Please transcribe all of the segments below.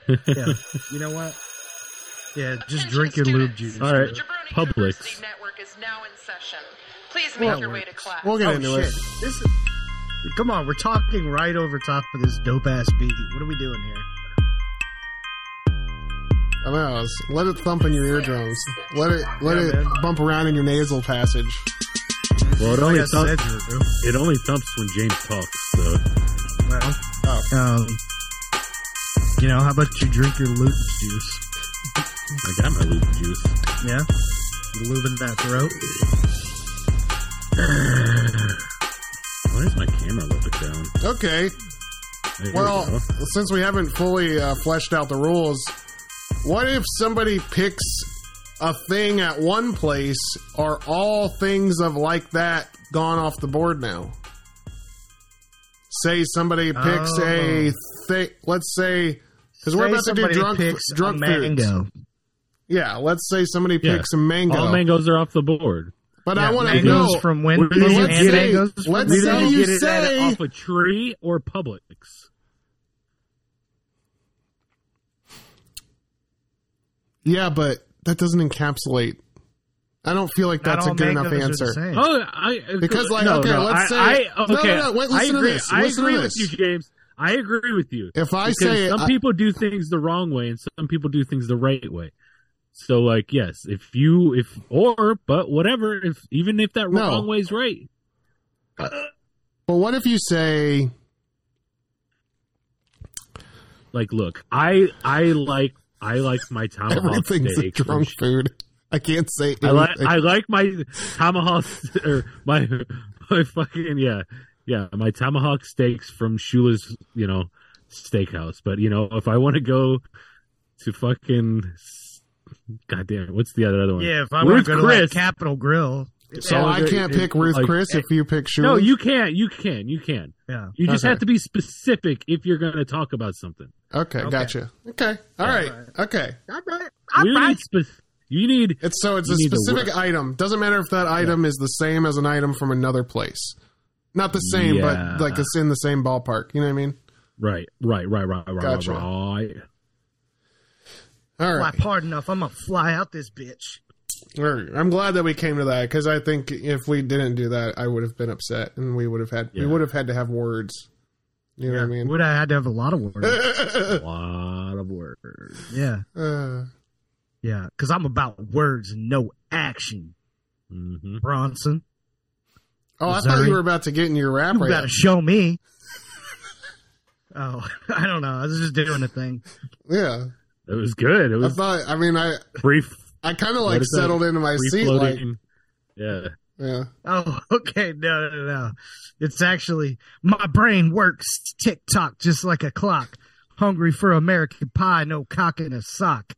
Yeah. You know what? Yeah, just drink your lube juice. All right. The Jabroni Publix. University Network is now in session. Please make your way to class. We'll get into it. Come on, we're talking right over top of this dope-ass beat. What are we doing here? I know. Let it thump in your eardrums. Let it man. bump around in your nasal passage. Well, it Like only I said, thumps. Drew. It only thumps when James talks. So Well, you know, how about you drink your lube juice? I got my lube juice. Yeah? You lubing that throat? Why is my camera a little bit down? Okay. There we Well, go. since we haven't fully fleshed out the rules, what if somebody picks a thing at one place? Are all things of like that gone off the board now? Say somebody picks a thing. Let's say, because we're about to do drunk foods. mango. Yeah, let's say somebody Yeah. picks a mango. All mangoes are off the board. But I want to mangoes know from Where Wendy's did you and get it? mangoes from Let's Wendy's. say Did you you get it say- off a tree or Publix? Yeah, but that doesn't encapsulate. I don't feel like Not that's a all good enough mangoes are the answer. same. Oh, Because, like, no, okay, no, let's say- wait, listen to this. I Listen to agree this. with you, James. I agree with you. If I Because say some people do things the wrong way and some people do things the right way. So, like, yes, but whatever, even if that No. wrong way is right. but what if you say, Like, look, I like my tomahawk everything's a steak. from drunk food? I can't say I anything. like my tomahawk or my fucking my tomahawk steaks from Shula's, steakhouse. But if I want to go to fucking goddamn, what's the other one? Yeah, if I want Ruth to go to Chris. like Capitol Grill. So Yeah, I can't pick Ruth like- Chris if you pick Shula? No, you can. You can. Yeah. You just Okay. have to be specific if you're going to talk about something. Okay, gotcha. Okay, all right. Okay. You need. It's a You need to specific work. item. Doesn't matter if that item is the same as an item from another place. Not the same, Yeah. but like it's in the same ballpark. You know what I mean? Right. Gotcha. Right. All Fly right. hard enough, I'm going to fly out this bitch. All right. I'm glad that we came to that because I think if we didn't do that, I would have been upset and we would have had to have words. You know what I mean? Would I had to have a lot of words. A lot of words. Yeah. Yeah, because I'm about words and no action, Mm-hmm. Bronson. Oh, I Missouri. thought you were about to get in your rap You right got to show me. Oh, I don't know. I was just doing a thing. Yeah. It was good. It was I brief. kind of what like is that? settled into my seat. Like, Free-floating. Yeah. yeah. Oh, okay. No. It's actually, my brain works tick-tock just like a clock. Hungry for American pie, no cock in a sock.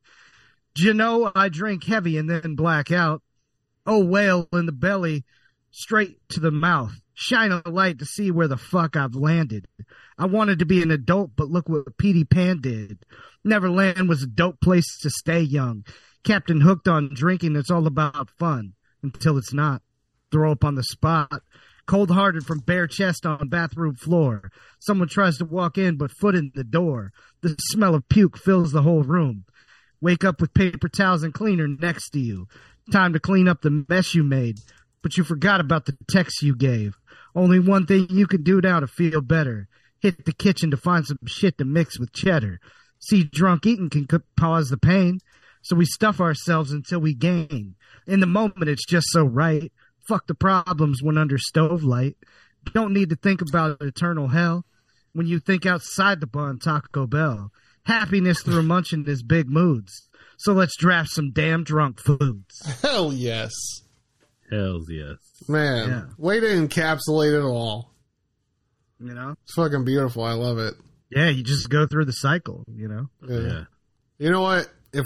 I drink heavy and then black out. Oh, whale in the belly, straight to the mouth. Shine a light to see where the fuck I've landed. I wanted to be an adult, but look what Petey Pan did. Neverland was a dope place to stay young. Captain hooked on drinking, it's all about fun. Until it's not. Throw up on the spot. Cold-hearted from bare chest on bathroom floor. Someone tries to walk in, but foot in the door. The smell of puke fills the whole room. Wake up with paper towels and cleaner next to you. Time to clean up the mess you made. But you forgot about the text you gave. Only one thing you can do now to feel better. Hit the kitchen to find some shit to mix with cheddar. See, drunk eating can cause the pain. So we stuff ourselves until we gain. In the moment, it's just so right. Fuck the problems when under stove light. Don't need to think about eternal hell. When you think outside the bun, Taco Bell. Happiness through munching is big moods. So let's draft some damn drunk foods. Hell yes. Hells yes. Man, Yeah. way to encapsulate it all. You know? It's fucking beautiful. I love it. Yeah, you just go through the cycle, you know? Yeah. You know what? If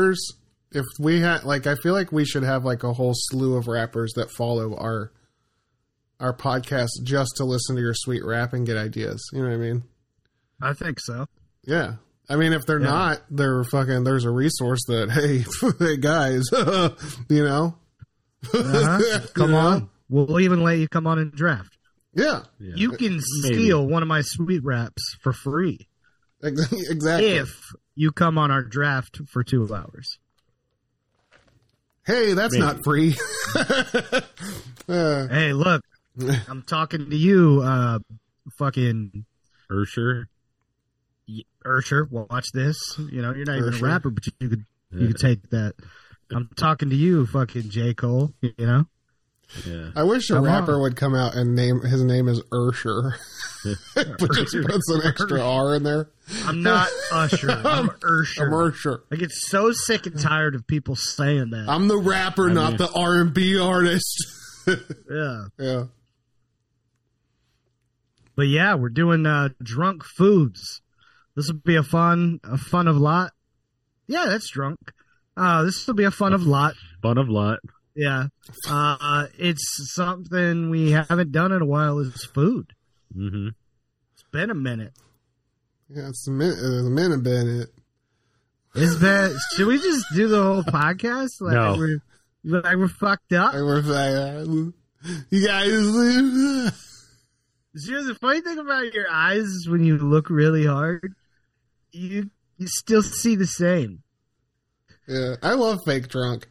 we had, like, I feel like we should have, like, a whole slew of rappers that follow our podcast just to listen to your sweet rap and get ideas. You know what I mean? I think so. Yeah. I mean, if they're not, there's a resource that, hey guys, you know? Come You know? on. We'll even let you come on and draft. Yeah. You can steal one of my sweet raps for free. Exactly. If you come on our draft for 2 hours. Hey, that's not free. Hey, look, I'm talking to you, fucking Ursher. Ursher. Watch this. You know, you're not even a Ursher. rapper, but you could take that. I'm talking to you, fucking J. Cole. You know. Yeah. I wish a Come rapper on. would come out and his name is Ursher. But just puts an extra R in there. I'm not Usher. I'm Ursher. I'm Ursher. I get so sick and tired of people saying that. I'm the rapper, not the R&B artist. Yeah. Yeah. But yeah, we're doing drunk foods. This will be a fun of lot. Yeah, that's drunk. This will be a fun of lot. Fun of lot. Yeah. It's something we haven't done in a while is food. Mm-hmm. It's been a minute. Yeah, it's a minute Bennett. It's been, should we just do the whole podcast? Like No. we're fucked up? You guys. Sure, the funny thing about your eyes is when you look really hard, you still see the same. Yeah, I love fake drunk.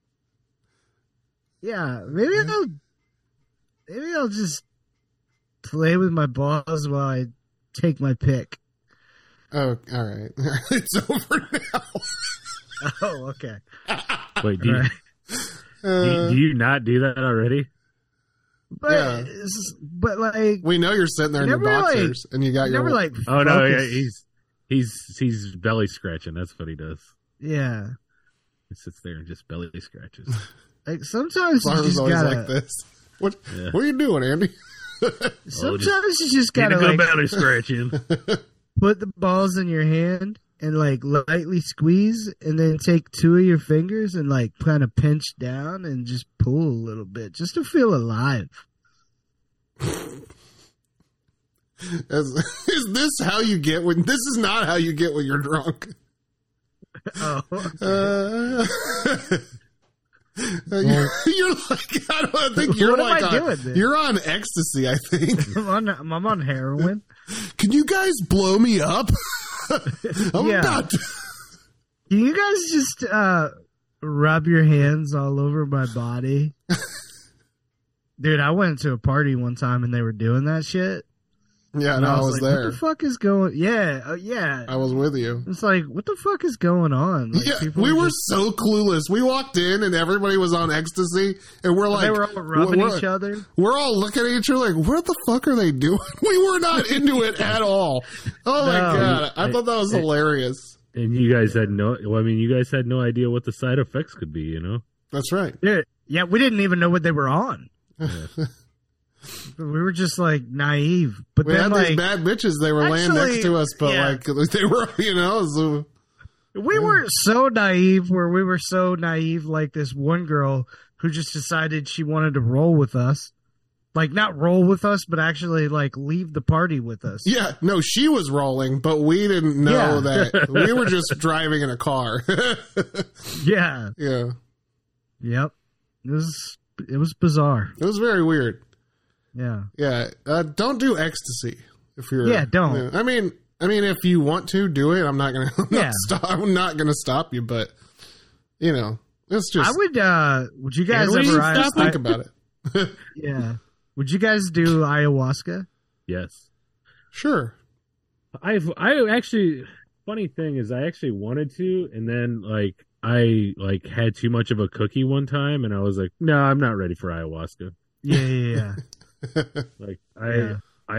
Yeah, maybe I'll just play with my balls while I take my pick. Oh, all right. It's over now. Oh, okay. Wait, do you not do that already? But Yeah. but like We know you're sitting there in your Never, like- boxers, and you got your. never like Oh no, yeah, focus. he's belly scratching. That's what he does. Yeah. He sits there and just belly scratches. Like sometimes you Farmer's just always gotta like this. What? Yeah. What are you doing, Andy? sometimes you just gotta Need to go like belly scratching. put the balls in your hand and like lightly squeeze and then take 2 of your fingers and like kind of pinch down and just pull a little bit just to feel alive. Is this how you get when? This is not how you get when you're drunk. Oh, You're like, I think you're What am like I on, doing then? you're on ecstasy. I think. I'm on heroin. Can you guys blow me up? I'm Yeah. about to. Can you guys just rub your hands all over my body? Dude, I went to a party one time and they were doing that shit. Yeah, And no, I was like, there. What the fuck is going? Yeah, yeah. I was with you. It's like, what the fuck is going on? Like, Yeah, people we were just- so clueless. We walked in and everybody was on ecstasy, and we're like, they were all rubbing we're- each other. We're all looking at each other like, what the fuck are they doing? We were not into it at all. Oh my No. god, I thought that was hilarious. And you guys had no. Well, I mean, you guys had no idea what the side effects could be. You know. That's right. Yeah, we didn't even know what they were on. We were just like naive. But We then had like these bad bitches. They were laying Actually, next to us, but yeah. like they were, so we were so naive where we were so naive like this one girl who just decided she wanted to roll with us. Like not roll with us, but actually like leave the party with us. yeah. No, she was rolling, but we didn't know Yeah. that. We were just driving in a car. Yeah. Yeah, Yep. It was bizarre. it was very weird. Yeah. Yeah, don't do ecstasy if you're. Yeah, don't. I mean, if you want to do it, I'm not gonna. I'm not gonna stop you, but it's just. I would you guys Can we ever stop? Think about it. Yeah. Would you guys do ayahuasca? Yes. Sure. I actually. Funny thing is, I actually wanted to, and then like I had too much of a cookie one time, and I was like, no, I'm not ready for ayahuasca. Yeah. Like Yeah.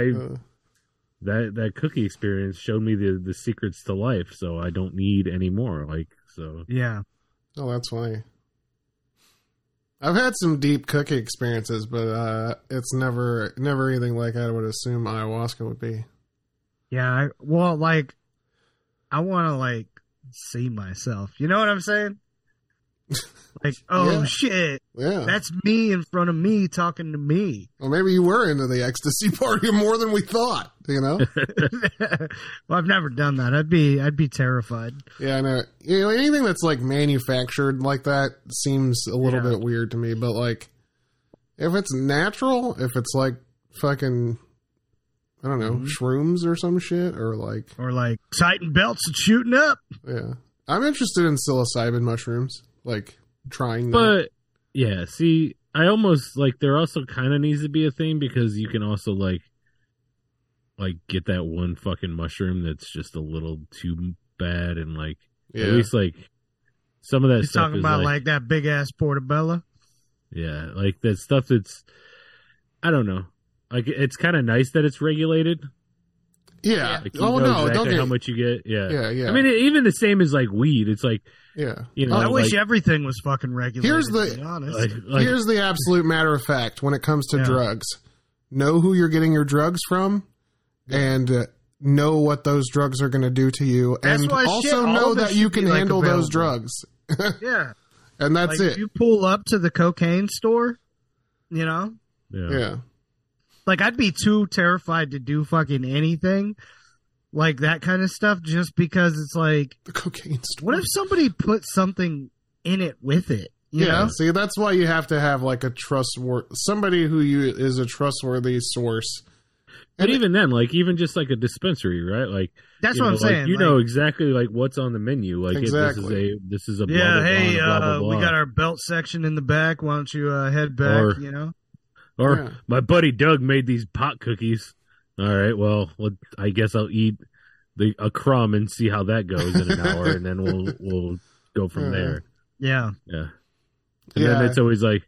that cookie experience showed me the secrets to life, so I don't need any more. Like so. Yeah. Oh, that's funny. I've had some deep cookie experiences, but it's never anything like I would assume ayahuasca would be. Yeah. I want to like see myself. You know what I'm saying? Like, oh Yeah. shit, Yeah. that's me in front of me talking to me. Well, maybe you were into the ecstasy party more than we thought. Well, I've never done that. I'd be terrified. Yeah, I know. Anything that's like manufactured like that seems a little Yeah. bit weird to me. But like, if it's natural, if it's like fucking, I don't know, shrooms or some shit, or like, Or like tighten belts and shooting up. Yeah. I'm interested in psilocybin mushrooms, like trying them. But yeah, see, I almost like there also kind of needs to be a thing because you can also like get that one fucking mushroom that's just a little too bad and like at least like some of that You're stuff talking is about like that big ass portobello. Yeah, like that stuff that's I don't know. Like it's kind of nice that it's regulated. Yeah. Like, don't get how much you get. Yeah. I mean, even the same as like weed. It's like I wish everything was fucking regulated. Here's to be honest. Here's the absolute matter of fact when it comes to drugs. Know who you're getting your drugs from, and know what those drugs are going to do to you, and also know that you can handle those drugs. Yeah, and that's it. If you pull up to the cocaine store, you know. Yeah. Like, I'd be too terrified to do fucking anything like that kind of stuff just because it's like... The cocaine store. What if somebody put something in it with it? You know? See, that's why you have to have, like, somebody who is a trustworthy source. But even then, like, even just, like, a dispensary, right? Like... That's what I'm saying. You know exactly, like, what's on the menu. Like, exactly. This is a blah, blah, hey, blah, blah, blah. we got our belt section in the back. Why don't you head back, you know? Or my buddy Doug made these pot cookies. All right, well, I guess I'll eat a crumb and see how that goes in an hour, and then we'll go from there. Yeah. And then it's always like,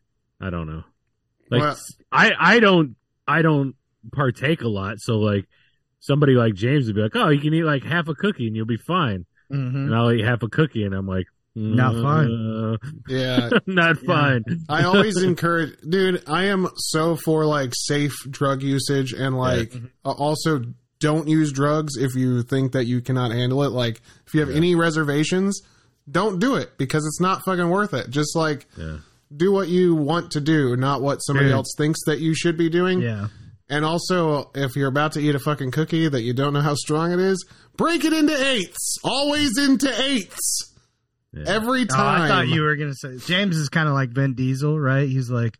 I don't know. Like I don't partake a lot, so like somebody like James would be like, oh, you can eat like half a cookie and you'll be fine. Mm-hmm. And I'll eat half a cookie, and I'm like, not fine. Yeah. Not fine. I always encourage, dude, I am so for like safe drug usage and like also don't use drugs if you think that you cannot handle it. Like if you have any reservations, don't do it because it's not fucking worth it. Just like do what you want to do, not what somebody else thinks that you should be doing. Yeah. And also, if you're about to eat a fucking cookie that you don't know how strong it is, break it into eighths. Always into eighths. Every time. I thought you were going to say, James is kind of like Vin Diesel, right? He's like,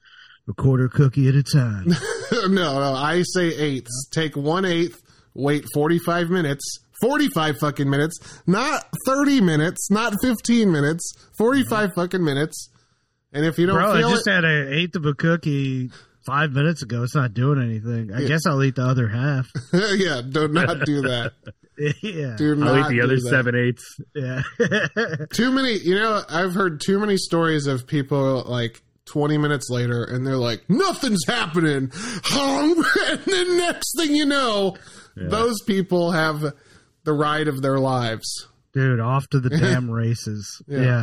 a quarter cookie at a time. No, I say eighths. Take 1/8, wait 45 minutes, 45 fucking minutes, not 30 minutes, not 15 minutes, 45 fucking minutes. And if you don't feel I just had an eighth of a cookie 5 minutes ago. It's not doing anything. I guess I'll eat the other half. Yeah, do not do that. Yeah. I'll eat the other 7/8. Yeah. Too many, I've heard too many stories of people like 20 minutes later and they're like, nothing's happening. And the next thing you know, those people have the ride of their lives. Dude, off to the damn races.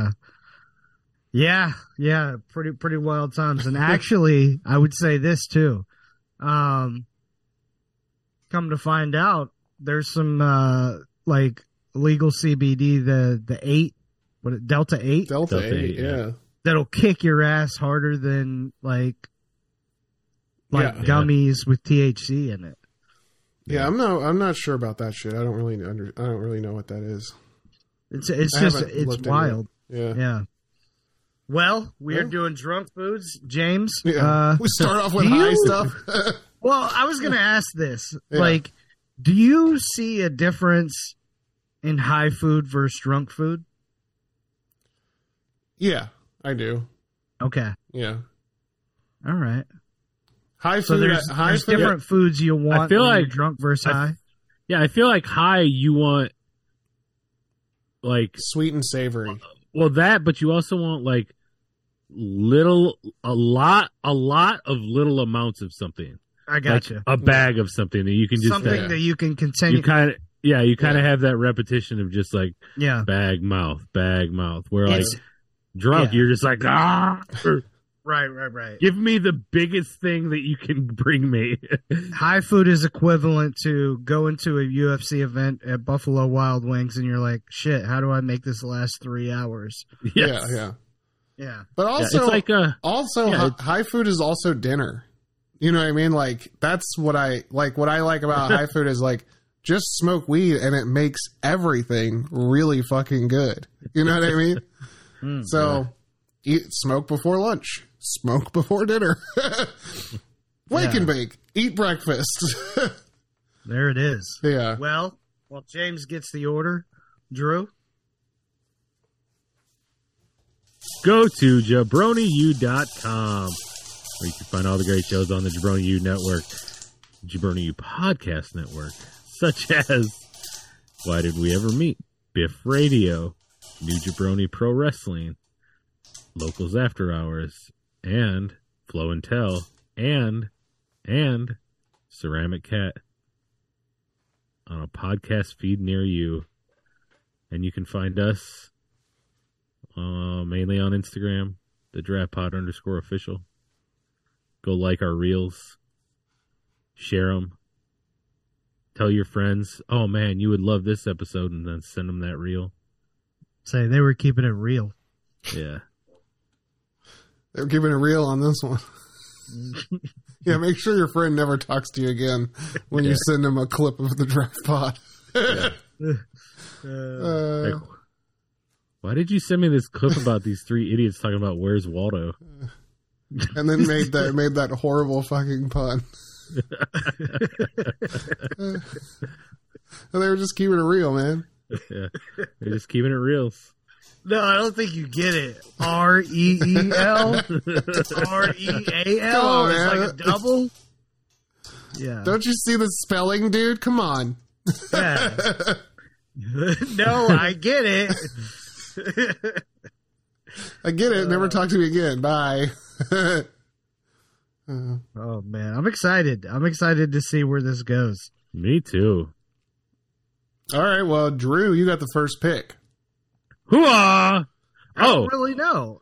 Yeah. Pretty wild times. And actually, I would say this too. Come to find out, there's some like legal CBD, the 8, Delta 8? Delta 8, yeah. That'll kick your ass harder than like gummies with THC in it. Yeah, I'm not sure about that shit. I don't really know what that is. It's wild. Yeah. Well, we're doing drunk foods, James. Yeah. We start off with high stuff. Well, I was going to ask this. Yeah. Like, do you see a difference in high food versus drunk food? Yeah, I do. Okay. Yeah. All right. High food. So there's different foods you want. I feel like drunk versus high. Yeah, I feel like high you want like sweet and savory. Well, that, but you also want like a lot of little amounts of something. I gotcha. Like a bag of something that you can just something that you can continue. You kind of have that repetition of just like bag mouth. Where like drunk, you're just like right. Give me the biggest thing that you can bring me. High food is equivalent to going to a UFC event at Buffalo Wild Wings, and you're like, shit, how do I make this last 3 hours? Yes. Yeah. But also, it's high food is also dinner. You know what I mean? Like that's what I like. What I like about high food is like just smoke weed and it makes everything really fucking good. You know what I mean? Smoke before lunch, smoke before dinner, wake and bake, eat breakfast. There it is. Yeah. Well, James gets the order. Drew? Go to jabroniu.com, where you can find all the great shows on the Jabroni U Network, Jabroni U Podcast Network, such as Why Did We Ever Meet? Biff Radio, New Jabroni Pro Wrestling, Locals After Hours, and Flow and Tell, and Ceramic Cat on a podcast feed near you. And you can find us mainly on Instagram, the DraftPod_official. Go like our reels, share them, tell your friends, oh man, you would love this episode, and then send them that reel. Say they were keeping it real. Yeah. They're keeping it real on this one. Yeah, make sure your friend never talks to you again when you send him a clip of the Draft Pod. Like, why did you send me this clip about these three idiots talking about Where's Waldo? And then made that horrible fucking pun. They were just keeping it real, man. Yeah, they're just keeping it real. No, I don't think you get it. REEL? REAL? Come on, It's man. like a double? Yeah. Don't you see the spelling, dude? Come on. Yeah. No, I get it. I get it. Never talk to me again. Bye. Oh, man. I'm excited. I'm excited to see where this goes. Me too. All right. Well, Drew, you got the first pick. Hooah! I don't really know.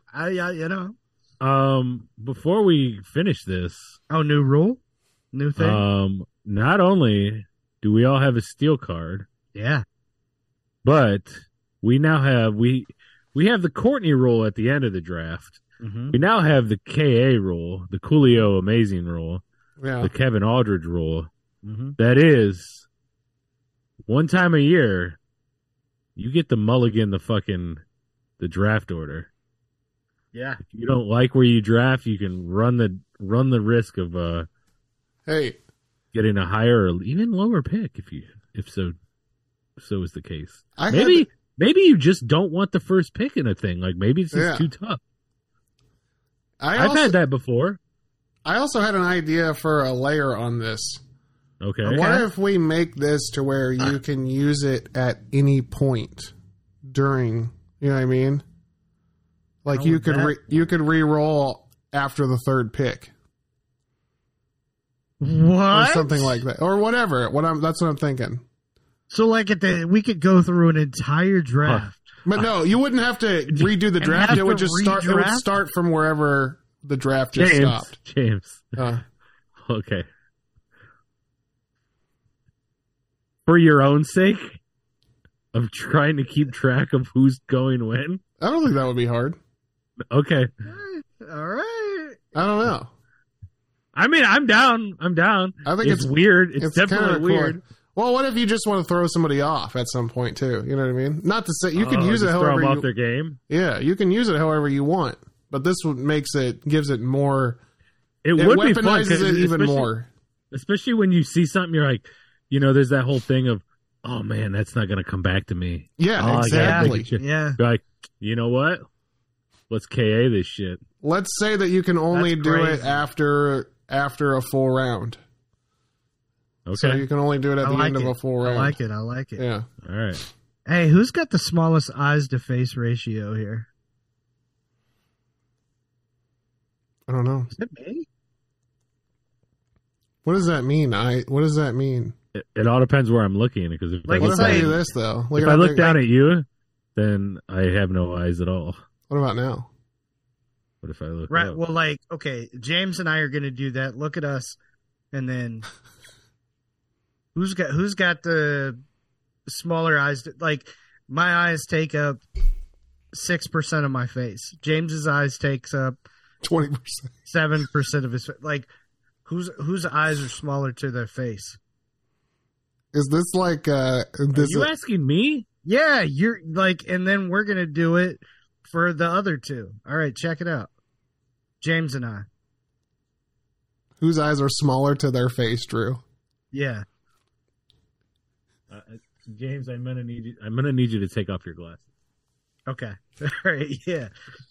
Before we finish this, Oh, new rule? New thing? not only do we all have a steel card, Yeah. but we now have we have the Courtney rule at the end of the draft. Mm-hmm. We now have the KA rule, the Coolio Amazing rule, Yeah. the Kevin Aldridge rule. Mm-hmm. That is, one time a year, you get to mulligan the draft order. Yeah. If you don't like where you draft, you can run the risk of Hey, getting a higher or even lower pick if so is the case. I Maybe you just don't want the first pick in a thing. Like maybe it's just too tough. I've had that before. I also had an idea for a layer on this. Okay. What if we make this to where you can use it at any point during, you know what I mean? Like How you would could that you could re-roll after the third pick What? or something like that or whatever. That's what I'm thinking. So, like, we could go through an entire draft. But no, you wouldn't have to redo the draft. have It would to just start. It would redraft? start from wherever the draft just stopped. James. Uh, Okay. For your own sake of trying to keep track of who's going when. I don't think that would be hard. Okay. All right. I don't know. I mean, I'm down. I think it's weird. It's kinda definitely cool. weird. Well, what if you just want to throw somebody off at some point too? You know what I mean? Not to say you can use it just throw however them off you, their game. yeah, you can use it however you want. But this gives it more. It It would be fun, weaponizes 'cause it even especially- more. Especially when you see something, you're like, there's that whole thing of, oh man, that's not going to come back to me. Yeah, Oh, I gotta exactly. make it- Yeah. You're like, you know what? Let's KA this shit. Let's say that you can only That's do it crazy. after a full round. Okay. So you can only do it at I the like end of it. a full round. I like it. Yeah. All right. Hey, who's got the smallest eyes to face ratio here? I don't know. Is it me? What does that mean? What does that mean? It all depends where I'm looking, because if Like, I What look, if I like- do this though? if I look down at you, then I have no eyes at all. What about now? What if I look Right. up? Well, like, okay, James and I are going to do that. Look at us, and then who's got the smaller eyes? Like, my eyes take up 6% of my face. James's eyes takes up 20%. 7% of his. Like, whose eyes are smaller to their face? Is this like Are you asking me? Yeah, you're like, and then we're gonna do it for the other two. All right, check it out. James and I. whose eyes are smaller to their face, Drew? Yeah. James, I'm gonna need you to take off your glasses. Okay. All right. Yeah.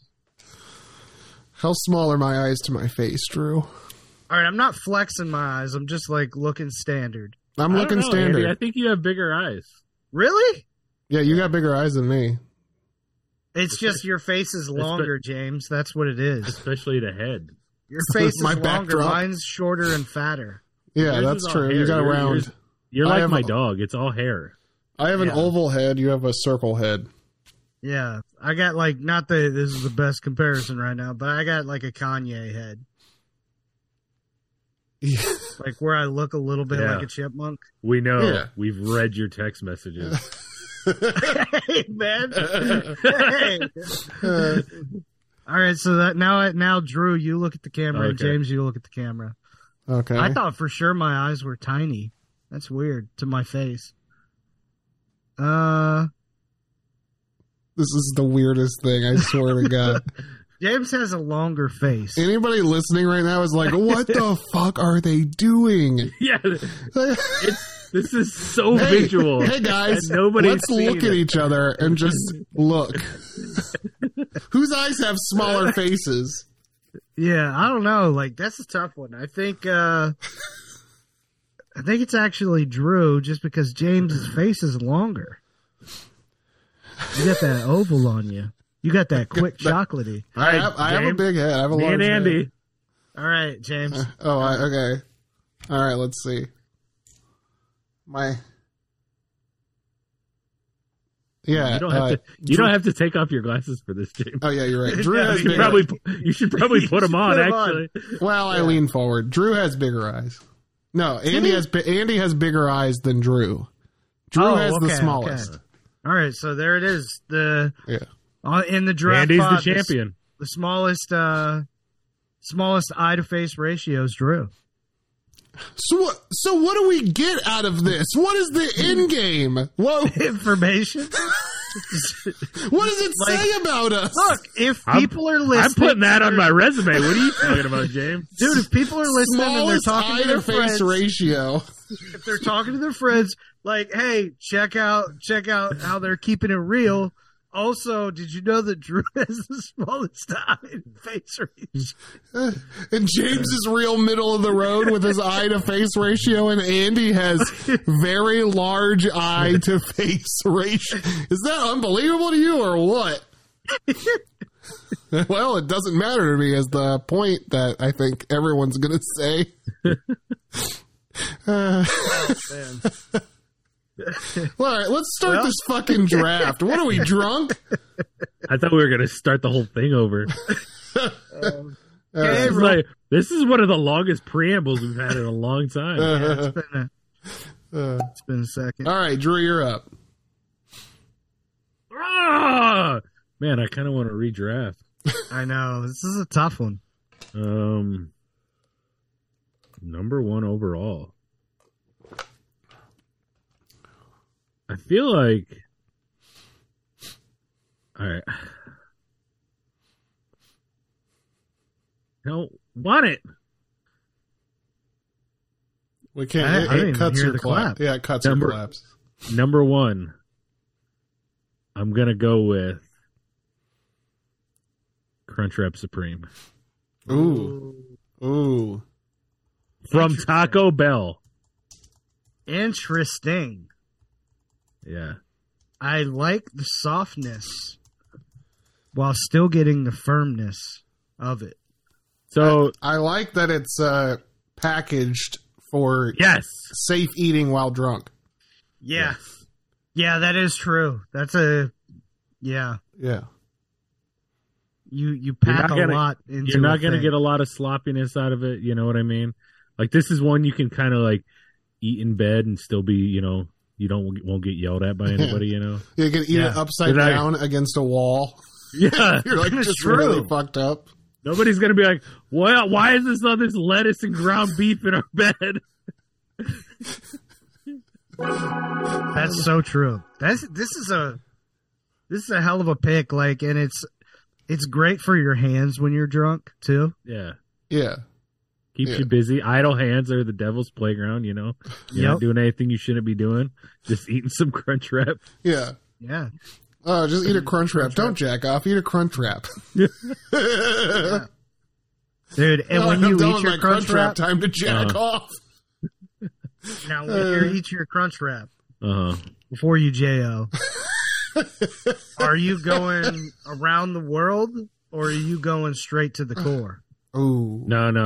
How small are my eyes to my face, Drew? All right. I'm not flexing my eyes. I'm just like looking standard. I'm I looking don't know, standard. Andy, I think you have bigger eyes. Really? Yeah, you got bigger eyes than me. It's just your face is longer, James. That's what it is. Especially the head. Your face is My longer. backdrop. Mine's shorter and fatter. Yeah, Yours that's is all true. hair. You got a round. You're I like have my a- dog. It's all hair. I have an Yeah. oval head. You have a circle head. Yeah. I got like, not that this is the best comparison right now, but I got like a Kanye head. Yeah. Like where I look a little bit Yeah. like a chipmunk. We know. Yeah. We've read your text messages. Hey, man. Hey. All right. So that now, Drew, you look at the camera, and Okay. James, you look at the camera. Okay. I thought for sure my eyes were tiny. That's weird to my face. This is the weirdest thing, I swear to God. James has a longer face. Anybody listening right now is like, what the fuck are they doing? Yeah. This is so visual. Hey guys, and nobody's let's seen look at it. each other and just look. Whose eyes have smaller faces? Yeah, I don't know. Like that's a tough one. I think it's actually Drew, just because James's face is longer. You got that oval on you. You got that quick chocolatey. I have a James, big head. I have a Me large and Andy. head. All right, James. Okay. All right, let's see. Yeah. You don't have to take off your glasses for this, James. Oh yeah, you're right. Drew Yeah, has You bigger. should probably put them on. Put 'em on. Actually, Well, I lean forward. Drew has bigger eyes. No, Andy has bigger eyes than Drew. Drew has the smallest. Okay. All right, so there it is. The Yeah. in the draft Andy's pod, the champion. The smallest eye to face ratio is Drew. So what do we get out of this? What is the end game? Whoa! Information. What does it say about us? Look, if people are listening, I'm putting that on my resume. What are you talking about, James? dude. If people are listening and they're Smallest talking eye to their to face friends, ratio. if they're talking to their friends, like, hey, check out how they're keeping it real. Also, did you know that Drew has the smallest eye to face ratio? And James is real middle of the road with his eye to face ratio, and Andy has very large eye to face ratio. Is that unbelievable to you or what? Well, it doesn't matter to me, is the point that I think everyone's going to say. Man. All right, let's start this fucking draft. What are we, drunk? I thought we were going to start the whole thing over. Hey, This is one of the longest preambles we've had in a long time. it's been a second. All right, Drew, you're up. Ah! Man, I kind of want to redraft. I know this is a tough one. Number one overall. I feel like. All right. Don't want it. We can't. I didn't It even cuts hear your the clap. clap. Yeah, it cuts Number- your claps. Number one. I'm gonna go with Crunchwrap Supreme Ooh. from Taco Bell. Interesting. Yeah. I like the softness while still getting the firmness of it. So I like that it's packaged for yes, safe eating while drunk. Yeah. Yeah, that is true. That's yeah. Yeah. You pack not a gonna- lot into you're not a going to thing. get a lot of sloppiness out of it. You know what I mean? Like this is one you can kind of like eat in bed and still be, you know, you won't get yelled at by anybody. You know? You can eat it upside Did I- down against a wall. Yeah. You're like It's just true. really fucked up. Nobody's going to be like, well, why is this all this lettuce and ground beef in our bed? That's so true. This is a hell of a pick. Like, and it's great for your hands when you're drunk too. Yeah. Yeah. Keeps Yeah. you busy. Idle hands are the devil's playground, you know? You're not doing anything you shouldn't be doing. Just eating some Crunch Wrap. Yeah. Yeah. Oh, just eat a Crunch Wrap. Don't jack off. Eat a Crunch Wrap. Dude, and when I'm you done eat with your my Crunch Wrap, time to jack off. now when you eat your Crunch Wrap, Uh-huh. before you JO, are you going around the world or are you going straight to the core? No. Ooh.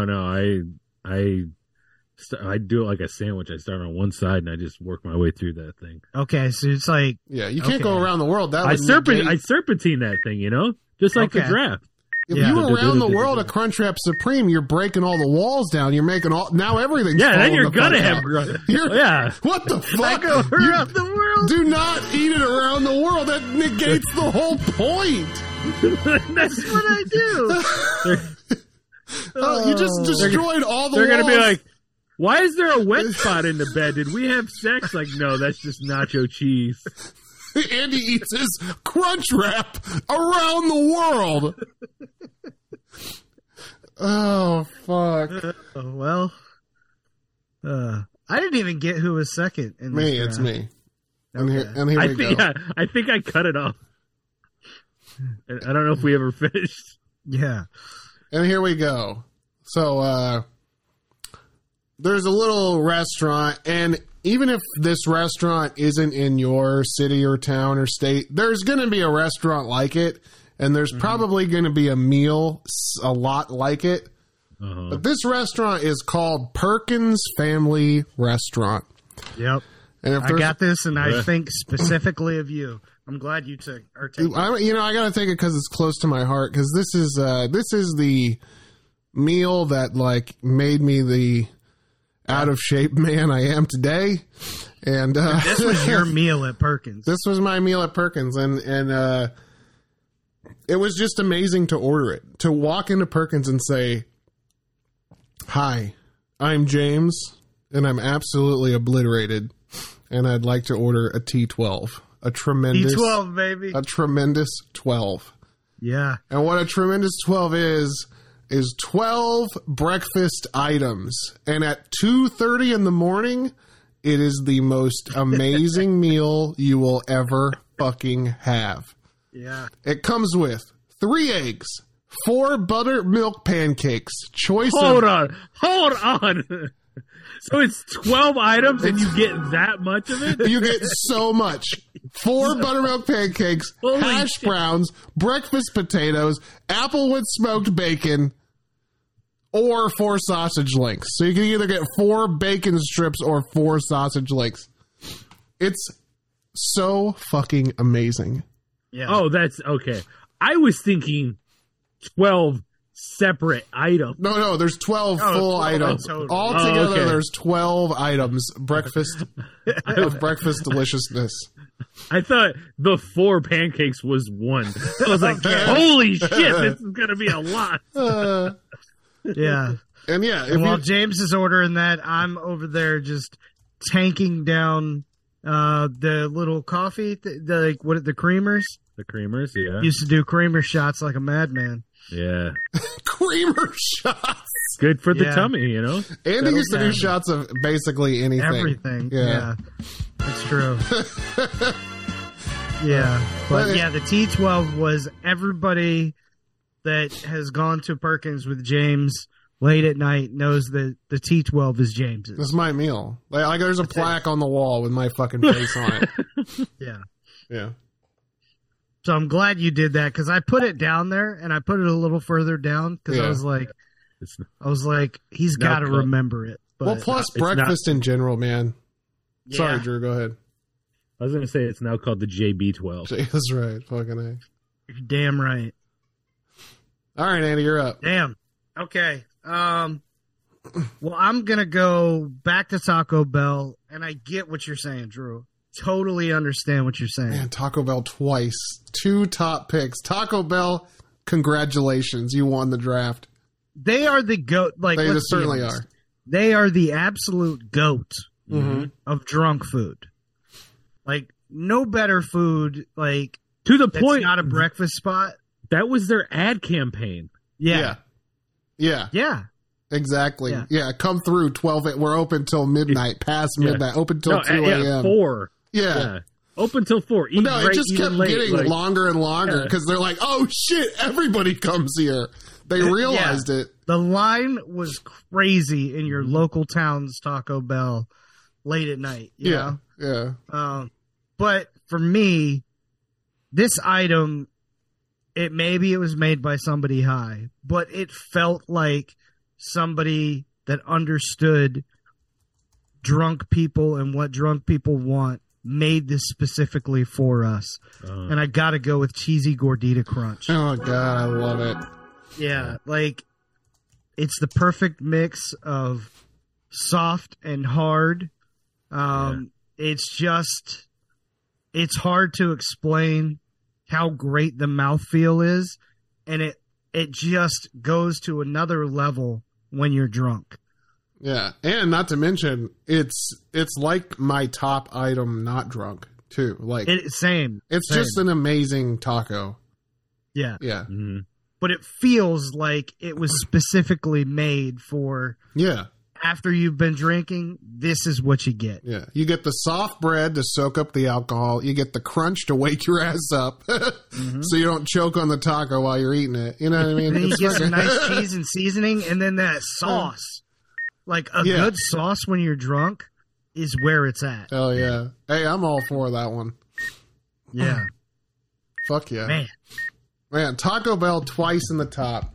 I do it like a sandwich. I start on one side and I just work my way through that thing. Okay, so it's like, Yeah, you can't Okay. go around the world. That I would negate- serpentine that thing, you know? Just like the Okay. draft. If Yeah. you were around the world a Crunchwrap Supreme, you're breaking all the walls down. You're making all now everything's Yeah, then falling you're the gonna fuck have out. growth. You're- Yeah. What the I fuck? go You around the world. do not eat it around the world. That negates the whole point. That's what I do. Oh, you just destroyed all the They're walls. gonna be like, why is there a wet spot in the bed? Did we have sex? Like, no, that's just nacho cheese. Andy eats his Crunch Wrap around the world. Oh, fuck. Well, I didn't even get who was second in this Me, it's draft. me. And Okay. here I we think, go. yeah, I think I cut it off. I don't know if we ever finished. Yeah. And here we go. So, there's a little restaurant, and even if this restaurant isn't in your city or town or state, there's going to be a restaurant like it, and there's probably going to be a meal a lot like it. Uh-huh. But this restaurant is called Perkins Family Restaurant. Yep. And if I there's, got this, and I Yeah. think specifically of you. I'm glad you are taking. I got to take it because it's close to my heart. Because this is the meal that like made me the out of shape man I am today. And This was your meal at Perkins. this was my meal at Perkins, and it was just amazing to order it. To walk into Perkins and say, "Hi, I'm James, and I'm absolutely obliterated, and I'd like to order a T12, a tremendous, D12, baby. a tremendous 12." Yeah. And what a tremendous 12 is 12 breakfast items. And at 2:30 in the morning, it is the most amazing meal you will ever fucking have. Yeah. It comes with 3 eggs, 4 buttermilk pancakes, choice Hold of on. So it's 12 items and you get that much of it? you get so much. 4 buttermilk pancakes, Holy hash shit. browns, breakfast potatoes, apple with smoked bacon, or 4 sausage links. So you can either get 4 bacon strips or 4 sausage links. It's so fucking amazing. Yeah. Oh, that's okay. I was thinking 12 separate items. No, there's 12 Oh, full 12 items. total. Altogether, Oh, okay. there's 12 items. Breakfast of breakfast deliciousness. I thought the 4 pancakes was one. I was like, holy shit, this is going to be a lot. Yeah. And yeah, if While you, James is ordering that, I'm over there just tanking down the little coffee, the creamers. The creamers, yeah. Used to do creamer shots like a madman. Yeah. creamer shots. Good for the Yeah. tummy, you know? Andy used to do Okay. shots of basically anything. Everything. Yeah. Yeah. That's true. Yeah. But But yeah, the T12 was everybody that has gone to Perkins with James late at night knows that the T12 is James's. This is my meal. Like there's a plaque on the wall with my fucking face on it. Yeah. Yeah. So I'm glad you did that because I put it down there and I put it a little further down because Yeah. I was like, he's No, got to cool. remember it. But Well, plus it's not- breakfast in general, man. yeah. Sorry, Drew. Go ahead. I was going to say it's now called the JB12. That's right. Fucking A. You're damn right. All right, Andy, you're up. Damn. Okay. Well, I'm gonna go back to Taco Bell, and I get what you're saying, Drew. Totally understand what you're saying. Man, Taco Bell twice. 2 top picks. Taco Bell, congratulations. You won the draft. They are the goat. Like They let's be certainly honest. are. They are the absolute goat Mhm. of drunk food. Like no better food. Like To the that's point, not a breakfast spot. that was their ad campaign. Yeah. Yeah. Yeah. Exactly. Yeah. Yeah. Come through 12. We're open till midnight, past midnight, open till 2 a.m. 4. Yeah. Yeah. Open till 4. Well, no, it right, just kept late, getting longer and longer because they're like, oh shit, everybody comes here. They realized it. The line was crazy in your local town's Taco Bell late at night. You know? Yeah. But for me, this item, maybe it was made by somebody high, but it felt like somebody that understood drunk people and what drunk people want made this specifically for us. And I got to go with cheesy Gordita Crunch. Oh God, I love it. Yeah, like it's the perfect mix of soft and hard. It's hard to explain how great the mouthfeel is, and it just goes to another level when you're drunk. Yeah, and not to mention, it's like my top item not drunk too. Like Same. just an amazing taco. Yeah. Yeah. Mm-hmm. But it feels like it was specifically made for after you've been drinking, this is what you get. Yeah. You get the soft bread to soak up the alcohol. You get the crunch to wake your ass up so you don't choke on the taco while you're eating it. You know what I mean? And then you get some nice cheese and seasoning, and then that sauce. Like a good sauce when you're drunk is where it's at. Oh, yeah. Hey, I'm all for that one. Yeah. Fuck yeah. Man, Taco Bell twice in the top.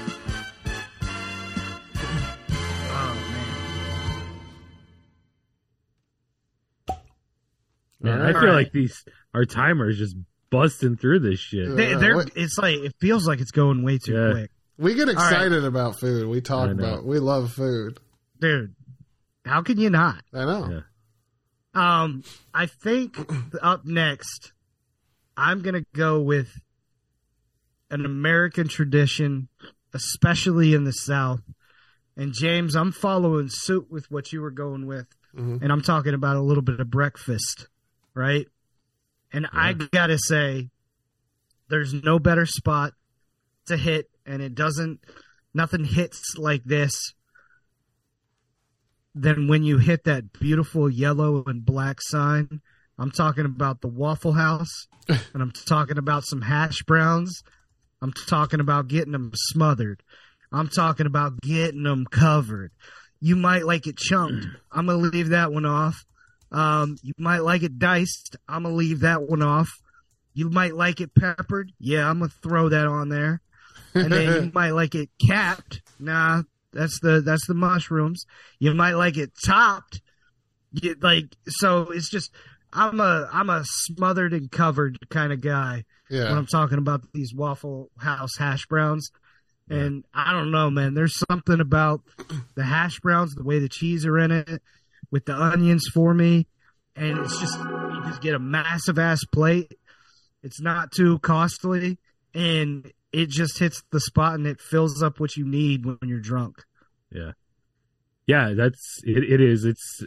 Man, I feel like our timer is just busting through this shit. It's like it feels like it's going way too quick. We get excited about food. We talk about. We love food, dude. How can you not? I know. Yeah. I think up next, I'm gonna go with an American tradition, especially in the South. And James, I'm following suit with what you were going with, and I'm talking about a little bit of breakfast, right? And I gotta say, there's no better spot to hit, and nothing hits like this than when you hit that beautiful yellow and black sign. I'm talking about the Waffle House, and I'm talking about some hash browns. I'm talking about getting them smothered. I'm talking about getting them covered. You might like it chunked. I'm going to leave that one off. You might like it diced. I'm going to leave that one off. You might like it peppered. Yeah, I'm going to throw that on there. And then you might like it capped. Nah, that's the mushrooms. You might like it topped. So it's just I'm a smothered and covered kind of guy when I'm talking about these Waffle House hash browns. And I don't know, man. There's something about the hash browns, the way the cheese are in it, with the onions for me, and it's just you just get a massive ass plate. It's not too costly, and it just hits the spot, and it fills up what you need when you're drunk. Yeah, that's it. It is.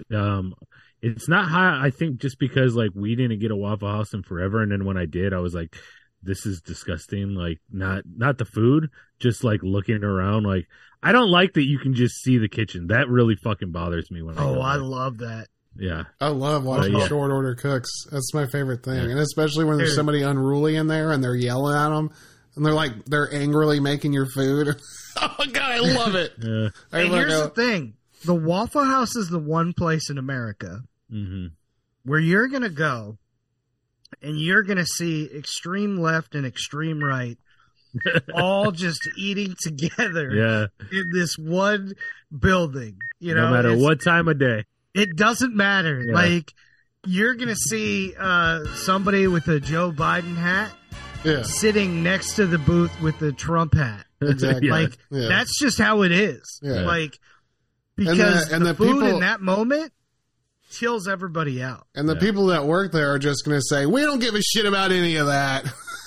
It's not high. I think just because like we didn't get a Waffle House in forever, and then when I did, I was like, this is disgusting. Like not the food, just like looking around. Like I don't like that you can just see the kitchen. That really fucking bothers me when I love that. Yeah. I love watching short order cooks. That's my favorite thing. And especially when there's somebody unruly in there and they're yelling at them and they're angrily making your food. Oh my God, I love it. Yeah. And here's the thing. The Waffle House is the one place in America where you're going to go and you're going to see extreme left and extreme right all just eating together in this one building. You know, no matter what time of day. It doesn't matter. Yeah. Like, you're going to see somebody with a Joe Biden hat sitting next to the booth with the Trump hat. Exactly. Like, that's just how it is. Yeah. Like, because the food in that moment chills everybody out. And the people that work there are just going to say, we don't give a shit about any of that.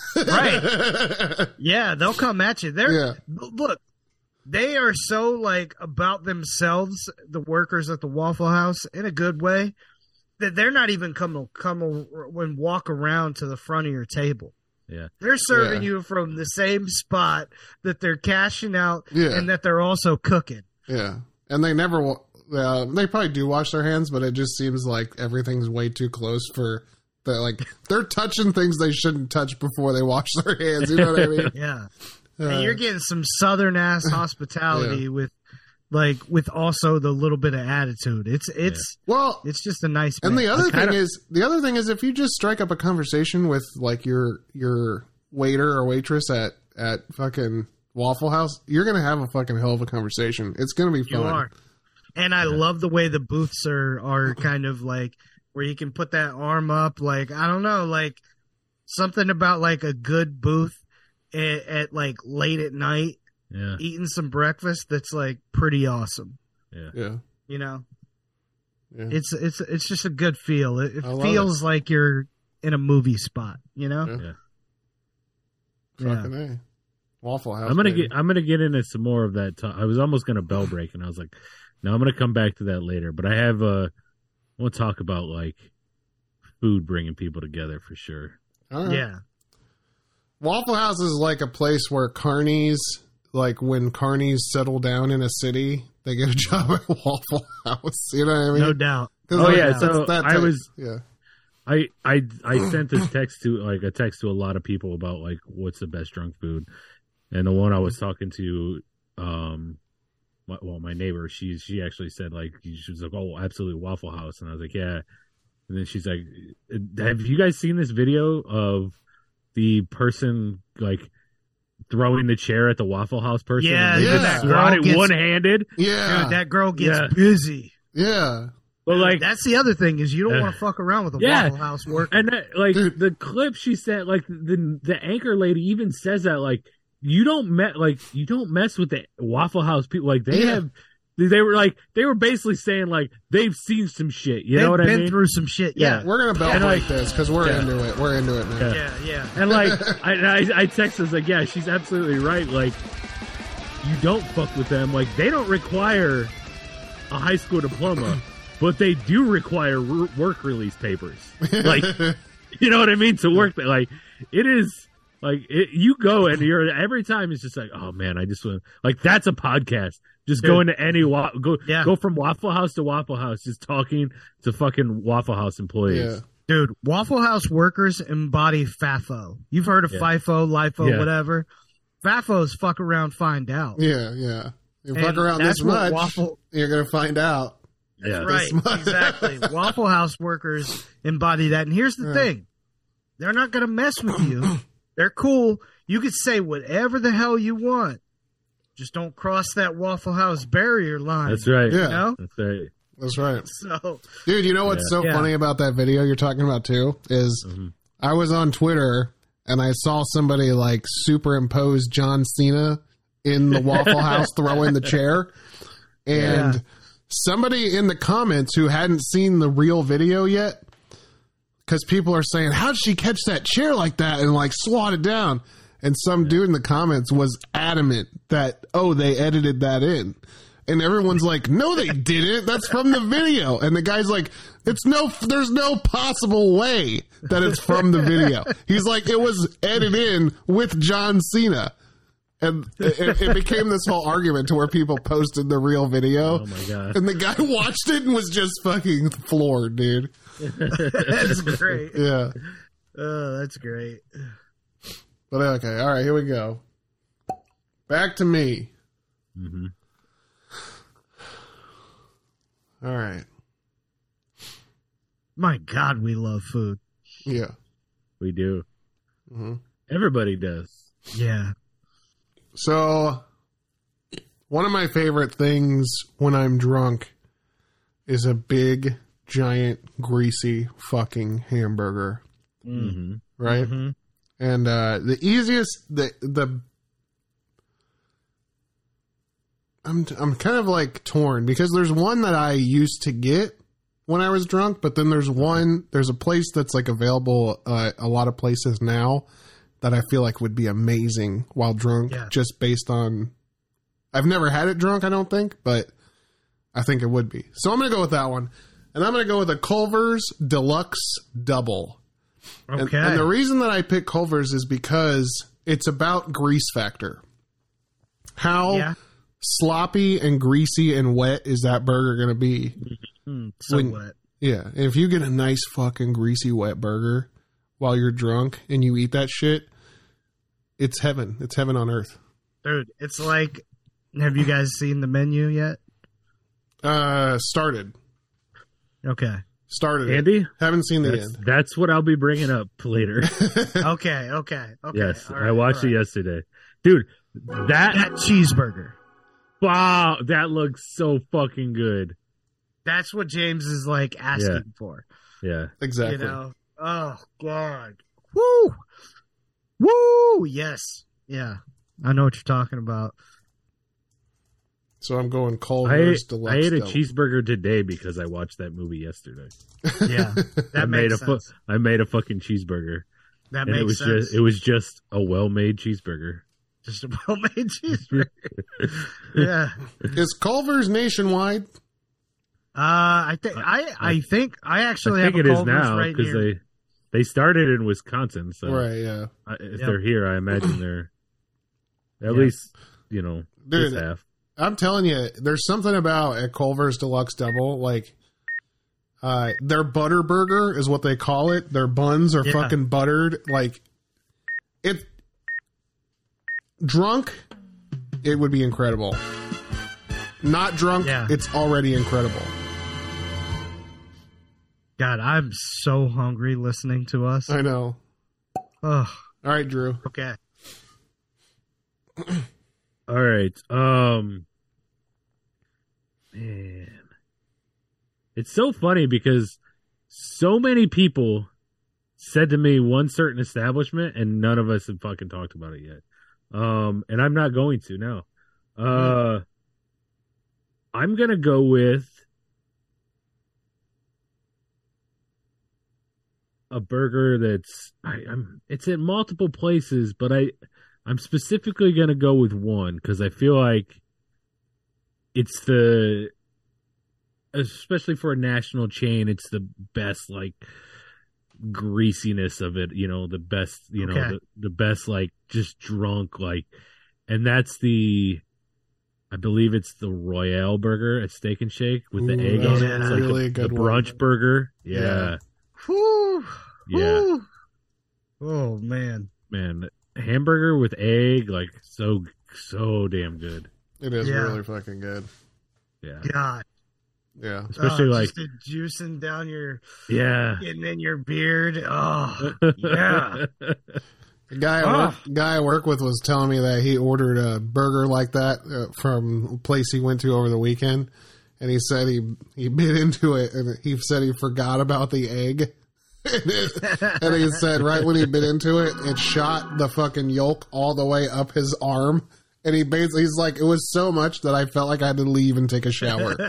Right. Yeah, they'll come at you. Look, they are so, like, about themselves, the workers at the Waffle House, in a good way, that they're not even come and walk around to the front of your table. Yeah. They're serving you from the same spot that they're cashing out and that they're also cooking. Yeah. And they never, they probably do wash their hands, but it just seems like everything's way too close for, they're touching things they shouldn't touch before they wash their hands. You know what I mean? Yeah. And you're getting some southern ass hospitality with also the little bit of attitude. It's just a nice. And the other thing is if you just strike up a conversation with like your waiter or waitress at fucking Waffle House, you're gonna have a fucking hell of a conversation. It's gonna be fun. You are. And I love the way the booths are kind of like where you can put that arm up. Like, I don't know, like something about like a good booth at like late at night, eating some breakfast. That's like pretty awesome. Yeah. You know, yeah. It's just a good feel. It feels like you're in a movie spot, you know? Yeah. Fucking A. Waffle House. I'm gonna get into some more of that. I was almost gonna bell break, and I was like, no, I'm gonna come back to that later. But I want to talk about like food bringing people together for sure. All right. Yeah. Waffle House is like a place where carnies, like when carnies settle down in a city, they get a job at Waffle House. You know what I mean? No doubt. Oh yeah. So I sent this text to a lot of people about like what's the best drunk food, and the one I was talking to, my neighbor, she actually said like she was like, oh, absolutely Waffle House, and I was like, yeah, and then she's like, have you guys seen this video of the person like throwing the chair at the Waffle House person? Yeah, that girl one-handed. Yeah, dude, that girl gets busy. Yeah. But like that's the other thing is you don't want to fuck around with a Waffle House worker. And that, like the clip she said, like the anchor lady even says that like you don't mess with the Waffle House people. Like they were basically saying like they've seen some shit. You know what I mean? They've been through some shit. Yeah. We're gonna bell break this because we're into it. We're into it now. Yeah. And like I text us like, yeah, she's absolutely right. Like you don't fuck with them. Like they don't require a high school diploma. But they do require work release papers. Like, you know what I mean? To work there. Like, it is, like, you go and every time it's just like, oh man, I just want, like, that's a podcast. Just go into any, go from Waffle House to Waffle House, just talking to fucking Waffle House employees. Yeah. Dude, Waffle House workers embody FAFO. You've heard of FIFO, LIFO, whatever. FAFO's fuck around, find out. Yeah. You fuck around this much, you're going to find out. That's right, exactly. Waffle House workers embody that. And here's the thing. They're not going to mess with you. They're cool. You can say whatever the hell you want. Just don't cross that Waffle House barrier line. That's right. You know? That's right. That's right. So, dude, you know what's so funny about that video you're talking about too? Is I was on Twitter and I saw somebody like superimpose John Cena in the Waffle House throwing the chair. And somebody in the comments who hadn't seen the real video yet, because people are saying, how did she catch that chair like that and like swat it down? And some dude in the comments was adamant that, they edited that in. And everyone's like, no, they didn't. That's from the video. And the guy's like, there's no possible way that it's from the video. He's like, it was edited in with John Cena. And it became this whole argument to where people posted the real video. Oh my god! And the guy watched it and was just fucking floored, dude. That's great. Yeah. Oh, that's great. But okay, all right, here we go. Back to me. Mm-hmm. All right. My God, we love food. Yeah, we do. Mm-hmm. Everybody does. Yeah. So, one of my favorite things when I'm drunk is a big, giant, greasy fucking hamburger. Mm-hmm. Right? Mm-hmm. And the easiest, I'm kind of like torn because there's one that I used to get when I was drunk, but then there's a place that's like available a lot of places now that I feel like would be amazing while drunk, just based on, I've never had it drunk, I don't think, but I think it would be. So I'm going to go with that one. And I'm going to go with a Culver's Deluxe Double. Okay. And the reason that I pick Culver's is because it's about grease factor. How sloppy and greasy and wet is that burger going to be? So When- wet. Yeah. If you get a nice fucking greasy wet burger while you're drunk and you eat that shit, it's heaven. It's heaven on earth. Dude, it's like, have you guys seen the menu yet? Started. Okay. Started. it. Andy, Haven't seen the end. that's what I'll be bringing up later. Okay. Yes, All right, I watched all it right. yesterday, dude. That cheeseburger. Wow, that looks so fucking good. That's what James is like asking for. Yeah, Exactly. You know? Oh, God. Woo! Woo! Yes. Yeah. I know what you're talking about. So I'm going I Culver's Deluxe. ate a Double. cheeseburger today because I watched that movie yesterday. Yeah. That makes sense. I made a fucking cheeseburger, That and makes sense. it was just a well-made cheeseburger. Just a well-made cheeseburger. Yeah. Is Culver's nationwide? I think I actually I think have it a is Culver's now right because near. they started in Wisconsin, so Right, yeah. if Yep. they're here, I imagine they're at Yeah. least this Dude, half. I'm telling you, there's something about at Culver's Deluxe Double, like their butter burger is what they call it. Their buns are Yeah. fucking buttered. Like, it drunk, it would be incredible. Not drunk, Yeah. it's already incredible. God, I'm so hungry listening to us. I know. Oh, All right, Drew. okay. All right. Man. It's so funny because so many people said to me one certain establishment and none of us have fucking talked about it yet. And I'm not going to now. I'm going to go with a burger that's it's in multiple places, but I'm specifically going to go with one because I feel like it's especially for a national chain, it's the best, like, greasiness of it, the best, Okay. the best, like, just drunk, like, and that's I believe it's the Royale burger at Steak and Shake with the Ooh, egg that's on it. It's like really the, a good the one. brunch burger. Yeah. Yeah. Whew. Yeah. Whew. Oh man. Man, hamburger with egg, like, so damn good. It is Yeah. really fucking good. Yeah. God. Yeah. Especially like, just the juicing down yeah. getting in your beard. Oh yeah. The guy I work with was telling me that he ordered a burger like that from a place he went to over the weekend, and he said he bit into it, and he said he forgot about the egg, and he said right when he bit into it, it shot the fucking yolk all the way up his arm, and he's like, it was so much that I felt like I had to leave and take a shower.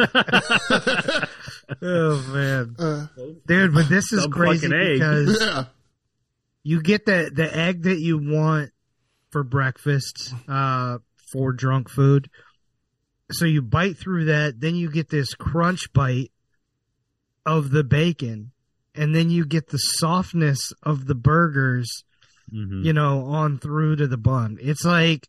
Oh man. Dude, but this is Some crazy fucking egg. because Yeah. you get the egg that you want for breakfast for drunk food. So you bite through that, then you get this crunch bite of the bacon, and then you get the softness of the burgers, Mhm. on through to the bun. It's like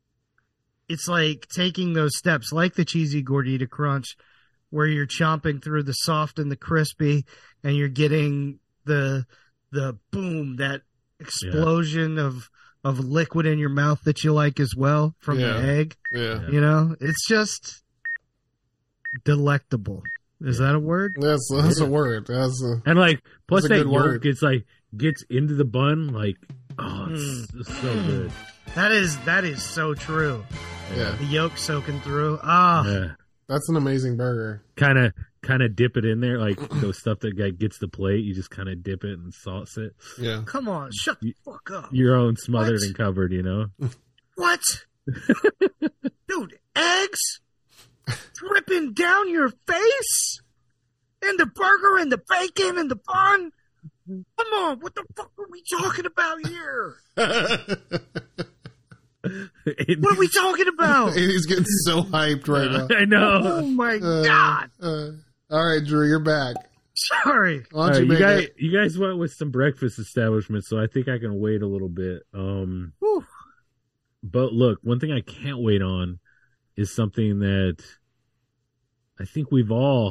taking those steps, like the cheesy gordita crunch, where you're chomping through the soft and the crispy, and you're getting the boom, that explosion of liquid in your mouth that you like as well from Yeah. the egg. Yeah. It's just delectable. Is that a word? That's a word. That's a, And like, plus That's a that good yolk word. gets into the bun, like, oh, it's so good. That is so true. yeah. The yolk soaking through. Ah, Yeah. That's an amazing burger. Kind of dip it in there, like those stuff that guy gets the plate. You just kind of dip it and sauce it. Yeah. come on, shut the fuck up. Your own smothered What? and covered, What? Dude, eggs dripping down your face? And the burger and the bacon and the bun? Come on, what the fuck are we talking about here? What are we talking about? He's getting so hyped right now. I know. Oh my god. All right, Drew, you're back. Sorry. Why All don't right, you make it? you guys went with some breakfast establishments, so I think I can wait a little bit. Whew. But look, one thing I can't wait on is something that I think we all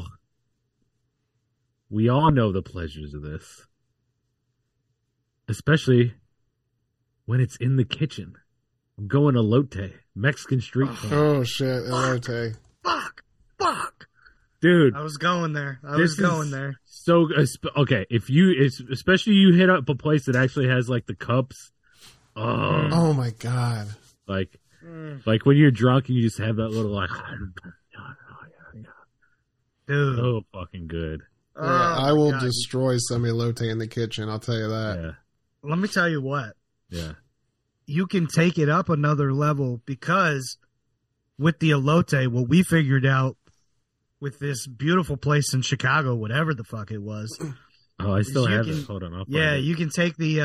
know the pleasures of this, especially when it's in the kitchen. I'm going elote, Mexican street food. Oh shit, elote. Fuck. Dude, I was going there. So okay, especially you hit up a place that actually has like the cups. Oh my god! Like when you're drunk and you just have that little like, dude, so fucking good. Yeah, I will destroy some elote in the kitchen. I'll tell you that. Yeah, Let me tell you what. yeah. You can take it up another level because with the elote, what we figured out with this beautiful place in Chicago, whatever the fuck it was. Oh, I still have can, it. Hold on. I'll find yeah, it. you can take the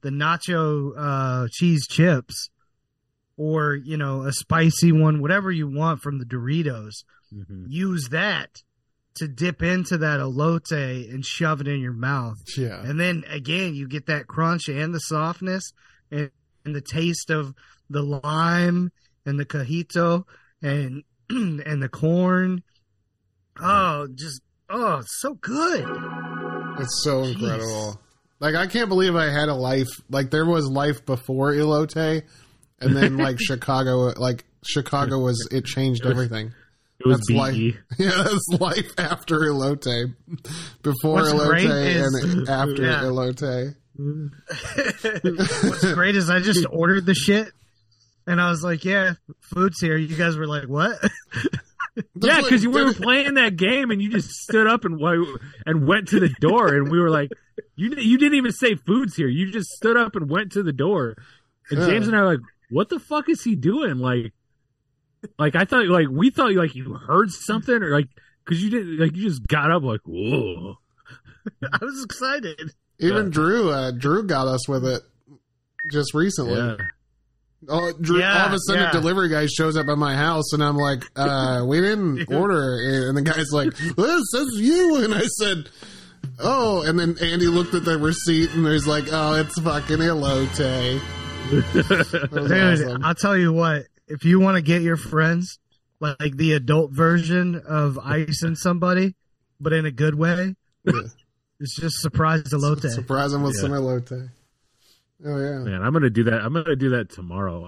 nacho cheese chips or, you know, a spicy one, whatever you want from the Doritos. Mhm. Use that to dip into that elote and shove it in your mouth. Yeah. And then again, you get that crunch and the softness and the taste of the lime and the cajito and and the corn. Oh, it's so good. It's so incredible. Like, I can't believe I had a life. Like, there was life before elote, and then like Chicago was, it changed everything. It was That's BE. life. Yeah, that's life after elote. Before What's great elote and after Yeah. elote. What's great is I just ordered the shit and I was like, yeah, food's here. You guys were like, what? Yeah, because we were playing that game and you just stood up and went to the door, and we were like, you didn't even say food's here. You just stood up and went to the door. And James and I were like, what the fuck is he doing? Like I thought, like we thought, like you heard something, or like because you didn't, like you just got up like, whoa. I was excited. Even Drew got us with it just recently. Yeah. Oh, Drew, all of a sudden, a delivery guy shows up at my house, and I'm like, we didn't order it. And the guy's like, well, it says you. And I said, oh. And then Andy looked at the receipt, and he's like, oh, it's fucking elote. That was Dude, awesome. I'll tell you what, if you want to get your friends, like the adult version of icing somebody, but in a good way, Yeah. it's just surprise elote. Surprise him with some elote. Oh, yeah. Man, I'm gonna do that. I'm gonna do that tomorrow.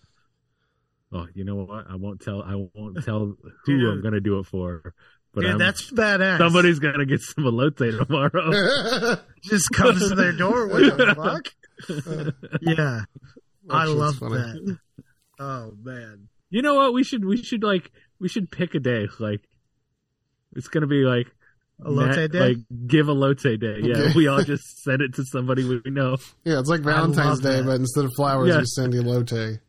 Oh, you know what? I won't tell who I'm gonna do it for. But Dude, that's badass. somebody's gonna get some elote tomorrow. Just comes to their door. What the fuck? Yeah. I shit's love funny. that. Oh, man. You know what? We should pick a day. Like it's gonna be like Elote day? like give elote day. Yeah, Okay. we all just send it to somebody we know. Yeah, it's like Valentine's love Day, that. but instead of flowers, Yeah. we send elote.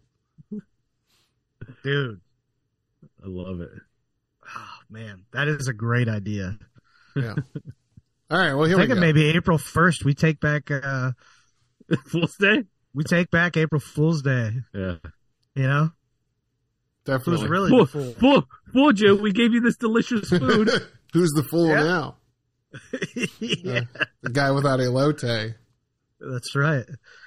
Dude. I love it. Oh, man. That is a great idea. Yeah. All right, well, here I we think go. maybe April 1st, we take back Fool's Day. April Fool's Day. Yeah. You know? Definitely. Who's really the fool? Fooled you. We gave you this delicious food. Who's the fool Yeah. now? Yeah. The guy without elote. That's right.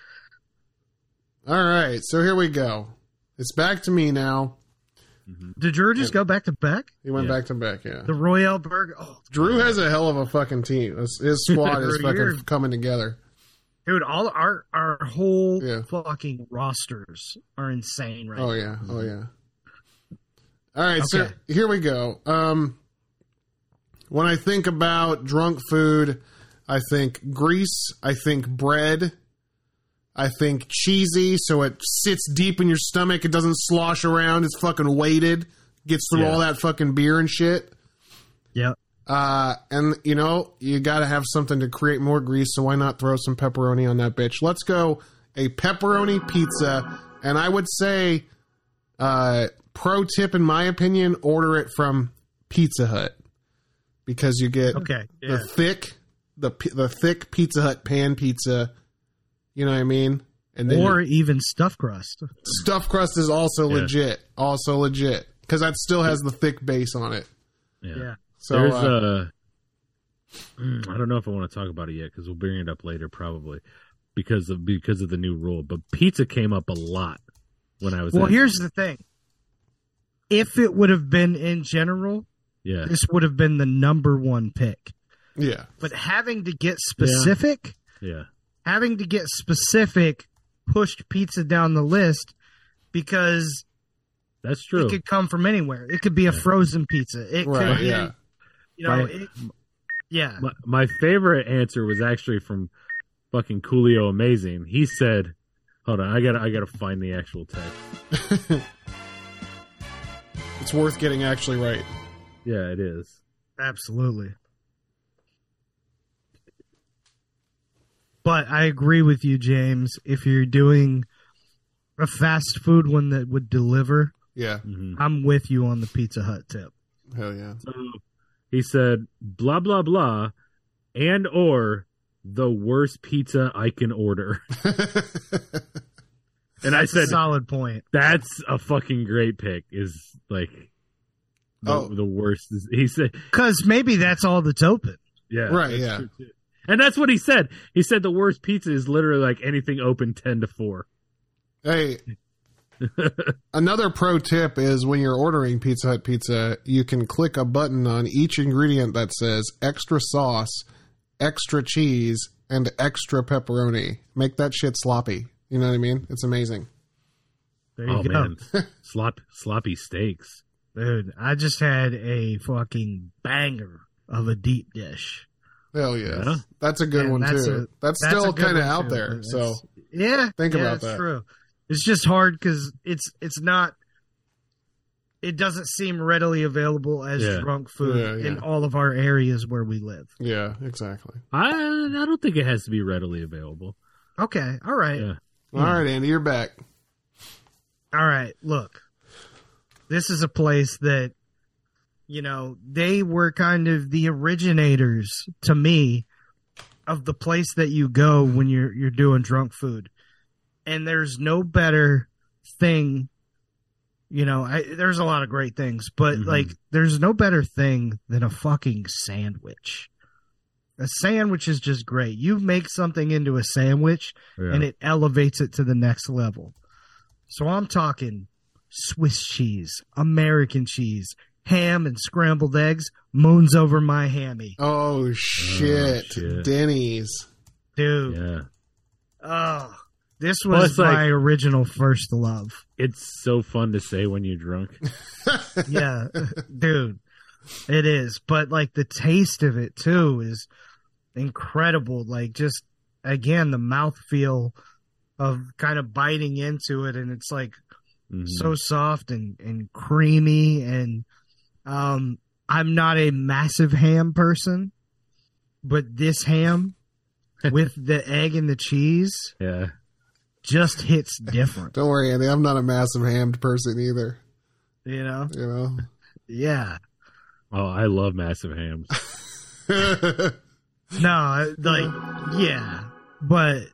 All right, so here we go. It's back to me now. Did Drew just go back to back? He went Yeah. back to back, yeah. The Royale Burger? Oh, Drew has a hell of a fucking team. His squad is fucking You're- coming together. dude, all our whole Yeah. fucking rosters are insane right Oh, now. yeah. Oh, yeah. All right, so Okay. here we go. When I think about drunk food, I think grease, I think bread, I think cheesy, so it sits deep in your stomach. It doesn't slosh around. It's fucking weighted. Gets through Yeah. all that fucking beer and shit. Yep. And, you know, you got to have something to create more grease, so why not throw some pepperoni on that bitch? Let's go a pepperoni pizza. And I would say, pro tip, in my opinion, order it from Pizza Hut. Because you get Okay. Yeah. the thick Pizza Hut pan pizza. You know what I mean? And then Or even stuffed crust. stuffed crust is also Yeah. legit. Also legit. Because that still has the thick base on it. Yeah. So There's I don't know if I want to talk about it yet because we'll bring it up later probably because of the new rule. But pizza came up a lot when I was. Well, at- here's the thing. if it would have been in general, Yeah. this would have been the number one pick. Yeah. But having to get specific, Yeah. pushed pizza down the list because That's true. it could come from anywhere. It could be a frozen pizza. It Right, could be, yeah. you know, My- yeah. My favorite answer was actually from fucking Coolio Amazing. He said, hold on, I gotta find the actual text. It's worth getting actually right. Yeah, it is. Absolutely. But I agree with you, James. If you're doing a fast food one that would deliver, Yeah. Mhm. I'm with you on the Pizza Hut tip. Hell yeah. So he said, blah, blah, blah, and or the worst pizza I can order. And I said, Solid point. that's a fucking great pick, is like the worst. He said, Because maybe that's all that's open. yeah. Right, that's yeah. true, too. And that's what he said. He said the worst pizza is literally like anything open 10 to 4. Hey, another pro tip is when you're ordering Pizza Hut pizza, you can click a button on each ingredient that says extra sauce, extra cheese, and extra pepperoni. Make that shit sloppy. You know what I mean? It's amazing. There you Oh, go. man. Sloppy steaks. Dude, I just had a fucking banger of a deep dish. Hell yes. Yeah. That's a good And one that's too. That's a still good kind of one, out too. there. That's- So yeah, Think about that's that. true. It's just hard because it's not. It doesn't seem readily available as Yeah. drunk food Yeah. in all of our areas where we live. yeah, exactly. I don't think it has to be readily available. Okay, all right, Yeah. All right, Andy, you're back. all right. Look, this is a place that, you know, they were kind of the originators to me of the place that you go when you're doing drunk food. And there's no better thing, you know, there's a lot of great things, but Mhm. like there's no better thing than a fucking sandwich. A sandwich is just great. You make something into a sandwich Yeah. and it elevates it to the next level. So I'm talking Swiss cheese, American cheese, ham and scrambled eggs, moons over my hammy. Oh shit, shit. Denny's. Dude, Yeah. oh, this Well, was it's like- my original first love. It's so fun to say when you're drunk. Yeah, dude, it is. But like the taste of it too is incredible. Like just again, the mouthfeel of kind of biting into it, and it's like Mhm. so soft and creamy. And I'm not a massive ham person, but this ham with the egg and the cheese Yeah. just hits different. Don't worry, Andy. I'm not a massive hammed person either. You know? You know. Yeah. Oh, I love massive hams. No, like, yeah, but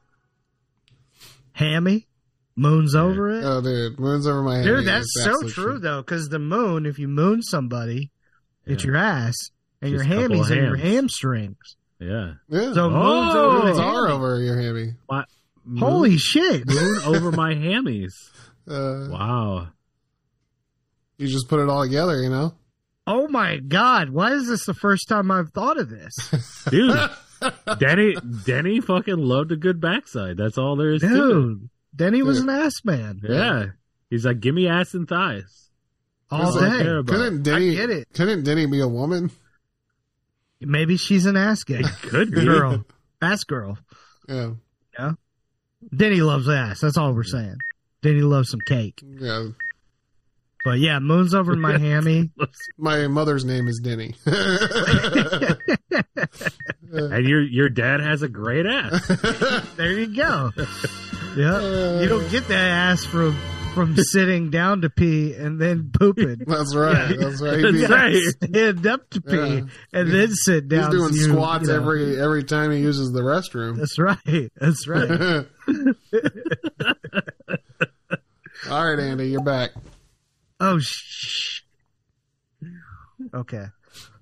hammy, moons over it. Oh, dude, moon's over my head. Dude, that's so true, though, because the moon, if you moon somebody, it's Yeah. your ass, and Just your a couple hammies of and your hams. hamstrings. Yeah. Yeah. So moons over moons the are hammy. over your hammy. Holy shit. Moon over my hammies. Uh, Wow. You just put it all together, you know. Oh my God. Why is this the first time I've thought of this? Dude. Denny fucking loved a good backside. That's all there is to it. Dude, Denny was an ass man. Yeah. He's like, give me ass and thighs. All That's all I day. care about. Couldn't Denny? I get it. Couldn't Denny be a woman? Maybe she's an ass gay. Could be. Girl. Ass girl. Yeah. Denny loves ass. That's all we're saying. Denny loves some cake. Yeah. But yeah, moon's over my hammy. My mother's name is Denny. And your dad has a great ass. There you go. Yeah, you don't get that ass from sitting down to pee and then pooping. That's right. Yeah. That's right. That's He- right. Stand up to pee Yeah. and then sit He's down. doing so you- squats you know. every time he uses the restroom. That's right. That's right. All right, Andy, you're back. Oh shh. Okay.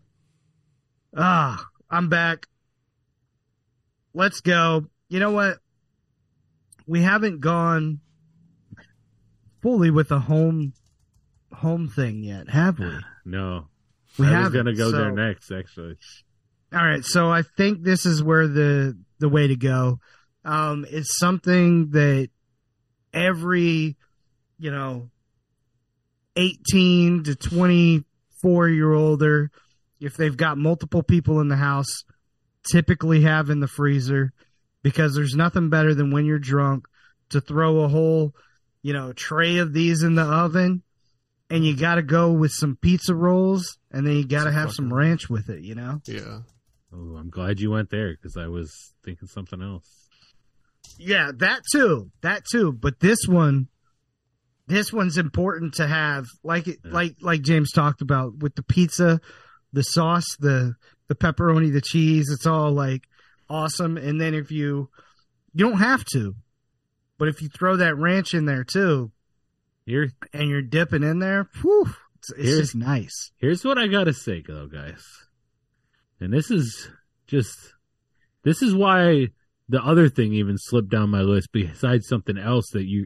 I'm back. Let's go. You know what? We haven't gone fully with a home home thing yet, have we? No. We I was haven't, going to go so- there next, actually. All right, so I think this is where the way to go. It's something that every, 18 to 24 year older, if they've got multiple people in the house, typically have in the freezer, because there's nothing better than when you're drunk to throw a whole, tray of these in the oven, and you got to go with some pizza rolls, and then you got to have some ranch with it, Yeah. Oh, I'm glad you went there because I was thinking something else. Yeah, that too. But this one's important to have, like James talked about with the pizza, the sauce, the pepperoni, the cheese. It's all like awesome. And then if you don't have to, but if you throw that ranch in there too, and you're dipping in there, whew, it's just nice. Here's what I gotta say, though, guys, and this is why the other thing even slipped down my list besides something else that you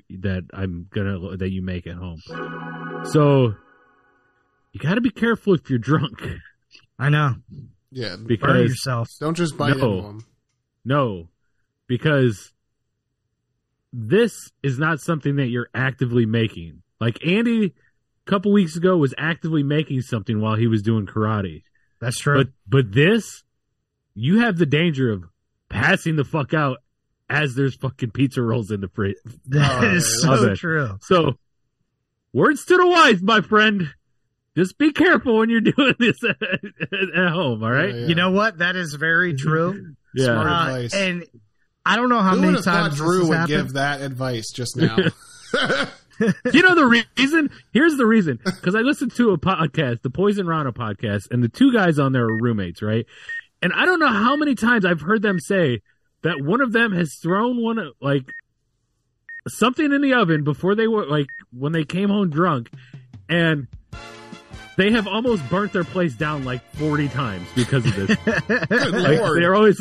make at home. So you got to be careful if you're drunk. I know. Yeah. Burn Because yourself. Don't just bite into them. no, because this is not something that you're actively making. Like Andy, a couple weeks ago, was actively making something while he was doing karate. That's true. But this, you have the danger of passing the fuck out as there's fucking pizza rolls in the fridge. That is so Love it. true. So, words to the wise, my friend. Just be careful when you're doing this at home, all right? Yeah. You know what? That is very true. Yeah. Smart advice. And I don't know how Who many would have thought times Drew this would has give happened. that advice just now? You know the reason? Here's the reason. Because I listened to a podcast, the Poison Rana podcast, and the two guys on there are roommates, right? And I don't know how many times I've heard them say that one of them has thrown something in the oven before they were, when they came home drunk, and they have almost burnt their place down 40 times because of this. Good Lord. They're always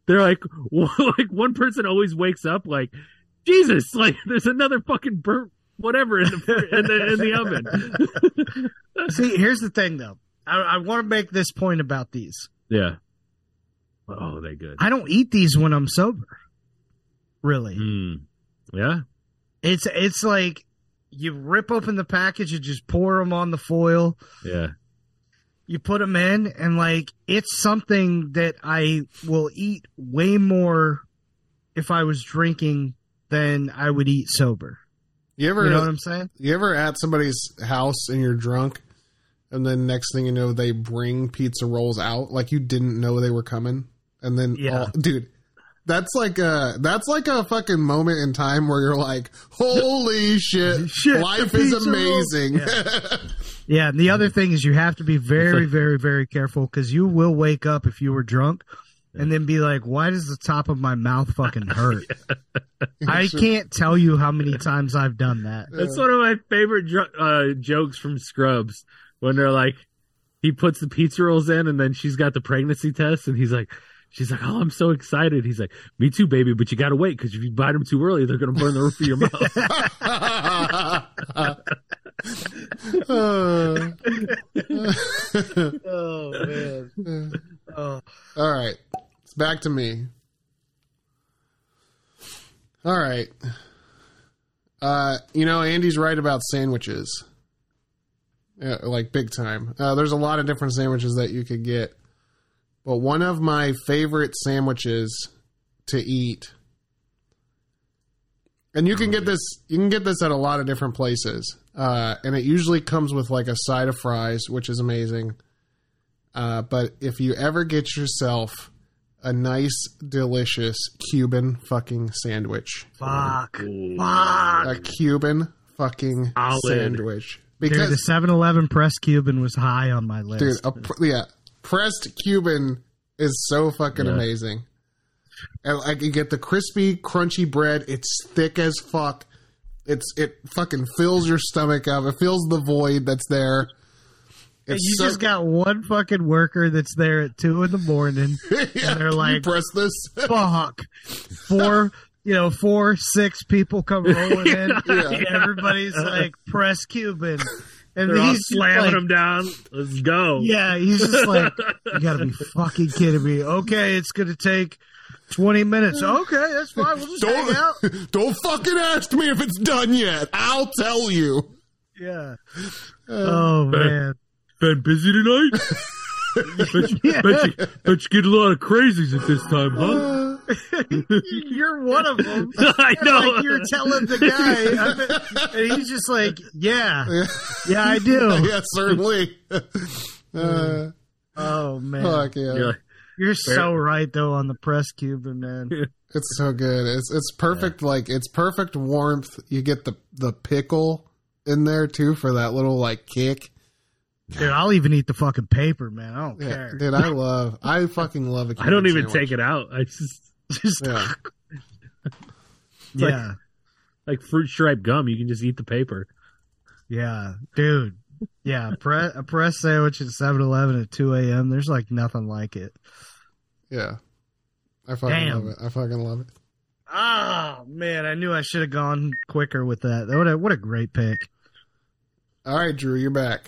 one person always wakes up Jesus, there's another fucking burnt whatever in the oven. See, here's the thing, though. I want to make this point about these. Yeah. Oh, they're good. I don't eat these when I'm sober. Really. Yeah. It's like you rip open the package, you just pour them on the foil. Yeah. You put them in, and it's something that I will eat way more if I was drinking than I would eat sober. You ever You know what I'm saying? You ever at somebody's house and you're drunk, and then next thing you know, they bring pizza rolls out like you didn't know they were coming, and then dude, that's like a fucking moment in time where you're like, holy shit, life is amazing. Yeah, and the other thing is you have to be very, very, very careful, because you will wake up if you were drunk and then be like, why does the top of my mouth fucking hurt? I can't tell you how many times I've done that. That's one of my favorite jokes from Scrubs, when they're like, he puts the pizza rolls in and then she's got the pregnancy test, and she's like, oh, I'm so excited. He's like, me too, baby, but you got to wait, because if you bite them too early, they're going to burn the roof of your mouth. Oh, man. Oh. All right, it's back to me. All right. Andy's right about sandwiches. Yeah, big time. There's a lot of different sandwiches that you could get. But one of my favorite sandwiches to eat, and you can get this at a lot of different places. And it usually comes with a side of fries, which is amazing. But if you ever get yourself a nice, delicious Cuban fucking sandwich. Fuck. A Cuban fucking sandwich. Because Dude, the 7-Eleven pressed Cuban was high on my list. Dude, pressed Cuban is so fucking amazing. And you get the crispy, crunchy bread. It's thick as fuck. It fucking fills your stomach up. It fills the void that's there. And you just got one fucking worker that's there at 2 a.m. and they're like, press this. Fuck. 4, 6 people come rolling in. Yeah. And everybody's like, press Cuban. And They're all he's slamming like, him down. Let's go. Yeah, he's just like, you gotta be fucking kidding me. Okay, it's gonna take 20 minutes. Okay, that's fine. We'll just hang out. Don't fucking ask me if it's done yet. I'll tell you. Yeah. Oh, man. Been busy tonight? bet you get a lot of crazies at this time, huh? You're one of them. I know. Like you're telling the guy, and he's just like, yeah, I do. Yeah, certainly. Oh, man. Fuck yeah. You're so right, though, on the press Cuban, man. It's so good. It's perfect. Yeah. Like, it's perfect warmth. You get the pickle in there, too, for that little, like, kick. Dude, I'll even eat the fucking paper, man. I don't care. Dude, I fucking love it. I don't even take it out. I just yeah. Like fruit stripe gum. You can just eat the paper. Yeah, dude. Yeah, a press sandwich at 7-Eleven at 2 a.m. There's like nothing like it. Yeah. I fucking love it. I fucking love it. Oh, man. I knew I should have gone quicker with that. What a great pick. All right, Drew, you're back.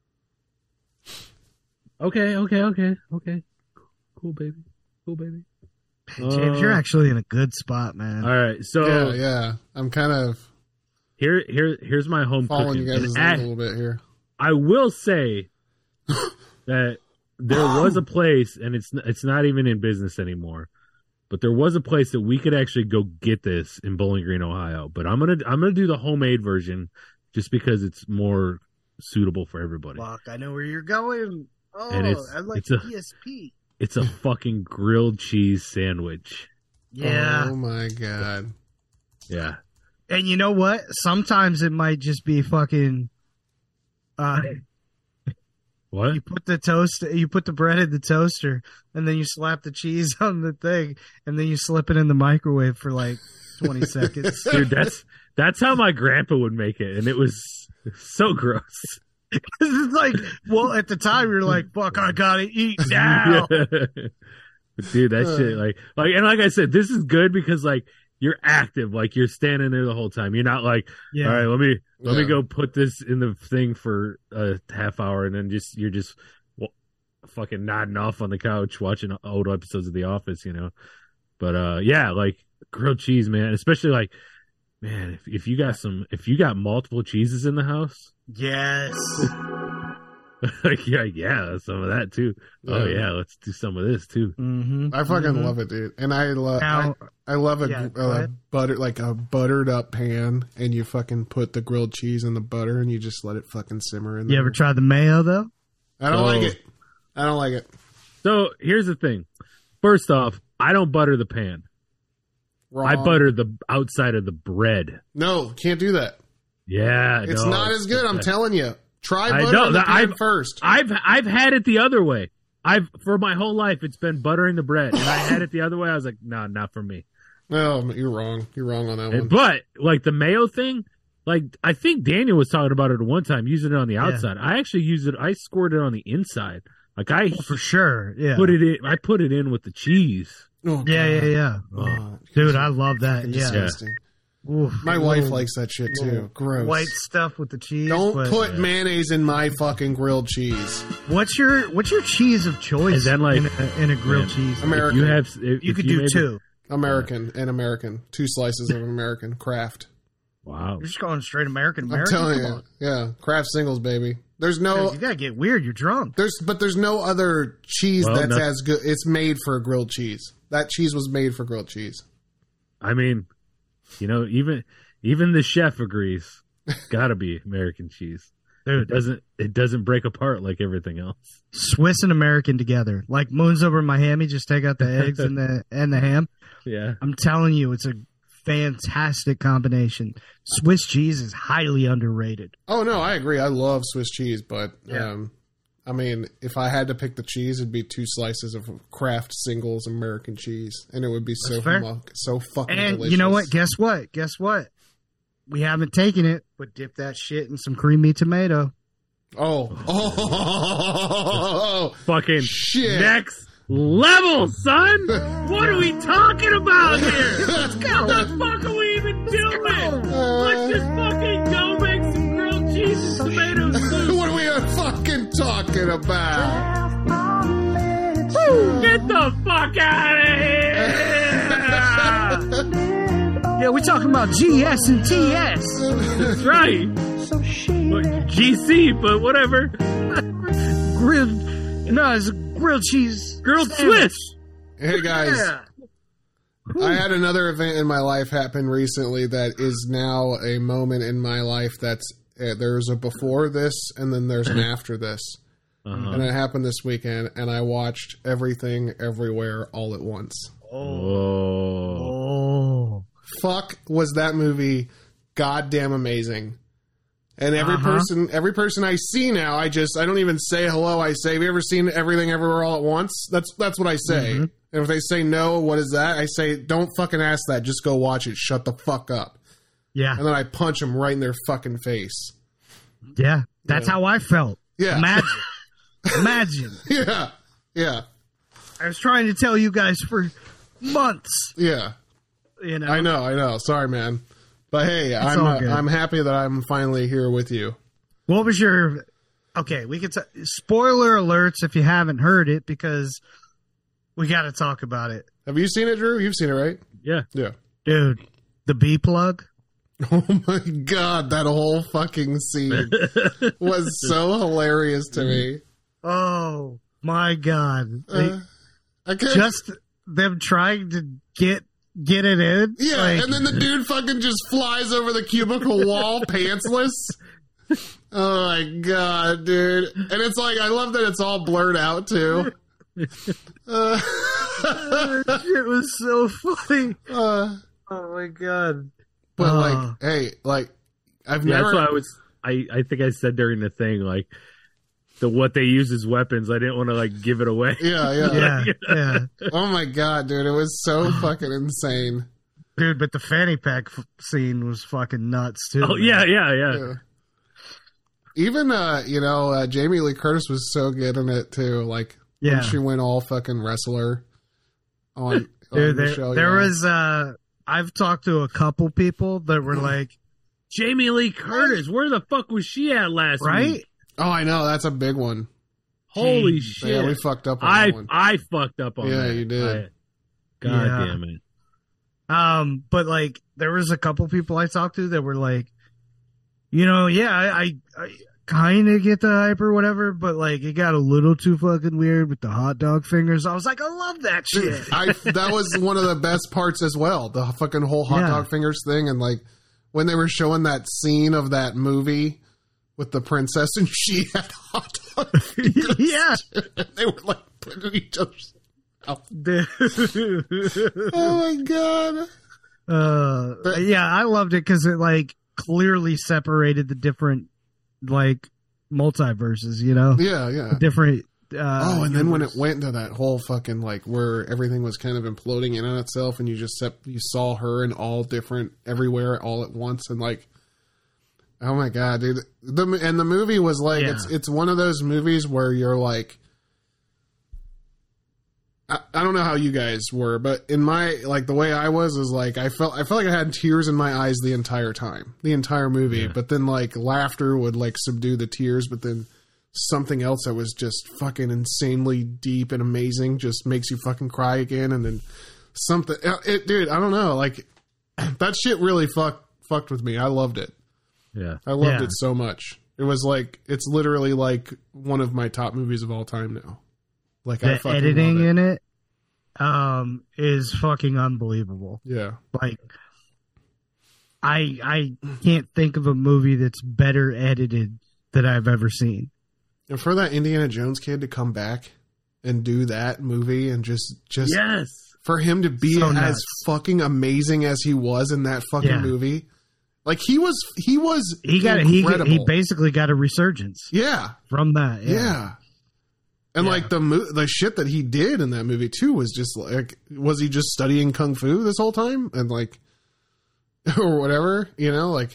Okay. Cool, baby. James, you're actually in a good spot, man. All right, so yeah. I'm kind of here's my home following cooking. you guys a little bit here. I will say that there was a place, and it's not even in business anymore, but there was a place that we could actually go get this in Bowling Green, Ohio. But I'm gonna do the homemade version just because it's more suitable for everybody. Fuck, I know where you're going. Oh, and I like ESP. It's a fucking grilled cheese sandwich. Yeah. Oh my god. Yeah. And you know what? Sometimes it might just be fucking. What? You put the bread in the toaster, and then you slap the cheese on the thing, and then you slip it in the microwave for like 20 seconds. Dude, that's how my grandpa would make it, and it was so gross. It's like, well, at the time you're like, "Fuck, I gotta eat now." Yeah. Dude, that shit, like I said, this is good because like you're active, like you're standing there the whole time. You're not like, all right, let me go put this in the thing for a half hour, and then you're just fucking nodding off on the couch watching old episodes of The Office, you know. But yeah, like grilled cheese, man, especially like, man, if you got multiple cheeses in the house. Yes. yeah, some of that too. Yeah. Oh yeah, let's do some of this too. Mm-hmm. I fucking love it, dude. And I love a butter, like a buttered up pan, and you fucking put the grilled cheese in the butter, and you just let it fucking simmer in there. You ever tried the mayo though? I don't like it. So here's the thing. First off, I don't butter the pan. Wrong. I butter the outside of the bread. No, can't do that. Yeah, it's not as good. I'm telling you. Try buttering the pan first. I've had it the other way. For my whole life it's been buttering the bread, and I had it the other way. I was like, no, not for me. No, you're wrong. You're wrong on that one. But like the mayo thing, like I think Daniel was talking about it at one time, using it on the outside. I actually use it. I squirt it on the inside. Like for sure. Yeah. I put it in with the cheese. Oh, yeah. Oh, dude, I love that. Disgusting. Yeah. Oof, my wife likes that shit too. Gross. White stuff with the cheese. Don't put mayonnaise in my fucking grilled cheese. What's your cheese of choice? And then like in a grilled cheese, American. You could do two. American and American, 2 slices of American Kraft. Wow, you're just going straight American. I'm telling you, yeah, Kraft singles, baby. There's no. You gotta get weird. You're drunk. There's no other cheese that's as good. It's made for grilled cheese. That cheese was made for grilled cheese. I mean, you know, even the chef agrees. Gotta be American cheese. Dude, it doesn't break apart like everything else. Swiss and American together, like Moons Over Miami. Just take out the eggs and the ham. Yeah, I'm telling you, it's a fantastic combination. Swiss cheese is highly underrated. Oh no, I agree. I love Swiss cheese, but I mean, if I had to pick the cheese, it'd be 2 slices of Kraft singles American cheese, and it would be so fucking and delicious. You know what? Guess what? We haven't taken it, but dip that shit in some creamy tomato. Oh, fucking shit! Next level, son. What are we talking about here? Let's go. What the fuck are we even doing? Let's just fucking go make some grilled cheese and tomatoes. about? Get the fuck out of here! Yeah, we're talking about GS and TS. That's right. GC, but whatever. It's grilled cheese. Grilled sandwich. Swiss. Hey guys, Yeah. I had another event in my life happen recently that is now a moment in my life that's there's a before this and then there's an after this. And it happened this weekend, and I watched Everything Everywhere All at Once. Oh. Fuck, was that movie goddamn amazing. And every person I see now, I don't even say hello. I say, have you ever seen Everything Everywhere All at Once? That's what I say. And if they say no, what is that? I say, don't fucking ask that. Just go watch it. Shut the fuck up. Yeah. And then I punch them right in their fucking face. Yeah. That's how I felt. Yeah. Imagine. Yeah. Yeah. I was trying to tell you guys for months. Yeah. You know. I know. Sorry, man. But hey, all good. I'm happy that I'm finally here with you. What was your... Okay, we could... Spoiler alerts if you haven't heard it, because we got to talk about it. Have you seen it, Drew? You've seen it, right? Yeah. Yeah. Dude, the B plug. Oh my god, that whole fucking scene was so hilarious to me. Oh my god. I can't... Just them trying to get it in. Yeah, like, and then the dude fucking just flies over the cubicle wall pantsless. Oh my god, dude. And it's like, I love that it's all blurred out too. it was so funny. Oh my god. But like, hey, like, I've Yeah, never... that's why I think I said during the thing, like, what they use as weapons, I didn't want to, like, give it away. Yeah. Yeah. Oh my god, dude, it was so fucking insane. Dude, but the fanny pack scene was fucking nuts too. Oh, man. yeah. Even, Jamie Lee Curtis was so good in it too. Like, when she went all fucking wrestler on Dude, the show. There was, I've talked to a couple people that were like, Jamie Lee Curtis, where the fuck was she at last right? week? Oh, I know. That's a big one. Holy shit. Yeah, we fucked up on that one. I fucked up on that. Yeah, you did. God Yeah. damn it. But like, there was a couple people I talked to that were like, I kind of get the hype or whatever, but like, it got a little too fucking weird with the hot dog fingers. I was like, I love that shit. That was one of the best parts as well. The fucking whole hot dog fingers thing. And like, when they were showing that scene of that movie with the princess and she had hot dog fingers. Yeah. They were like putting each other's mouth. Dude. Oh my god. Yeah, I loved it because it like clearly separated the different like multiverses, Yeah. different. And then when it went into that whole fucking like where everything was kind of imploding in on itself, and you saw her in all different everywhere all at once, and like, oh my god, dude! The movie was like it's one of those movies where you're like, I don't know how you guys were, but in my like the way I was is like I felt like I had tears in my eyes the entire movie, Yeah. but then like laughter would like subdue the tears, but then something else that was just fucking insanely deep and amazing just makes you fucking cry again, and then something dude, I don't know, like that shit really fucked with me. I loved it. Yeah. I loved it so much. It was like, it's literally like one of my top movies of all time now. Like, the I fucking editing love it. in it is fucking unbelievable. Yeah. Like, I can't think of a movie that's better edited that I've ever seen. And for that Indiana Jones kid to come back and do that movie and just Yes. for him to be So as nuts. fucking amazing as he was in that fucking movie. Like he was He incredible. he basically got a resurgence yeah. from that. Yeah. And like the shit that he did in that movie too was just like, was he just studying kung fu this whole time and like, or whatever, like,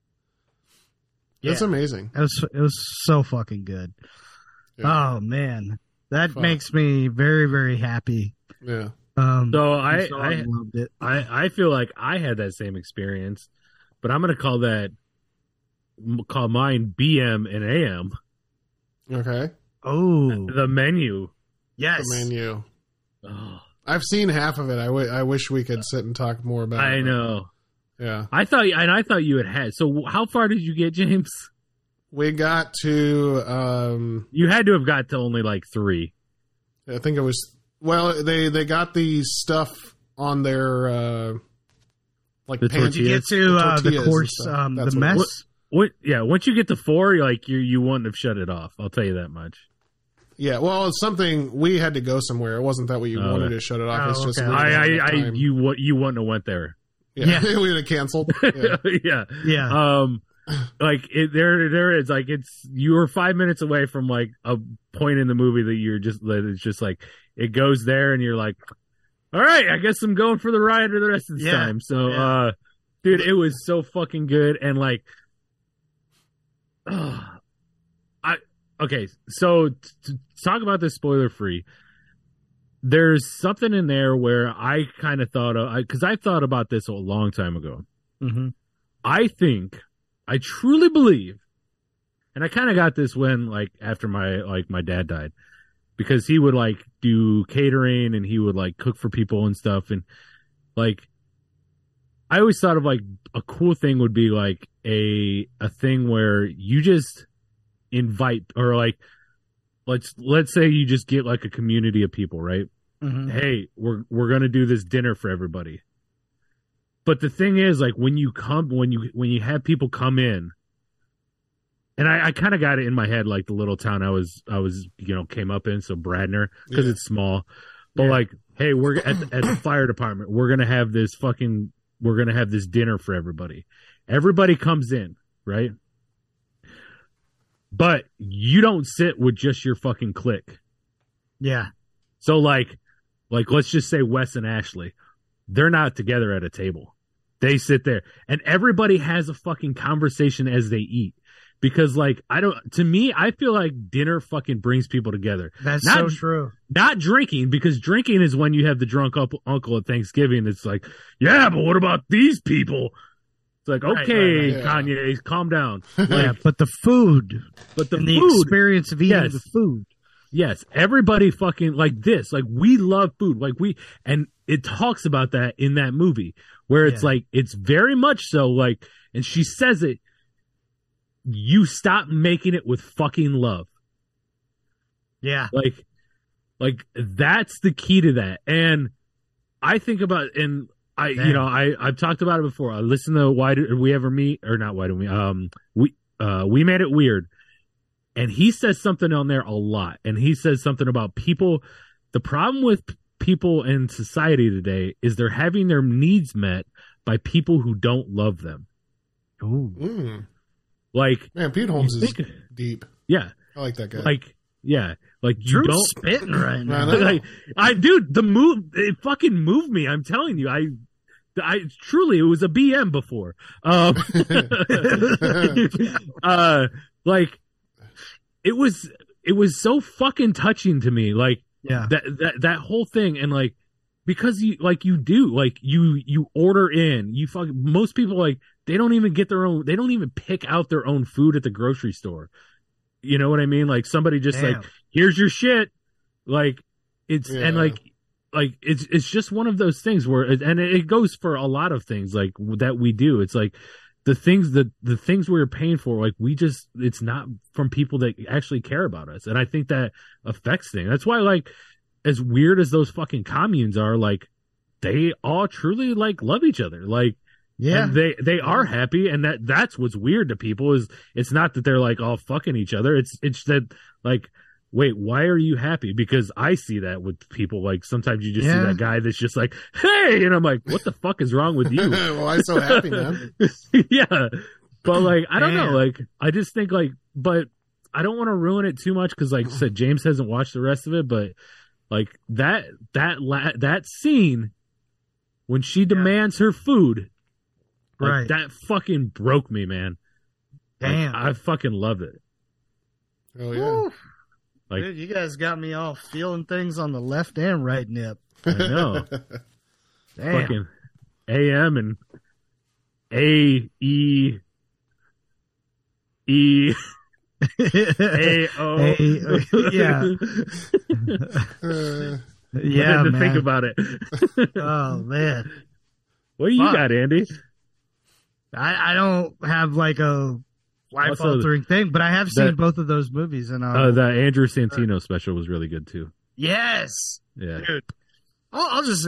it's amazing. It was so fucking good. Yeah. Oh man, that makes me very, very happy. Yeah. So I I loved it. I feel like I had that same experience, but I'm going to call mine BM and AM. Okay. Oh, The Menu. yes. The Menu. Oh, I've seen half of it. I wish we could sit and talk more about it. I know. Yeah. I thought you had. So how far did you get, James? We got to You had to have got to only like 3. I think it was they got the stuff on their like The Did you get to the tortillas and course, stuff. the That's what it mess? was. Yeah, once you get to 4, you wouldn't have shut it off. I'll tell you that much. Yeah, well, it's something we had to go somewhere. It wasn't that what you wanted to shut it off. Oh, It's just okay. we didn't have enough time. You wouldn't have went there. yeah. Yeah. we would have canceled. Yeah. Yeah. Yeah. Like there is like you were 5 minutes away from like a point in the movie that it's just like it goes there and you're like, all right, I guess I'm going for the ride for the rest of the time. So, dude, it was so fucking good and like, okay, so to talk about this spoiler free. There's something in there where I kind of thought of because I thought about this a long time ago. Mm-hmm. I truly believe, and I kind of got this when, like, after my dad died, because he would like do catering and he would like cook for people and stuff, and like, I always thought of like a cool thing would be like a thing where you just invite or like, let's say you just get like a community of people, right? Mm-hmm. Hey, we're gonna do this dinner for everybody. But the thing is, like, when you have people come in, and I kind of got it in my head, like the little town I was came up in, so Bradner, because it's small. But like, hey, we're at the fire department. We're gonna have this dinner for everybody. Everybody comes in, right? But you don't sit with just your fucking clique. Yeah. So like let's just say Wes and Ashley, they're not together at a table. They sit there and everybody has a fucking conversation as they eat. Because like, to me, I feel like dinner fucking brings people together. That's Not- so true. Not drinking, because drinking is when you have the drunk uncle at Thanksgiving. It's like, yeah, but what about these people? It's like, Right, okay, right. Kanye, calm down. Yeah, but the food But the and the food, experience of eating yes. the food. yes, everybody fucking like this. Like, we love food. And it talks about that in that movie where it's like, it's very much so like, and she says it, you stop making it with fucking love. Yeah. Like that's the key to that. And I think about, and I've talked about it before. I listened to Why Did We Ever Meet, or not Why Did We Made It Weird. And he says something on there a lot. And he says something about people. The problem with people in society today is they're having their needs met by people who don't love them. Ooh. Like, Man, Pete Holmes is think- deep. yeah, I like that guy. like you Drew's don't. spitting right now. I know. Dude, the move, it fucking moved me. I'm telling you, I truly, it was a BM before. Like, it was so fucking touching to me. Like, Yeah. that whole thing. And like, because you order in, most people, like, they don't even pick out their own food at the grocery store. You know what I mean? Like, somebody just Damn. like, here's your shit. Like, it's, Yeah. and like it's just one of those things where, and it goes for a lot of things like that we do. It's like the things we're paying for, like, it's not from people that actually care about us. And I think that affects things. That's why, like, as weird as those fucking communes are, like, they all truly like love each other. Like, Yeah. and they are happy, and that's what's weird to people is it's not that they're like all fucking each other. It's that, like, wait, why are you happy? Because I see that with people. Like, sometimes you just see that guy that's just like, hey, and I'm like, what the fuck is wrong with you? Well, I'm so happy, man. Yeah, but like, I don't know. Damn. Like, I just think like, but I don't want to ruin it too much because, like I said, James hasn't watched the rest of it. But like that scene when she demands her food. Like, Right. that fucking broke me, man. Like, Damn. I fucking loved it. Oh yeah. Woo. Like- Dude, you guys got me all feeling things on the left and right nip. I know. Damn. Fucking AM and A E. Hey, oh. Yeah. Yeah, to man. think about it. Oh man, What do you Fuck. got, Andy? I don't have like a life Also, altering thing, but I have seen that- both of those movies, and The Andrew Santino special was really good too. yes, Yeah. dude. I'll just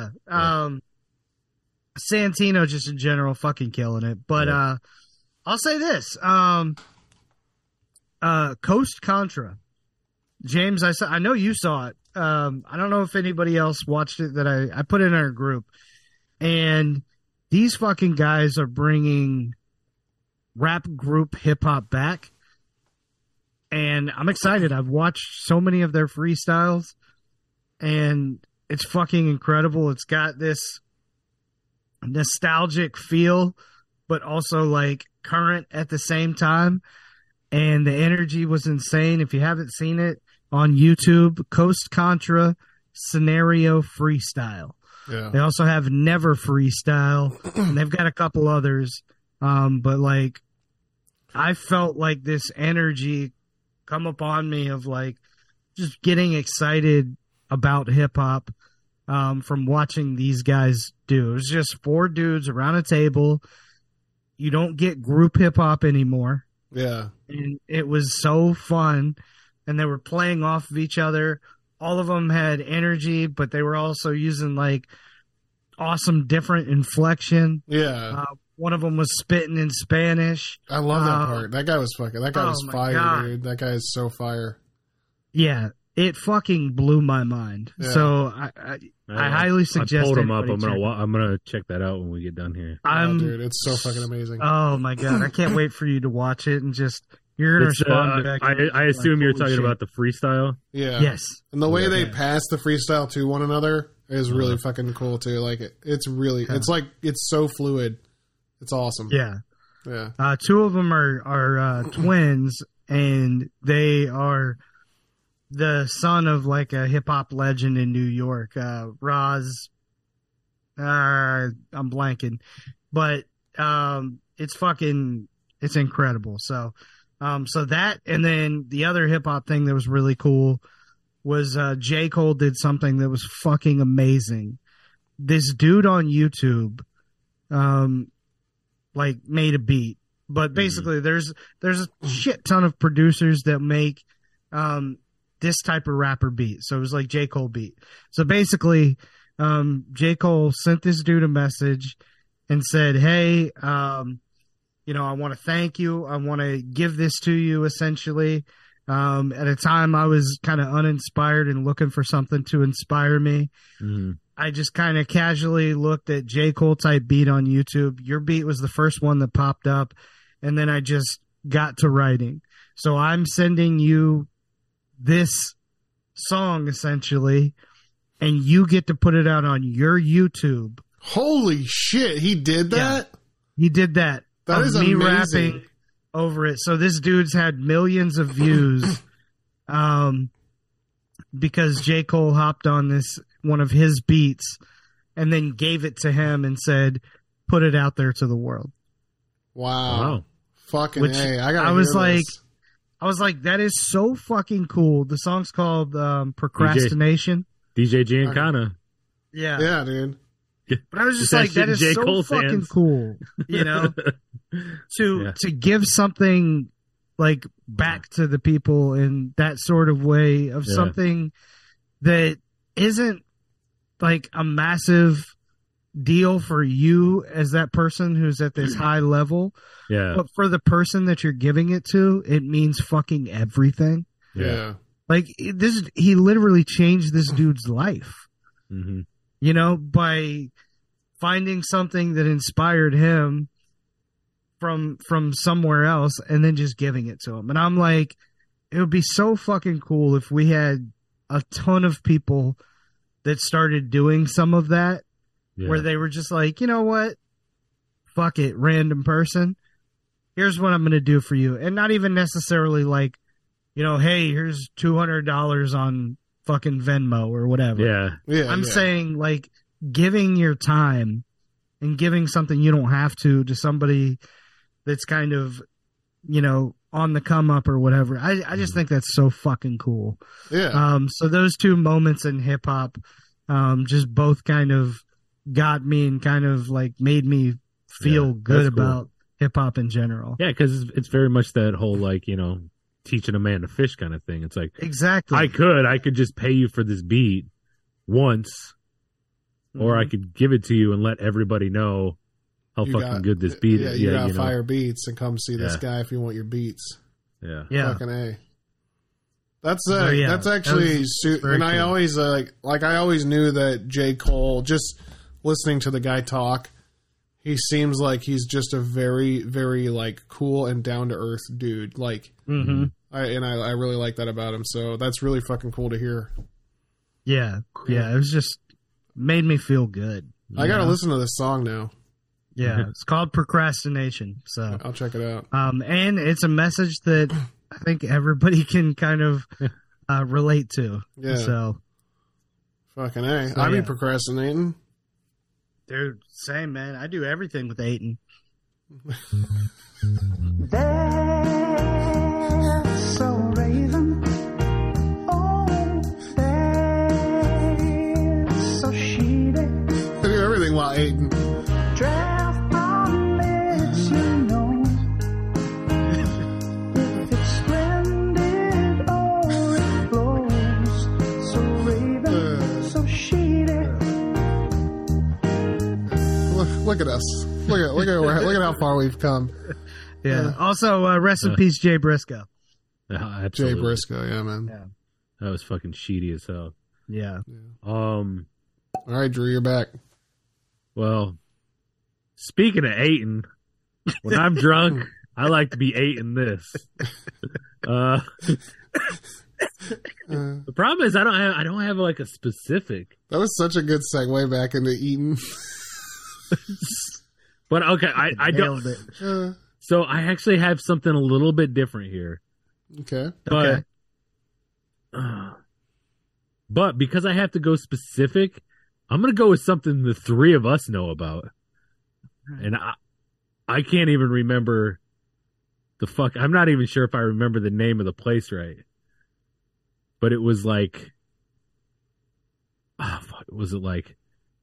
Santino just in general fucking killing it. But I'll say this. Coast Contra. James, I know you saw it. I don't know if anybody else watched it that I put in our group. And these fucking guys are bringing rap group hip hop back. And I'm excited. I've watched so many of their freestyles and it's fucking incredible. It's got this nostalgic feel, but also like current at the same time. And the energy was insane. If you haven't seen it on YouTube, Coast Contra Scenario Freestyle. Yeah. They also have Never Freestyle, and they've got a couple others. But like, I felt like this energy come upon me of like just getting excited about hip hop from watching these guys do. It was just four dudes around a table. You don't get group hip hop anymore. Yeah. And it was so fun. And they were playing off of each other. All of them had energy, but they were also using like awesome different inflection. Yeah. One of them was spitting in Spanish. I love that part. That guy was fucking. That guy Oh was my fire, God. dude. That guy is so fire. Yeah, it fucking blew my mind. Yeah. So I highly suggest. I pulled him up. anybody check it. I'm gonna check that out when we get done here. I'm, Dude, it's so fucking amazing. Oh my god, I can't wait for you to watch it and just you're gonna It's, respond back. I assume you're holy talking shit. about the freestyle. Yeah. Yes. And the way Yeah. they pass the freestyle to one another is really fucking cool too. Like it's really, it's like it's so fluid. It's awesome. Yeah. Yeah. Two of them are twins, and they are the son of like a hip hop legend in New York, Roz. I'm blanking, but it's incredible. So that, and then the other hip hop thing that was really cool was J. Cole did something that was fucking amazing. This dude on YouTube, like made a beat, but basically there's a shit ton of producers that make this type of rapper beat. So it was like J. Cole beat. So basically, J. Cole sent this dude a message and said, "Hey, I want to thank you. I want to give this to you." Essentially, at a time I was kind of uninspired and looking for something to inspire me. Mm-hmm. I just kind of casually looked at J. Cole type beat on YouTube. Your beat was the first one that popped up, and then I just got to writing. So I'm sending you this song essentially, and you get to put it out on your YouTube. Holy shit, he did that? He did that. That of is me amazing. rapping over it. So this dude's had millions of views because J. Cole hopped on this one of his beats and then gave it to him and said, "Put it out there to the world." Wow. Fucking Which A. I was like, that is so fucking cool. The song's called Procrastination. DJ Giancana. Yeah. Yeah, dude. But I was just That like, shit that in is J. so Cole's fucking hands. cool, to give something like back to the people in that sort of way of something that isn't like a massive deal for you as that person who's at this high level, Yeah. but for the person that you're giving it to, it means fucking everything. Yeah. Like he literally changed this dude's life. Mm-hmm. By finding something that inspired him from somewhere else and then just giving it to him. And I'm like, it would be so fucking cool if we had a ton of people that started doing some of that, where they were just like, you know what? Fuck it, random person. Here's what I'm going to do for you. And not even necessarily like, hey, here's $200 on fucking Venmo or whatever. Yeah. Yeah. I'm saying like giving your time and giving something you don't have to somebody that's kind of, on the come up or whatever. I just think that's so fucking cool. Yeah. So those two moments in hip hop, just both kind of got me and kind of like made me feel good that's cool. about hip hop in general. Yeah, because it's very much that whole like, you know, teaching a man to fish kind of thing. It's like, Exactly. I could just pay you for this beat once, or I could give it to you and let everybody know how You fucking got- good this beat Yeah, is. you Yeah, got you know. Fire Beats and come see this Yeah. guy if you want your beats. Yeah. Yeah. Fucking A. That's So, yeah, that's that actually was and very I cool. always I always knew that J. Cole, just listening to the guy talk, he seems like he's just a very, very like cool and down to earth dude. Like I really like that about him. So that's really fucking cool to hear. Yeah. Yeah. It was just made me feel good. I gotta listen to this song now. Yeah. It's called Procrastination. So, I'll check it out. and it's a message that I think everybody can kind of relate to. Yeah. So, Fucking A. So, I be yeah. procrastinating. dude, same, man. I do everything with Aiton. That's so raven. Oh, that's so sheedy. I do everything while eating. Draft on lets you know if it's stranded or it flows. So raven, so sheedy. Look at us. Look at how far we've come. Yeah. Also, rest in peace, Jay Briscoe. Yeah, Jay absolutely. Briscoe, yeah, man. Yeah. That was fucking sheedy as hell. Yeah. All right, Drew, you're back. Well, speaking of eating, when I'm drunk, I like to be eating this. The problem is I don't have like a specific. That was such a good segue back into eating. But okay, I don't. Nailed it. So I actually have something a little bit different here. Okay. But but because I have to go specific, I'm gonna go with something the three of us know about, and I can't even remember the fuck. I'm not even sure if I remember the name of the place right, but it was like, was it like?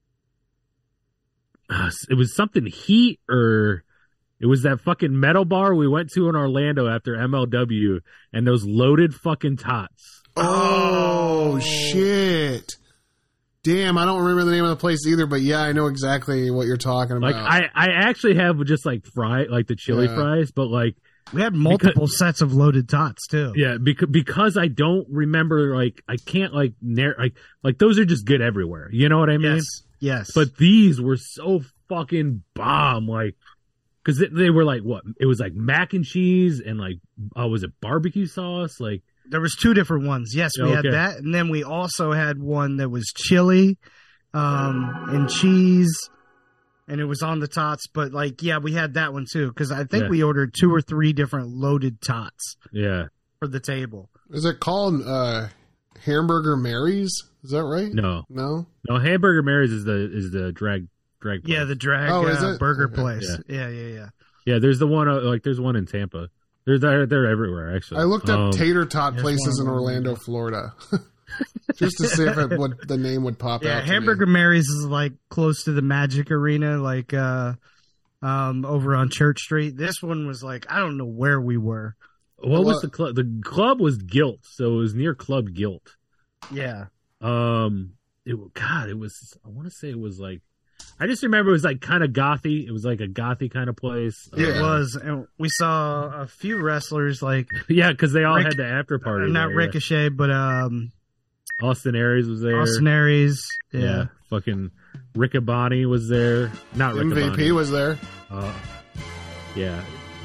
It was something Heat, or it was that fucking metal bar we went to in Orlando after MLW, and those loaded fucking tots. Oh, shit. Damn, I don't remember the name of the place either, but yeah, I know exactly what you're talking about. Like I actually have just like like the chili Yeah. fries, but like We had multiple sets of loaded tots too. yeah, because I don't remember, like I can't like like those are just good everywhere. You know what I mean? Yes. Yes. But these were so fucking bomb, like, because they were like what? It was like mac and cheese and like, was it barbecue sauce? Like, there was two different ones. Yes, we had Okay. that, and then we also had one that was chili, and cheese, and it was on the tots. But like, yeah, we had that one too because I think Yeah. we ordered 2 or 3 different loaded tots yeah, for the table. Is it called Hamburger Mary's? Is that right? no, Hamburger Mary's is the drag. Place. Yeah, the drag Oh, is it? burger Okay. place. Yeah. Yeah, there's the one there's one in Tampa. They're everywhere actually. I looked up tater tot there's places one in in Orlando, Florida, just to see if the name would pop Yeah, out. to Hamburger me. Mary's is like close to the Magic Arena, like over on Church Street. This one was like, I don't know where we were. What was the club? The club was Guilt, so it was near Club Guilt. Yeah. It was. I want to say it was like. I just remember it was like kind of gothy. It was like a gothy kind of place. It was, and we saw a few wrestlers like Yeah, because they all had the after party. not there, Ricochet, but Austin Aries was there. Austin Aries. Yeah. Yeah, Fucking Riccaboni was there. Not Riccaboni. MVP was there. Yeah.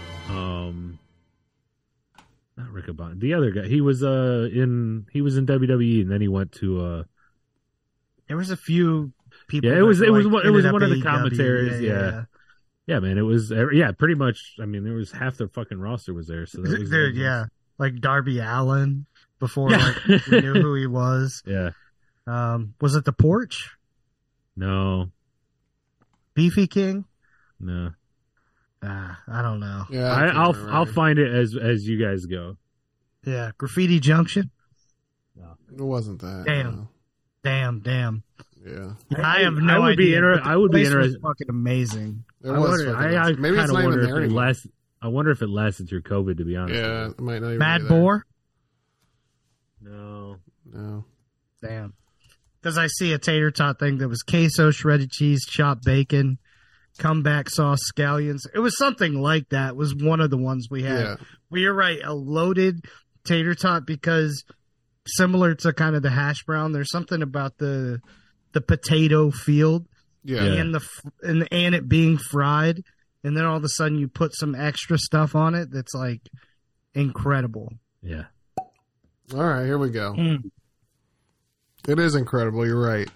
Not Riccaboni. The other guy. He was in WWE, and then he went to there was a few people. Yeah, it was that, like, one of ended the up commentaries, AEW. yeah. Yeah, man, it was pretty much. I mean, there was half the fucking roster was there. So that was, Dude, yeah, like Darby Allin before Yeah. like we knew who he was. Yeah. Was it the Porch? No. Beefy King? No. I don't know. Yeah, I can't I'll remember. find it as you guys go. Yeah, Graffiti Junction. It wasn't that. Damn. no. Damn. Yeah. I have no I would be idea. but the I would be place was interested. fucking amazing. It I was wonder, fucking I awesome. Maybe kind it's of not even wonder there if it anymore. lasts. I wonder if it lasted through COVID. To be honest. Yeah, it might not even Mad be there. Boar. No. No. Damn. Because I see a tater tot thing that was queso, shredded cheese, chopped bacon, comeback sauce, scallions. It was something like that. It was one of the ones we had. Yeah. Well, you're right. A loaded tater tot because similar to kind of the hash brown, there's something about the potato field Yeah. Yeah. and and it being fried, and then all of a sudden you put some extra stuff on it that's like incredible. Yeah. All right, here we go. Mm. It is incredible. You're right.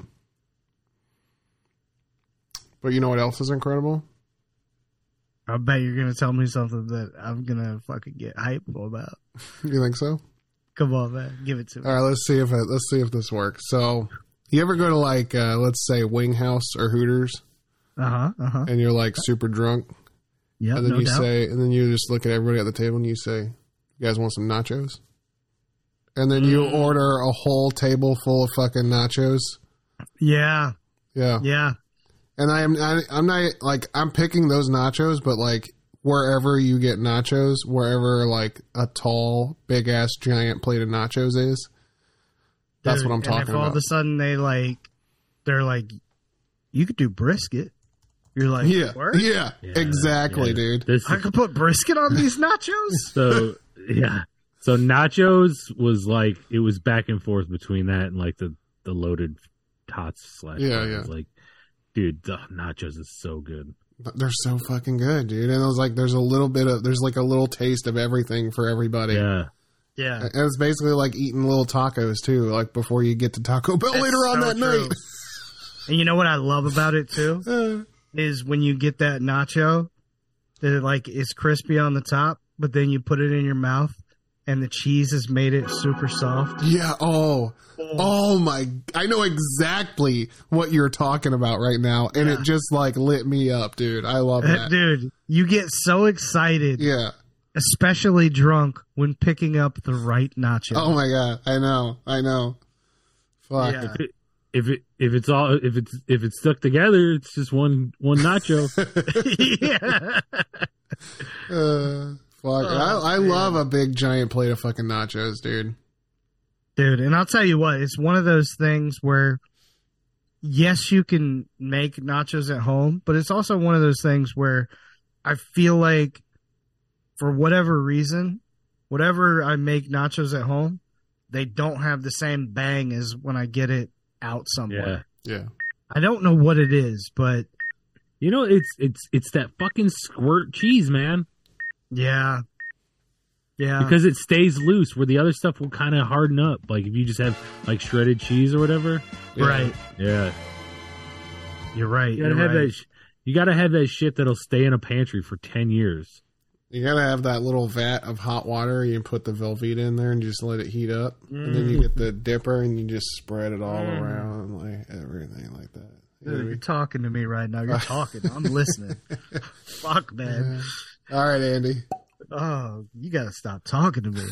But you know what else is incredible? I bet you're gonna tell me something that I'm gonna fucking get hyped about. You think so? Come on, man, give it to me. All right, let's see if this works. So, you ever go to like let's say Wing House or Hooters, and you're like super drunk, Yeah, and then no you doubt. say, and then you just look at everybody at the table and you say, "You guys want some nachos?" And then you order a whole table full of fucking nachos. Yeah, Yeah. yeah. And I'm not like I'm picking those nachos, but like wherever you get nachos, wherever like a tall, big ass, giant plate of nachos is, that's Dude, what I'm and talking if all about. of a sudden they're like, you could do brisket. You're like, Yeah, "Word? yeah, exactly, Yeah. dude. This I could put brisket on these nachos. so yeah. So nachos was like it was back and forth between that and like the loaded tots slash. Yeah, fries. yeah. Like, dude, the nachos is so good. They're so fucking good, dude. And it was like there's like a little taste of everything for everybody. Yeah. Yeah, And it's basically like eating little tacos too, like before you get to Taco Bell That's later on so that true. night. And you know what I love about it too is when you get that nacho that it like is crispy on the top, but then you put it in your mouth and the cheese has made it super soft. Yeah. Oh my! I know exactly what you're talking about right now, and it just like lit me up, dude. I love that. Dude, you get so excited, Yeah. especially drunk, when picking up the right nacho. Oh my god! I know. Fuck. Yeah. If it's stuck together, it's just one nacho. Yeah. Fuck. I love a big giant plate of fucking nachos, dude. Dude, and I'll tell you what, it's one of those things where, yes, you can make nachos at home, but it's also one of those things where I feel like, for whatever reason, whatever I make nachos at home, they don't have the same bang as when I get it out somewhere. Yeah. I don't know what it is, but You know, it's that fucking squirt cheese, man. yeah. Yeah. Because it stays loose, where the other stuff will kind of harden up. Like if you just have like shredded cheese or whatever. Right. Yeah, You're right. you gotta You're have right. that. You gotta have that shit that'll stay in a pantry for 10 years. You gotta have that little vat of hot water. You put the Velveeta in there and just let it heat up, and then you get the dipper and you just spread it all around, like everything like that. You know what I Dude, you're mean? talking to me right now. You're talking. I'm listening. Fuck, man. All right, Andy. Oh, you gotta stop talking to me.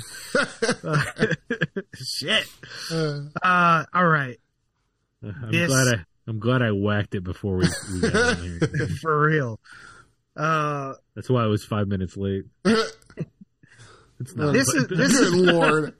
Shit. All right. I'm glad I whacked it before we got on here. For real. That's why I was 5 minutes late. It's not. This is Good lord.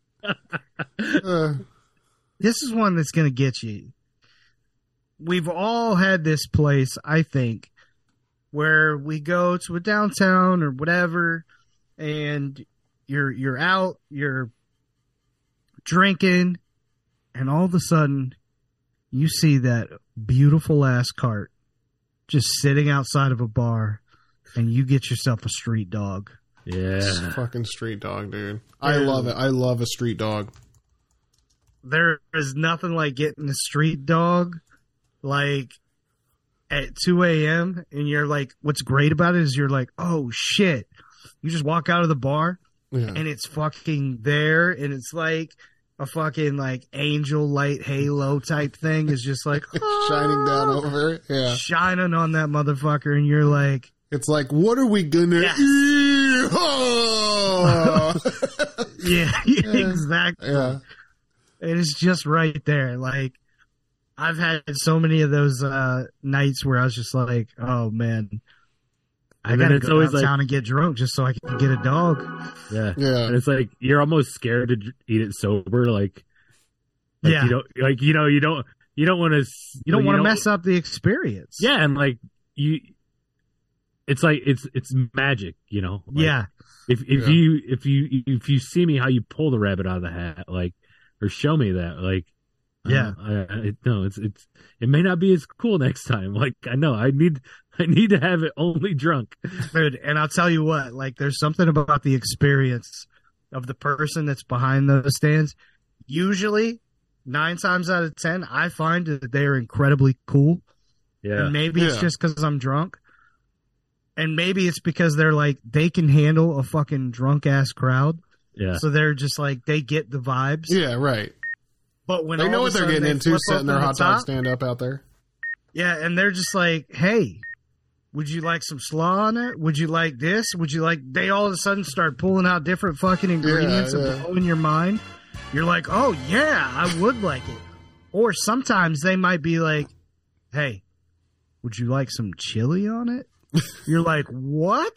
this is one that's gonna get you. We've all had this place, I think, where we go to a downtown or whatever, and you're out, you're drinking, and all of a sudden you see that beautiful ass cart just sitting outside of a bar, and you get yourself a street dog. Yeah. Fucking street dog, dude. I love it. I love a street dog. There is nothing like getting a street dog like at 2 a.m. and you're like, what's great about it is you're like, oh shit. You just walk out of the bar Yeah. and it's fucking there, and it's like a fucking like angel light halo type thing is just like Shining down over it. Yeah. shining on that motherfucker, and you're like, It's like, what are we gonna Yes. eat? Oh! Yeah, exactly. Yeah. It is just right there. Like, I've had so many of those nights where I was just like, oh man, I And then gotta it's go always downtown and get drunk just so I can get a dog. Yeah. Yeah. And it's like you're almost scared to eat it sober. Like Yeah. you don't like you don't want to You don't want to mess up the experience. Yeah, and like it's like it's magic, Like, Yeah. If you see me how you pull the rabbit out of the hat, like, or show me that, like, Yeah. it may not be as cool next time. Like, I know I need to have it only drunk. Dude, and I'll tell you what, like, there's something about the experience of the person that's behind those stands. Usually, 9 times out of 10, I find that they are incredibly cool. Yeah, And maybe it's Yeah. just because I'm drunk. And maybe it's because they're like, they can handle a fucking drunk ass crowd. yeah, So they're just like, they get the vibes. Yeah, right. But when They know all what of a they're sudden getting they into flip setting their open hot the dog top, stand up out there. yeah, and they're just like, hey, would you like some slaw on it? Would you like this? Would you like... They all of a sudden start pulling out different fucking ingredients Yeah. and blowing your mind. You're like, oh, yeah, I would like it. Or sometimes they might be like, hey, would you like some chili on it? You're like, what?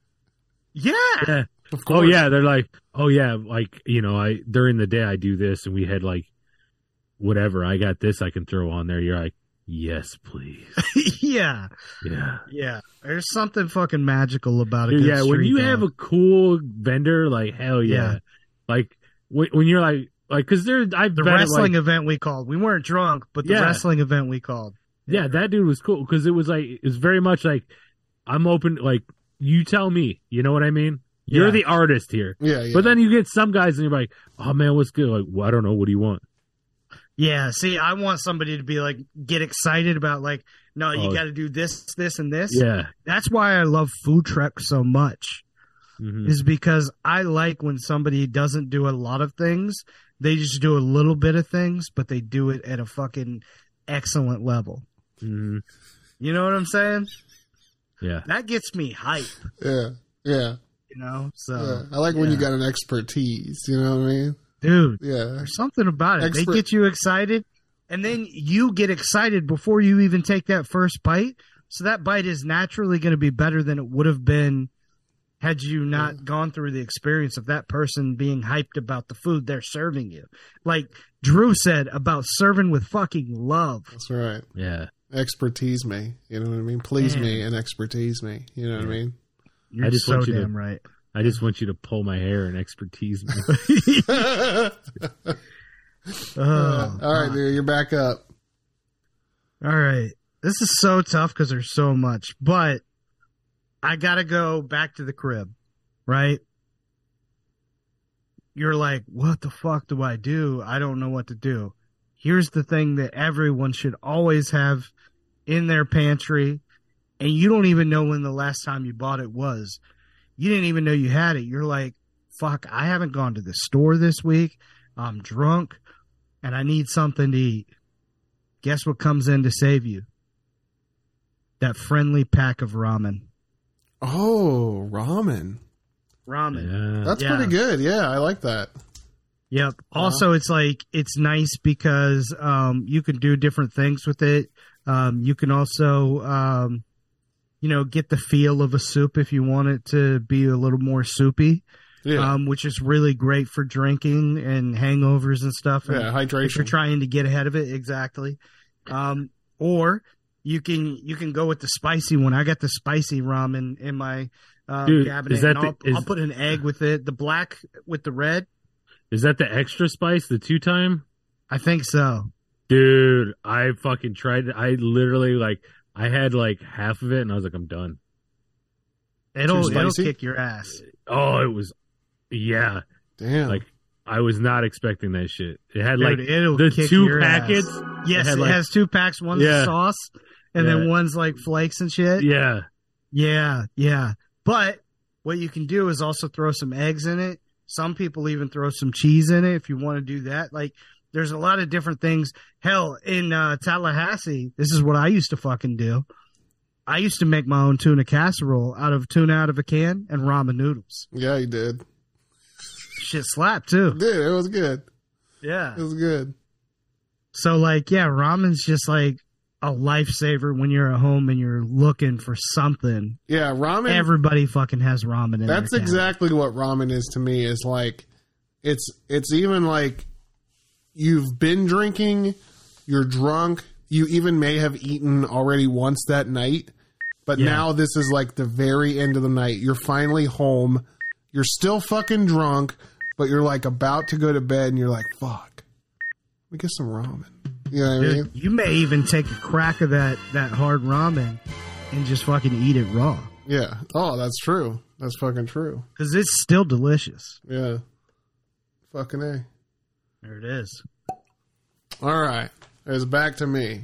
Yeah. yeah. Of course. Oh yeah, they're like, oh yeah, like I during the day I do this, and we had like whatever. I got this I can throw on there. You're like, yes, please. Yeah. Yeah. Yeah. There's something fucking magical about it. Dude, yeah, when you have a cool vendor, like hell yeah, Yeah. like when you're like because I've the been at, wrestling like, event we called. We weren't drunk, but the Yeah. wrestling event we called. yeah, that dude was cool because it was very much like I'm open, like you tell me, you know what I mean? You're Yeah. the artist here, Yeah, yeah. but then you get some guys and you're like, oh man, what's good? Like, well, I don't know, what do you want? Yeah, see, I want somebody to be like, get excited about like, no, you Oh. got to do this, this, and this. Yeah, That's why I love food trucks so much, Mhm. is because I like when somebody doesn't do a lot of things. They just do a little bit of things, but they do it at a fucking excellent level. Mhm. You know what I'm saying? Yeah. That gets me hype, yeah, yeah, you know? So, yeah. I like when you yeah. got an expertise. You know what I mean? dude, Yeah, there's something about it. They Expert- get you excited, and then you get excited before you even take that first bite. So that bite is naturally going to be better than it would have been had you not gone through the experience of that person being hyped about the food they're serving you. Like Drew said about serving with fucking love. that's right. Yeah. Expertise me. You know what I mean? Please Man. me and expertise me. You know what I mean? You're I just so want you to- damn right. I just want you to pull my hair and expertise me. Oh, All right, dude, you're back up. all right. This is so tough because there's so much, but I got to go back to the crib, right? You're like, what the fuck do? I don't know what to do. Here's the thing that everyone should always have in their pantry, and you don't even know when the last time you bought it was. You didn't even know you had it. You're like, fuck, I haven't gone to the store this week. I'm drunk, and I need something to eat. Guess what comes in to save you? That friendly pack of ramen. Oh, ramen. Ramen. Yeah. That's Yeah. pretty good. Yeah, I like that. Yep. Also, it's like, it's nice because you can do different things with it. You can also, get the feel of a soup if you want it to be a little more soupy, Yeah, which is really great for drinking and hangovers and stuff. And yeah, if you're hydration. trying to get ahead of it, exactly. Or you can go with the spicy one. I got the spicy ramen in my Dude, cabinet. is that and the- I'll put an egg with it. The black with the red. Is that the extra spice, the 2-time? I think so. Dude, I fucking tried it. I literally I had half of it and I was like, I'm done. It'll spicy? kick your ass. Oh, it was, yeah. Damn. Like, I was not expecting that shit. It had Dude, it'll the kick 2 your ass. packets. Yes, had, it like- has 2 packs. One's Yeah. sauce, and Yeah. then one's like flakes and shit. Yeah. Yeah. But what you can do is also throw some eggs in it. Some people even throw some cheese in it if you want to do that. Like, there's a lot of different things. Hell, in Tallahassee, this is what I used to fucking do. I used to make my own tuna casserole out of tuna out of a can and ramen noodles. Yeah, you did. Shit slapped too. Dude, it was good. Yeah. It was good. So like, yeah, ramen's just like a lifesaver when you're at home and you're looking for something. Yeah, ramen. Everybody fucking has ramen in That's their cabinet. exactly what ramen is to me. Is like, it's even like you've been drinking, you're drunk, you even may have eaten already once that night, but Yeah. now this is like the very end of the night. You're finally home. You're still fucking drunk, but you're like about to go to bed, and you're like, "Fuck, let me get some ramen." You know what I mean? Dude, you may even take a crack of that hard ramen and just fucking eat it raw. Yeah. Oh, that's true. That's fucking true. Because it's still delicious. Yeah. Fucking A. There it is. All right. It's back to me.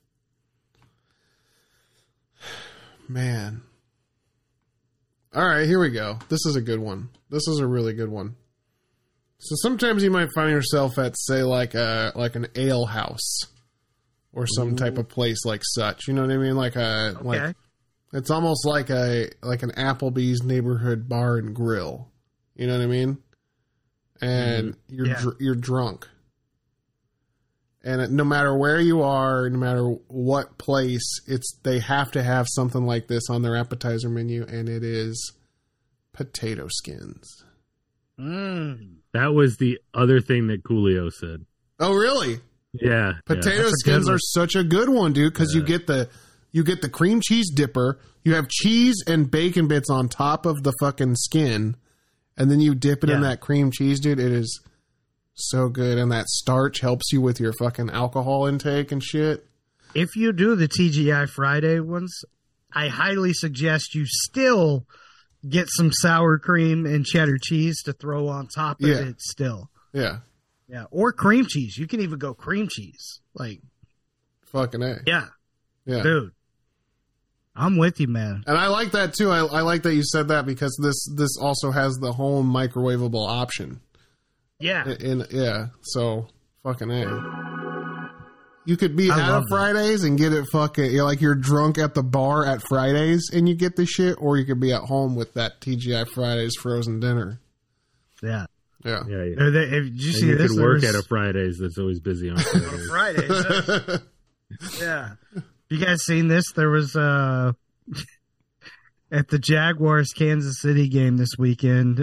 Man. All right, here we go. This is a good one. This is a really good one. So sometimes you might find yourself at, say, like an ale house or some type of place like such. You know what I mean? Like Okay. it's almost like an Applebee's neighborhood bar and grill. You know what I mean? And you're drunk. And no matter where you are, no matter what place, they have to have something like this on their appetizer menu, and it is potato skins. That was the other thing that Coolio said. Oh, really? Yeah. Potato That's a skins good are one. such a good one, dude, because you get the cream cheese dipper, you have cheese and bacon bits on top of the fucking skin, and then you dip it in Yeah. that cream cheese, dude. It is so good, and that starch helps you with your fucking alcohol intake and shit. If you do the TGI Friday ones, I highly suggest you still get some sour cream and cheddar cheese to throw on top of Yeah. it still. Yeah, Yeah. Or cream cheese. You can even go cream cheese. Like, fucking A. yeah. Yeah. Dude. I'm with you, man. And I like that too. I like that you said that because this also has the home microwavable option. Yeah. Yeah, so fucking A. You could be I out love of Fridays and get it fucking you're drunk at the bar at Fridays and you get the shit, or you could be at home with that TGI Fridays frozen dinner. Yeah. Yeah. Yeah. Did you And see you this? could work There at was- a Fridays that's always busy on Fridays. Fridays. Yeah. You guys seen this? There was at the Jaguars Kansas City game this weekend.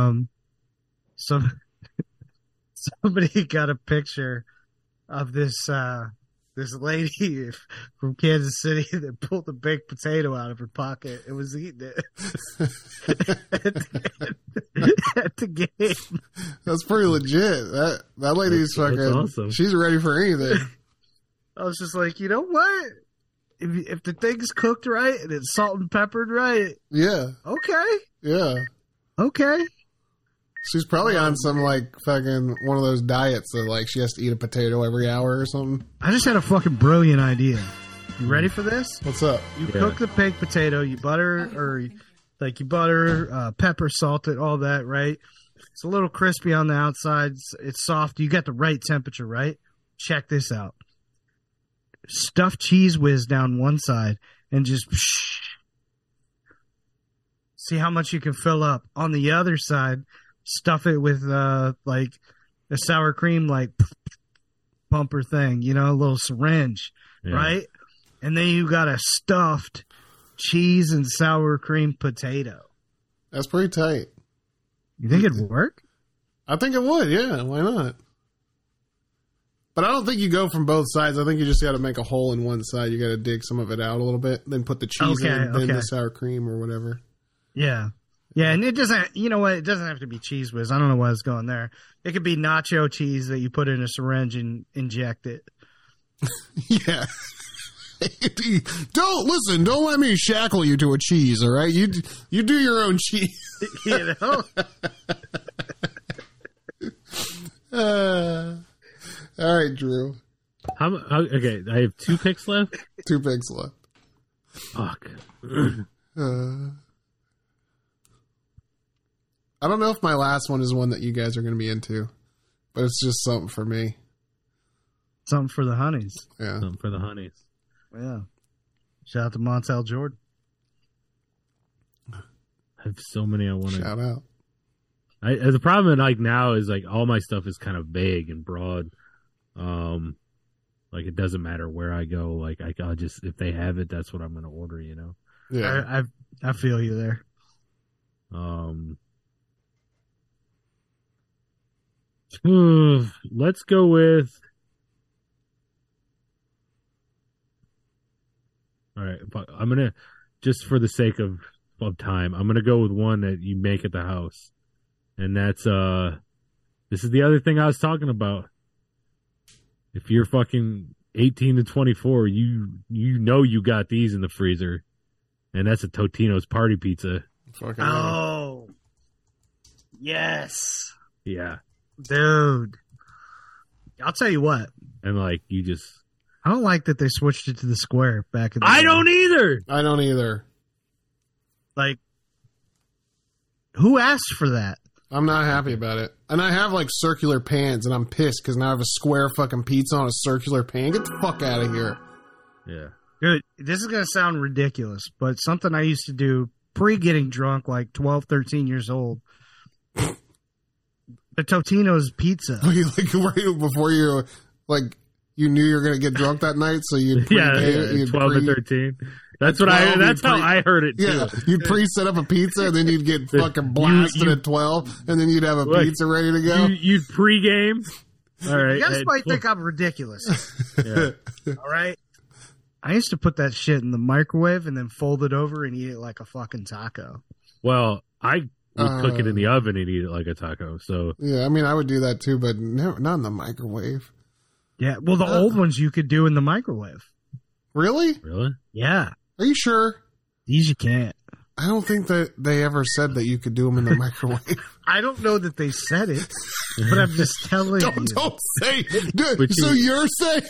Somebody got a picture of this lady from Kansas City that pulled a baked potato out of her pocket and was eating it at the game. That's pretty legit. That lady's That's fucking awesome. she's ready for anything. I was just like, you know what? If the thing's cooked right and it's salt and peppered right, Yeah. okay. Yeah. She's probably on some like fucking one of those diets that like she has to eat a potato every hour or something. I just had a fucking brilliant idea. You ready for this? What's up? You cook the baked potato, you butter, pepper, salt it, all that, right? It's a little crispy on the outside. It's soft. You got the right temperature, right? Check this out. Stuff Cheese Whiz down one side and just see how much you can fill up. On the other side, stuff it with like a sour cream like pumper thing, you know, a little syringe, Yeah. right? And then you got a stuffed cheese and sour cream potato. That's pretty tight. You think it'd work? I think it would, yeah. Why not? But I don't think you go from both sides. I think you just got to make a hole in one side. You got to dig some of it out a little bit, then put the cheese in, then the sour cream or whatever. Yeah. Yeah, and it doesn't, you know what, it doesn't have to be Cheese Whiz. I don't know why it's going there. It could be nacho cheese that you put in a syringe and inject it. Yeah. Don't let me shackle you to a cheese, all right? You do your own cheese. You know? All right, Drew. Okay, I have 2 picks left. 2 picks left. Fuck. I don't know if my last one is one that you guys are going to be into, but it's just something for me. Something for the honeys. Yeah. Something for the honeys. Yeah. Shout out to Montel Jordan. I have so many I want to. Shout out. The problem like now is like all my stuff is kind of vague and broad. Like it doesn't matter where I go. Like I'll just if they have it, that's what I'm going to order. You know. Yeah. I feel you there. Let's go with. All right, I'm gonna just for the sake of time, I'm gonna go with one that you make at the house, and that's this is the other thing I was talking about. If you're fucking 18 to 24, you know you got these in the freezer, and that's a Totino's party pizza. Fucking Oh, yes, Yeah, dude. I'll tell you what. and like you just. I don't like that they switched it to the square back in the I day. don't either. I don't either. Like, who asked for that? I'm not happy about it. And I have like circular pans, and I'm pissed because now I have a square fucking pizza on a circular pan. Get the fuck out of here. Yeah. Dude, this is going to sound ridiculous, but something I used to do pre-getting drunk, like 12, 13 years old. The Totino's pizza. Like right before you like you knew you were gonna get drunk that night, so you'd Yeah, 12 and 13. That's what 12, that's how I heard it too. Yeah, you'd pre-set up a pizza, and then you'd get fucking blasted at 12, and then you'd have a Look, pizza ready to go. You'd pregame. All right. You guys at might 12 think I'm ridiculous. Yeah. All right? I used to put that shit in the microwave and then fold it over and eat it like a fucking taco. Well, I would cook it in the oven and eat it like a taco. So Yeah, I mean, I would do that too, but never, not in the microwave. Yeah, well, the old ones you could do in the microwave. Really? really, Yeah, Are you sure? these you can't. I don't think that they ever said that you could do them in the microwave. I don't know that they said it, but I'm just telling you. Don't say. Dude, But so you- you're saying.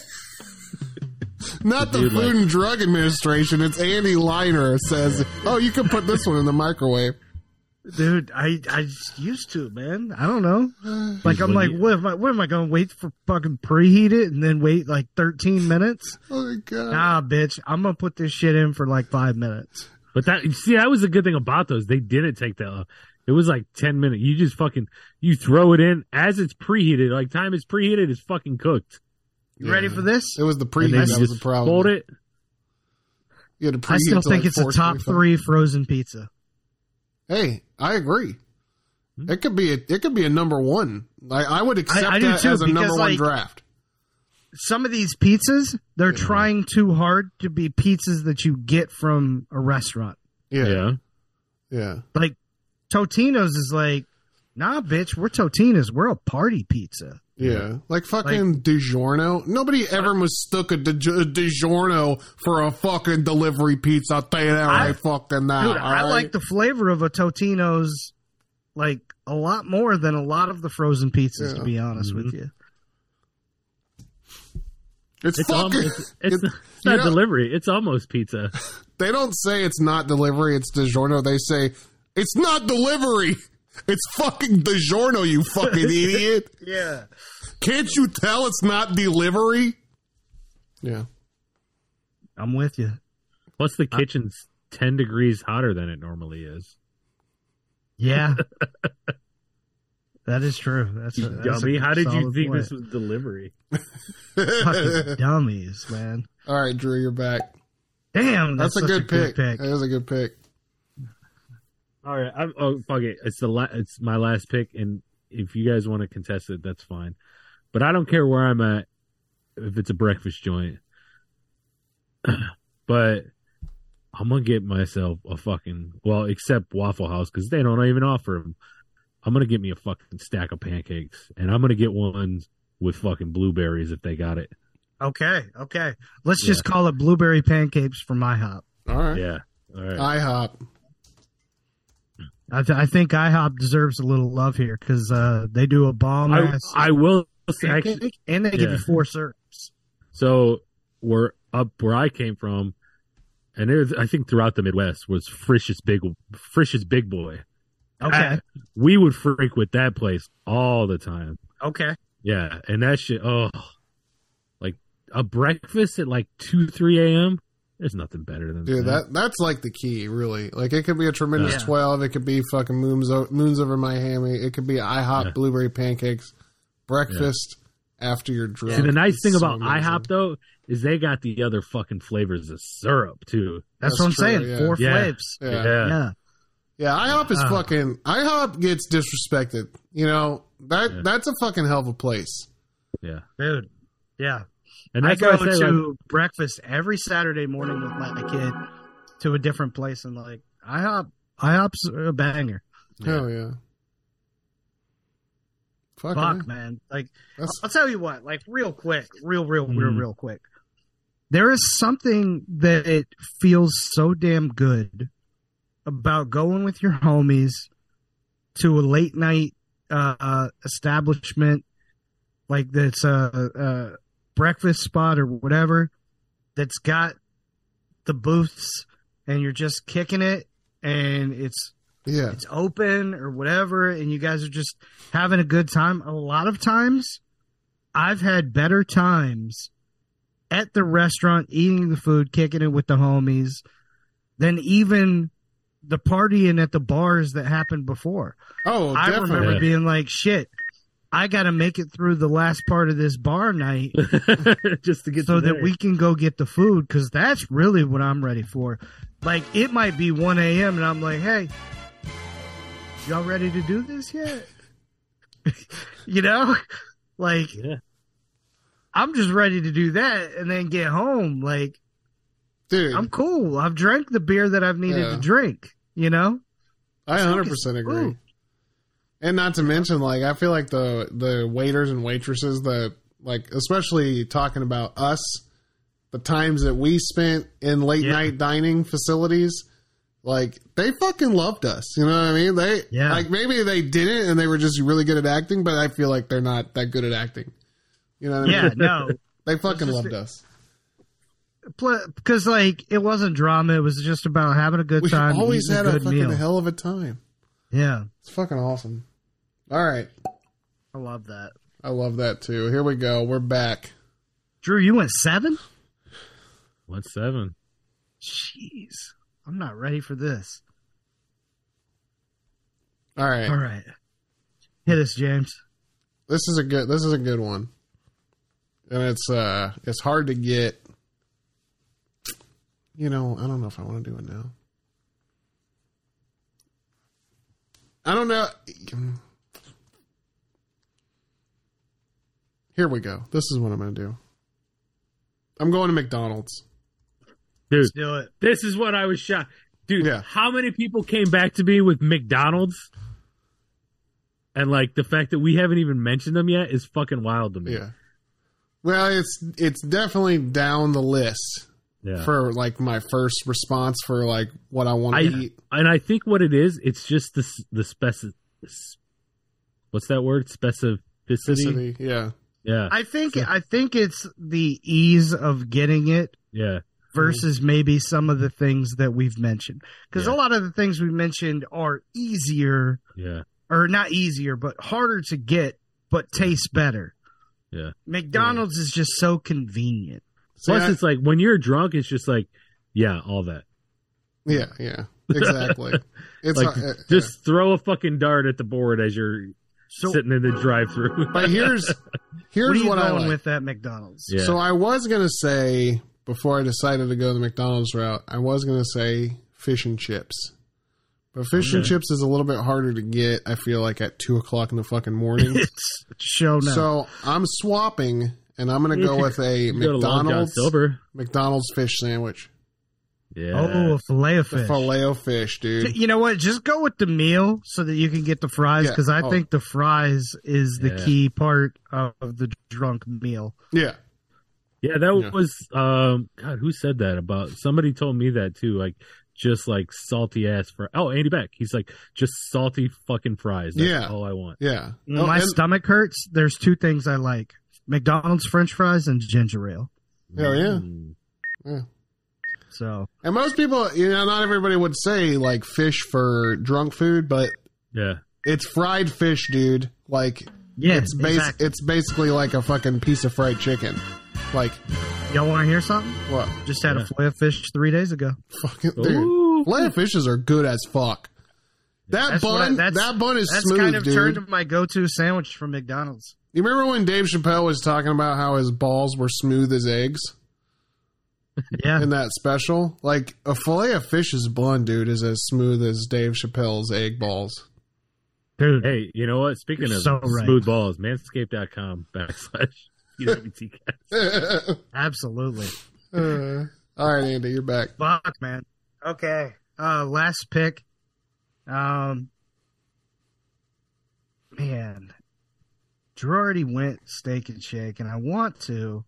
Not the Dude, Food like- and Drug Administration. It's Andy Liner says, "Oh, you can put this one in the microwave." Dude, I just used to, man. I don't know. Like, I'm When like, you- what am I going to wait for fucking preheat it and then wait like 13 minutes? Oh my god! Nah, bitch. I'm going to put this shit in for like 5 minutes. but that was the good thing about those. They didn't take that long. It was like 10 minutes. You just you throw it in as it's preheated. Like time is preheated, it's fucking cooked. You ready for this? It was the And preheat then that you was just the problem. fold it. You had to I preheat still to, think like, it's a top 425. 3 frozen pizza. Hey, I agree. Hmm? It could be a number one. I would accept I do that too, as a because, number one like, draft. Some of these pizzas, they're trying too hard to be pizzas that you get from a restaurant. Yeah, yeah. Like, Totino's is like, nah, bitch, we're Totino's. We're a party pizza. Yeah, like fucking DiGiorno. Nobody ever mistook a DiGiorno for a fucking delivery pizza. I'll tell you that right fucking now. Dude, I like the flavor of a Totino's like a lot more than a lot of the frozen pizzas, to be honest with you. It's It's fucking. almost, it's you not know, delivery. It's almost pizza. They don't say it's not delivery. It's DiGiorno. They say it's not delivery. It's fucking DiGiorno. You fucking idiot. Yeah. Can't you tell it's not delivery? Yeah. I'm with you. Plus, the kitchen's 10 degrees hotter than it normally is. Yeah. That is true. That's a Dummy, how did you solid think point. this was delivery? Fucking dummies, man. All right, Drew, you're back. Damn, That's a such good pick. That is a good pick. All right, fuck it. It's my last pick, and if you guys want to contest it, that's fine. But I don't care where I'm at if it's a breakfast joint. But I'm gonna get myself a fucking except Waffle House because they don't even offer them. I'm gonna get me a fucking stack of pancakes, and I'm gonna get ones with fucking blueberries if they got it. Okay. Let's just call it blueberry pancakes from IHOP. All right. Yeah. All right. IHOP. I think IHOP deserves a little love here because they do a bomb ass I will say, pancake and they give you 4 serves. so we're up where I came from, and there's I think throughout the Midwest was Frisch's Big Boy. Okay. We would frequent that place all the time. Okay. Yeah, and that shit. Oh, like a breakfast at like 2-3 a.m. There's nothing better than Dude, that's like the key, really. Like, it could be a Tremendous Yeah. 12. It could be fucking Moons Over Miami. It could be IHOP blueberry pancakes. Breakfast after you're drunk. See, the nice thing So about amazing. IHOP though is they got the other fucking flavors of syrup too. That's what I'm true, saying. yeah. 4 Yeah. flavors. Yeah. Yeah. IHOP is IHOP gets disrespected. You know, that's a fucking hell of a place. Yeah, Dude. Yeah. and I that's go why I say, to like, breakfast every Saturday morning with my kid to a different place, and like IHOP's a banger. Hell yeah. Fucking Fuck, yeah. man. Like, That's- I'll tell you what. Like, real quick, real quick. There is something that it feels so damn good about going with your homies to a late night establishment, like that's a breakfast spot or whatever, that's got the booths, and you're just kicking it, and it's open or whatever, and you guys are just having a good time. A lot of times, I've had better times at the restaurant eating the food, kicking it with the homies, than even the partying at the bars that happened before. Oh, I definitely. remember being like, shit, I got to make it through the last part of this bar night just to get so to that there. we can go get the food, because that's really what I'm ready for. Like, it might be 1 a.m. and I'm like, hey, y'all ready to do this yet? You know? Like, Yeah. I'm just ready to do that and then get home. Like, Dude, I'm cool. I've drank the beer that I've needed Yeah. to drink, you know? I 100% agree. Ooh. And not to mention, like, I feel like the waiters and waitresses, especially talking about us, the times that we spent in late night dining facilities, like, they fucking loved us. You know what I mean? Like, maybe they didn't and they were just really good at acting, but I feel like they're not that good at acting. You know what I Yeah, mean? no. They fucking just- loved us. Because, like, it wasn't drama. It was just about having a good We time. always eating had a a good fucking meal. hell of a time. Yeah, It's fucking awesome. All right. I love that. I love that too. Here we go. We're back. Drew, you went 7? What's 7? Jeez. I'm not ready for this. All right. All right. Hit us, James. This is a good one. And it's hard to get. You know, I don't know if I want to do it now. I don't know. Here we go. This is what I'm going to do. I'm going to McDonald's. Dude, Let's do it. this is what I was shocked. Dude, Yeah. how many people came back to me with McDonald's? And, like, the fact that we haven't even mentioned them yet is fucking wild to me. Yeah. Well, it's definitely down the list Yeah. for like my first response for like what I want to eat. And I think what it is, it's just the what's that word? Specificity? Yeah. Yeah. I think it's the ease of getting it Yeah. versus maybe some of the things that we've mentioned. Because Yeah. a lot of the things we mentioned are easier, Yeah. or not easier, but harder to get, but taste better. Yeah. McDonald's is just so convenient. Plus, it's like when you're drunk, it's just like, yeah, all that. Yeah, exactly. It's Like, just throw a fucking dart at the board as you're So sitting in the drive-through. but here's what are you what I going like. with at McDonald's? Yeah. So I was gonna say before I decided to go the McDonald's route, I was gonna say fish and chips. But fish and chips is a little bit harder to get, I feel like, at 2:00 in the fucking morning. It's show now. So I'm swapping, and I'm going to go with a Go to Long John Silver. McDonald's fish sandwich. Yeah. Oh, a filet of fish. Filet-O-Fish, dude. You know what? Just go with the meal so that you can get the fries, Yeah. because I Oh. think the fries is the Yeah. key part of the drunk meal. Yeah. Yeah, that Yeah. was God, who said that about somebody told me that too, like just like salty ass fries. Oh, Andy Beck. He's like just salty fucking fries. That's Yeah. all I want. Yeah. When Oh, my and- stomach hurts, there's 2 things I like: McDonald's French fries and ginger ale. Hell yeah. Mm. So And most people, not everybody would say like fish for drunk food, but Yeah. it's fried fish, dude. Like yeah, it's exactly. it's basically like a fucking piece of fried chicken. Like Y'all want to hear something? What? Just had Yeah. a fillet of fish 3 days ago. Fucking dude. Ooh. Filet of fishes are good as fuck. That That's what I- bun, that's- that bun is That's smooth, kind of dude. turned to my go-to sandwich from McDonald's. You remember when Dave Chappelle was talking about how his balls were smooth as eggs Yeah. in that special? Like, a filet of fish's bun, dude, is as smooth as Dave Chappelle's egg balls. Dude. Hey, you know what? Speaking You're of so right. smooth balls, manscaped.com/UWTcast. Absolutely. All right, Andy, you're back. Fuck, man. Okay. Last pick. Man. Drew already went Steak and Shake, and I want to.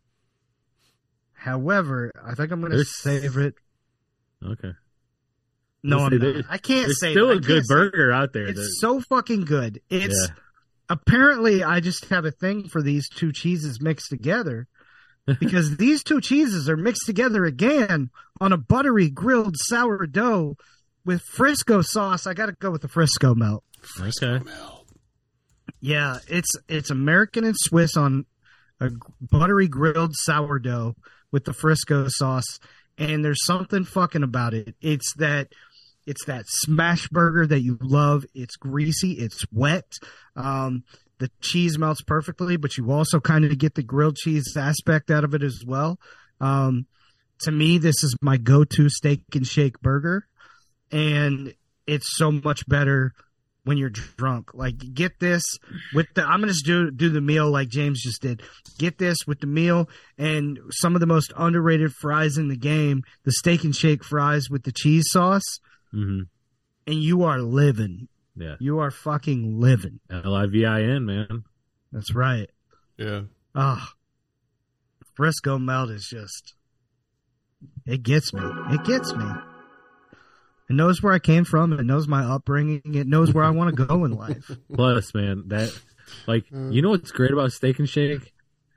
However, I think I'm going to There's- save it. Okay. No, Let's I'm say not. there's- I can't There's say still that. I a good can't say- burger out there. It's so fucking good. It's Yeah. apparently I just have a thing for these two cheeses mixed together because these two cheeses are mixed together again on a buttery grilled sourdough with Frisco sauce. I got to go with the Frisco melt. Okay. Yeah, it's American and Swiss on a buttery grilled sourdough with the Frisco sauce, and there's something fucking about it. It's that smash burger that you love. It's greasy, it's wet. The cheese melts perfectly, but you also kind of get the grilled cheese aspect out of it as well. To me, this is my go-to Steak and Shake burger, and it's so much better when you're drunk. Like, get this with the, I'm going to do the meal like James just did. Get this with the meal and some of the most underrated fries in the game, the Steak and Shake fries with the cheese sauce, Mm-hmm. and you are living. Yeah. You are fucking living. LIVIN, man. That's right. Yeah. Ah, Frisco melt is just, it gets me. It gets me. It knows where I came from. It knows my upbringing. It knows where I want to go in life. Plus, man, that you know what's great about Steak and Shake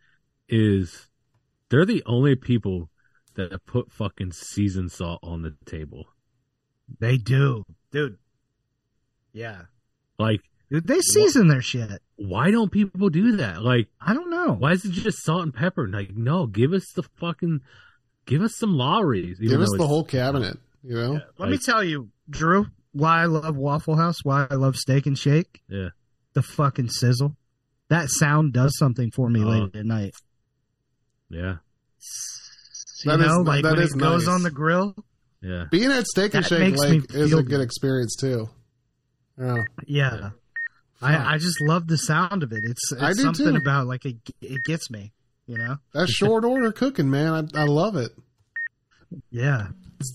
is they're the only people that put fucking seasoned salt on the table. They do. Dude. Yeah. Like, Dude, they season their shit. why don't people do that? Like, I don't know. why is it just salt and pepper? Like, no, give us some Lowry's. even Give us though the it's- whole cabinet, you know? Let me tell you, Drew, why I love Waffle House, why I love Steak and Shake. Yeah. The fucking sizzle. That sound does something for me Oh. late at night. Yeah. You That is- know, like that when is it goes nice. on the grill. Yeah. Being at Steak and That Shake makes me Lake is feel a good good. experience, too. Yeah. Yeah. I just love the sound of it. It's I do something too. about like it gets me, you know? That's short order cooking, man. I love it. Yeah.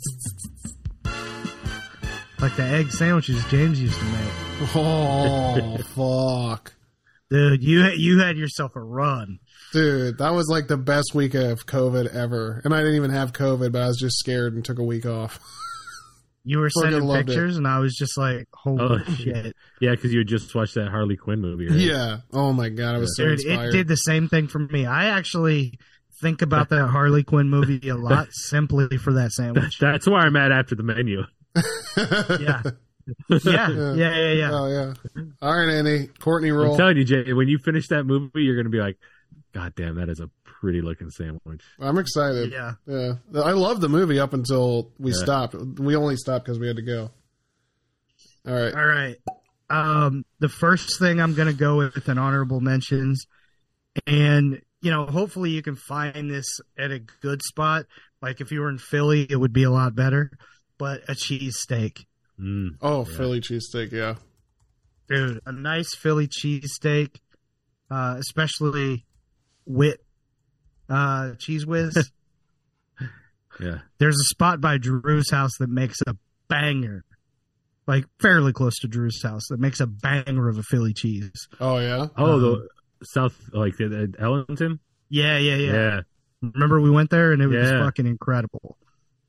Like the egg sandwiches James used to make. Oh, fuck. Dude, you had yourself a run. Dude, that was like the best week of COVID ever. And I didn't even have COVID, but I was just scared and took a week off. You were Fucking sending loved pictures, and I was just like, "Holy Oh, shit, Yeah, because you had just watched that Harley Quinn movie, right? Yeah. Oh, my God. I was so dude!" inspired. It did the same thing for me. I actually think about that Harley Quinn movie a lot, simply for that sandwich. That's where I'm at after the menu. Yeah, yeah. Oh, yeah. All right, Andy. Courtney I'm roll. telling you, Jay, when you finish that movie, you're going to be like, God damn, that is a pretty looking sandwich. I'm excited. Yeah. Yeah. I loved the movie up until we Yeah. stopped. We only stopped because we had to go. All right. All right. The first thing I'm going to go with an honorable mentions, and hopefully you can find this at a good spot. Like if you were in Philly, it would be a lot better. But a cheesesteak, Oh, Philly cheesesteak. Yeah. dude, a nice Philly cheesesteak, especially with Cheese Whiz. Yeah. There's a spot by Drew's house that makes a banger, like fairly close to Drew's house, that makes a banger of a Philly cheese. Oh, yeah. Oh, the South, like the Ellington? Yeah. Yeah. Remember we went there and it was Yeah. fucking incredible.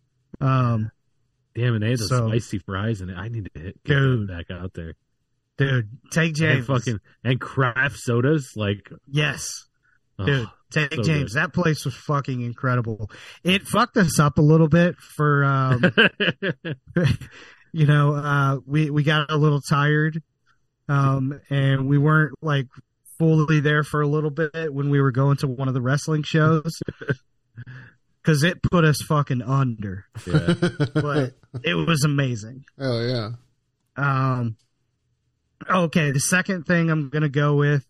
Damn, and they had the So- spicy fries in it. I need to get Dude. that back out there. Dude, take James. And craft sodas, like, Yes. oh, Dude, take so James. good. That place was fucking incredible. It fucked us up a little bit for, we got a little tired, and we weren't like fully there for a little bit when we were going to one of the wrestling shows. because it put us fucking under. Yeah. But it was amazing. Oh yeah. Okay, the second thing I'm gonna go with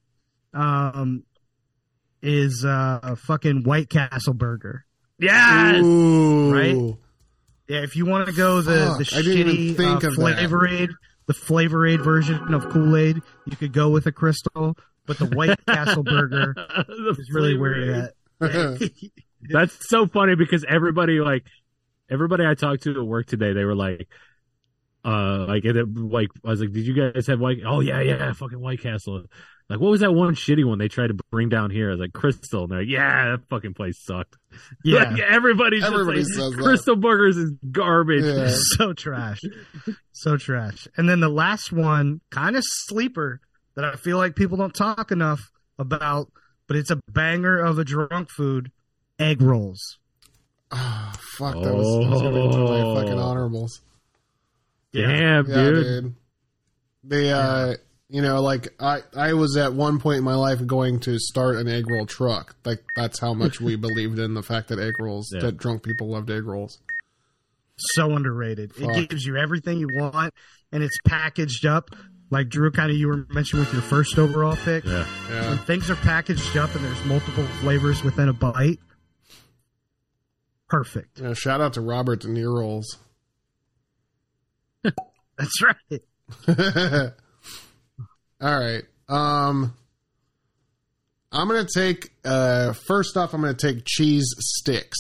is a fucking White Castle burger. Yes. Ooh. Right? Yeah, if you want to go the Fuck, I didn't even shitty think of that. Flavor-Aid, the Flavor-Aid version of Kool-Aid, you could go with a Crystal, but the White Castle burger is really where you're at. That's so funny because everybody I talked to at work today, they were like, I was like, did you guys have White? Oh yeah, fucking White Castle. Like, what was that one shitty one they tried to bring down here? I was like, Crystal. And they're like, yeah, that fucking place sucked. Yeah. Like, everybody says like, that. Crystal Burgers is garbage. Yeah. So trash. So trash. And then the last one, kind of sleeper, that I feel like people don't talk enough about, but it's a banger of a drunk food, egg rolls. Oh, fuck, that was gonna be one of my fucking honorables. Damn, Yeah, dude. dude. They, you know, like I was at one point in my life going to start an egg roll truck. Like that's how much we believed in the fact that egg rolls, that drunk people loved egg rolls. So underrated. Fuck. It gives you everything you want, and it's packaged up. Like Drew, kind of you were mentioning with your first overall pick. Yeah. When things are packaged up and there's multiple flavors within a bite, perfect. You know, shout out to Robert De Niro rolls. That's right. All right. I'm gonna take first off. I'm gonna take cheese sticks,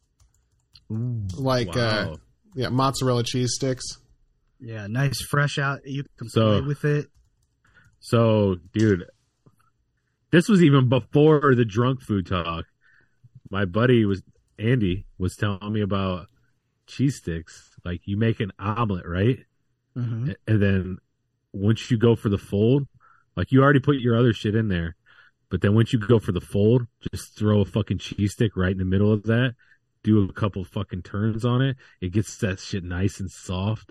like Wow. mozzarella cheese sticks. Yeah, nice, fresh out. You can So- play with it. So, dude, this was even before the drunk food talk. My buddy Andy was telling me about cheese sticks. Like, you make an omelet, right? Mm-hmm. And then once you go for the fold, like you already put your other shit in there, but then once you go for the fold, just throw a fucking cheese stick right in the middle of that, do a couple fucking turns on it. It gets that shit nice and soft.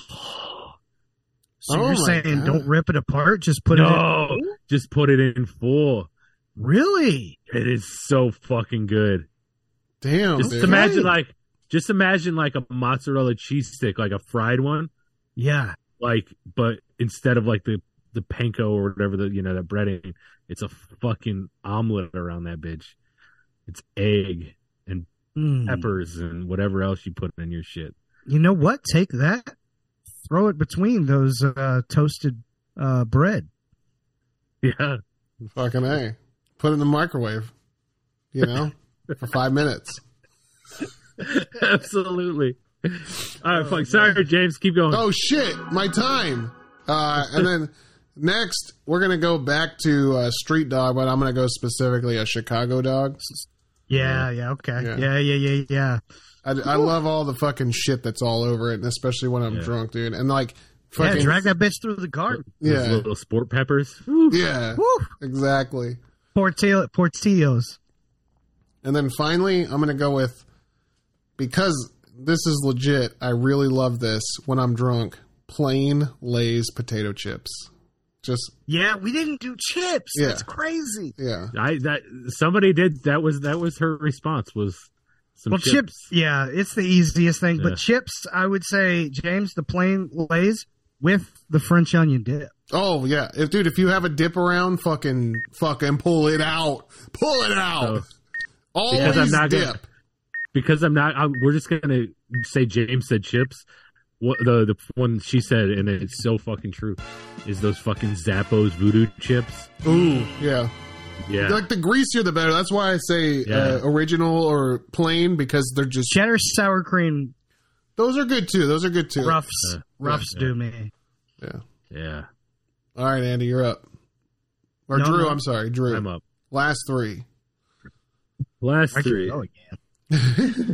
So Oh you're my saying God. don't rip it apart, just put it No, in. just put it in full. Really? It is so fucking good. Damn, Just dude. imagine like a mozzarella cheese stick, like a fried one, Yeah. like, but instead of like the panko or whatever that breading, it's a fucking omelet around that bitch. It's egg and peppers and whatever else you put in your shit. You know what? Take that, throw it between those toasted bread. Yeah. Fucking A. Put it in the microwave. You know, for 5 minutes. Absolutely. All right, fuck. Sorry, James. Keep going. Oh shit, my time. And then next we're gonna go back to street dog, but I'm gonna go specifically a Chicago dog. Yeah. Okay. Yeah. Yeah. I love all the fucking shit that's all over it, and especially when I'm drunk, dude. And like, fucking, Yeah, drag that bitch through the garden. Those yeah, little sport peppers. Woo. yeah, Woo. exactly. Portillos. And then finally, I'm gonna go with, because this is legit. I really love this when I'm drunk. Plain Lay's potato chips. Just Yeah, we didn't do chips. Yeah. That's crazy. yeah. Somebody did that was her response was some Well, chips. Yeah, it's the easiest thing. Yeah. But chips, I would say, James, the plain Lay's with the French onion dip. Oh yeah, if you have a dip around, fucking pull it out, So, Always because I'm not dip. gonna, because I'm not. We're just gonna say James said chips. What the one she said, and it's so fucking true, is those fucking Zappos voodoo chips. Ooh, yeah. Yeah, Like the greasier the better. That's why I say Yeah. original or plain, because they're just Cheddar sour cream those are good too. roughs do me. Yeah. yeah. All right, Andy, you're up. Or No, Drew, no. I'm sorry, Drew. I'm up. Last three. Last I can three. go again.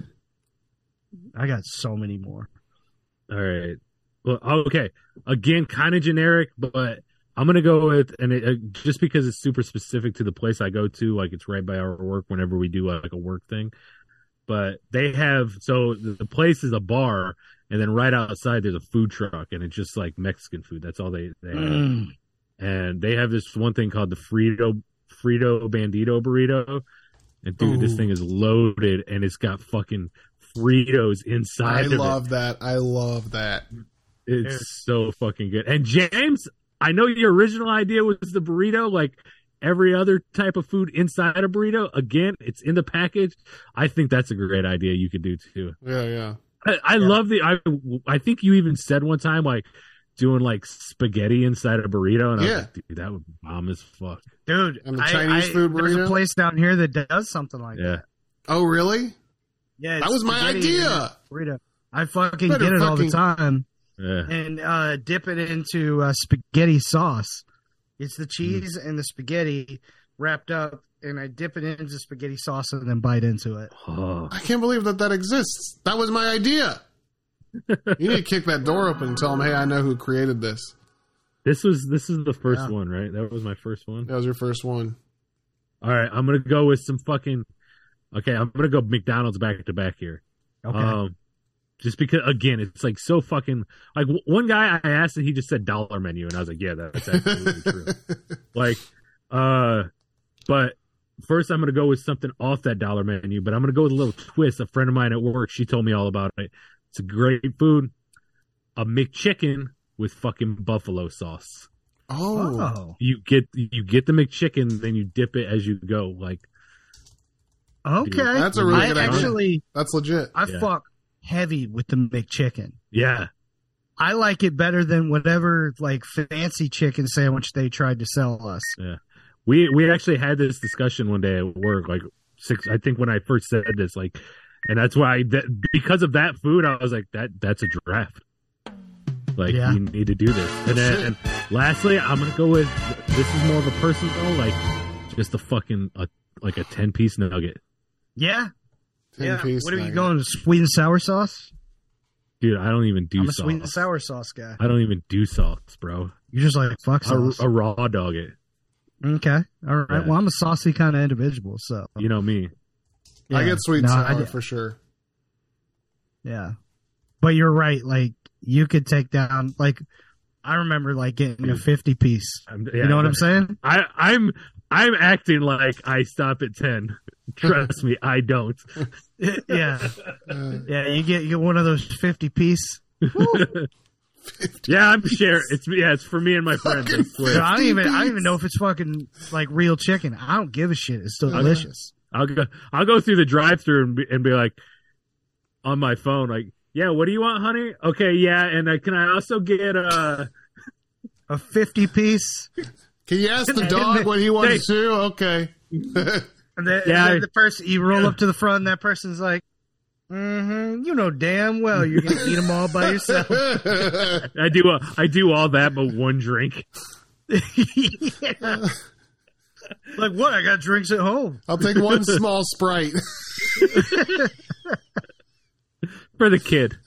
I got so many more. All right. Well, okay. Again, kind of generic, but I'm gonna go with, and just because it's super specific to the place I go to, like it's right by our work whenever we do like a work thing. But they have, so the place is a bar, and then right outside there's a food truck, and it's just like Mexican food. That's all they have. And they have this one thing called the Frito Bandito burrito. And dude, this thing is loaded and it's got fucking Fritos inside I of it. love that. I love that. It's so fucking good. And James, I know your original idea was the burrito, like every other type of food inside a burrito. Again, it's in the package. I think that's a great idea you could do too. Yeah. I love I think you even said one time like doing like spaghetti inside a burrito, and I was like, dude, that would be bomb as fuck. Dude, And the Chinese food There's burrito? a place down here that does something like Yeah. that. Oh, really? Yeah, That it's was my spaghetti idea. burrito. I fucking Better get it all the fucking- time Yeah. and dip it into spaghetti sauce. It's the cheese and the spaghetti wrapped up, and I dip it into spaghetti sauce and then bite into it. Oh. I can't believe that exists. That was my idea. You need to kick that door open and tell them, hey, I know who created this. This is the first Yeah. one, right? That was my first one. That was your first one. All right, I'm gonna go with some fucking. Okay, I'm gonna go McDonald's back to back here. Okay. Just because, again, it's like so fucking like one guy I asked and he just said dollar menu, and I was like, yeah, that's absolutely true. Like, but first I'm gonna go with something off that dollar menu, but I'm gonna go with a little twist. A friend of mine at work, she told me all about it. It's a great food, a McChicken with fucking buffalo sauce. Oh. You get the McChicken, then you dip it as you go. Like, Okay. That's a really good idea. Actually, That's legit. I Yeah. fuck heavy with the McChicken. yeah, I like it better than whatever like fancy chicken sandwich they tried to sell us. we actually had this discussion one day at work, like I think when I first said this, like, and that's why because of that food, I was like, that's a draft. Like, Yeah. you need to do this. And then lastly, I'm gonna go with this is more of a personal, like just a fucking like a 10-piece nugget. Yeah. 10-piece What are you nugget. going? Sweet and sour sauce? Dude, I don't even do I'm a sauce. sweet and sour sauce guy. I don't even do sauce, bro. You're just like fuck sauce. A raw dog it. Okay. All right. Yeah. Well, I'm a saucy kind of individual, so You know me. I yeah. get sweet and No, sour for sure. Yeah. But you're right. Like you could take down. Like I remember like getting a 50-piece. You know what I'm saying? I'm acting like I stop at 10. Trust me, I don't. Yeah. Yeah. You get one of those 50-piece. Yeah, I'm sharing. It's for me and my friends. I swear. I don't even know if it's fucking like real chicken. I don't give a shit. It's delicious. I'll go through the drive-through and be like on my phone, like, yeah, what do you want, honey? Okay, yeah, and can I also get A 50-piece. Can you ask the dog what he wants to? Okay. And then, Yeah. and then the person, you roll up to the front, and that person's like, you know damn well you're gonna eat them all by yourself. I do all that but one drink. Yeah. Like what? I got drinks at home. I'll take one small Sprite. For the kid.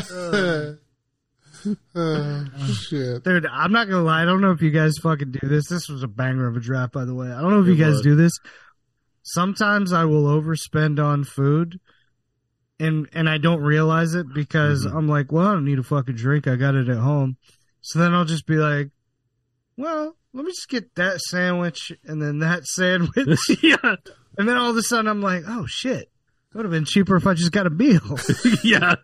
Shit. Dude, I'm not gonna lie. I don't know if you guys fucking do this. This was a banger of a draft, by the way. I don't know if you guys was. do this. Sometimes I will overspend on food, and I don't realize it because I'm like, well, I don't need a fucking drink. I got it at home. So then I'll just be like, well, let me just get that sandwich and then that sandwich. Yeah. And then all of a sudden I'm like, oh shit. It would have been cheaper if I just got a meal. Yeah.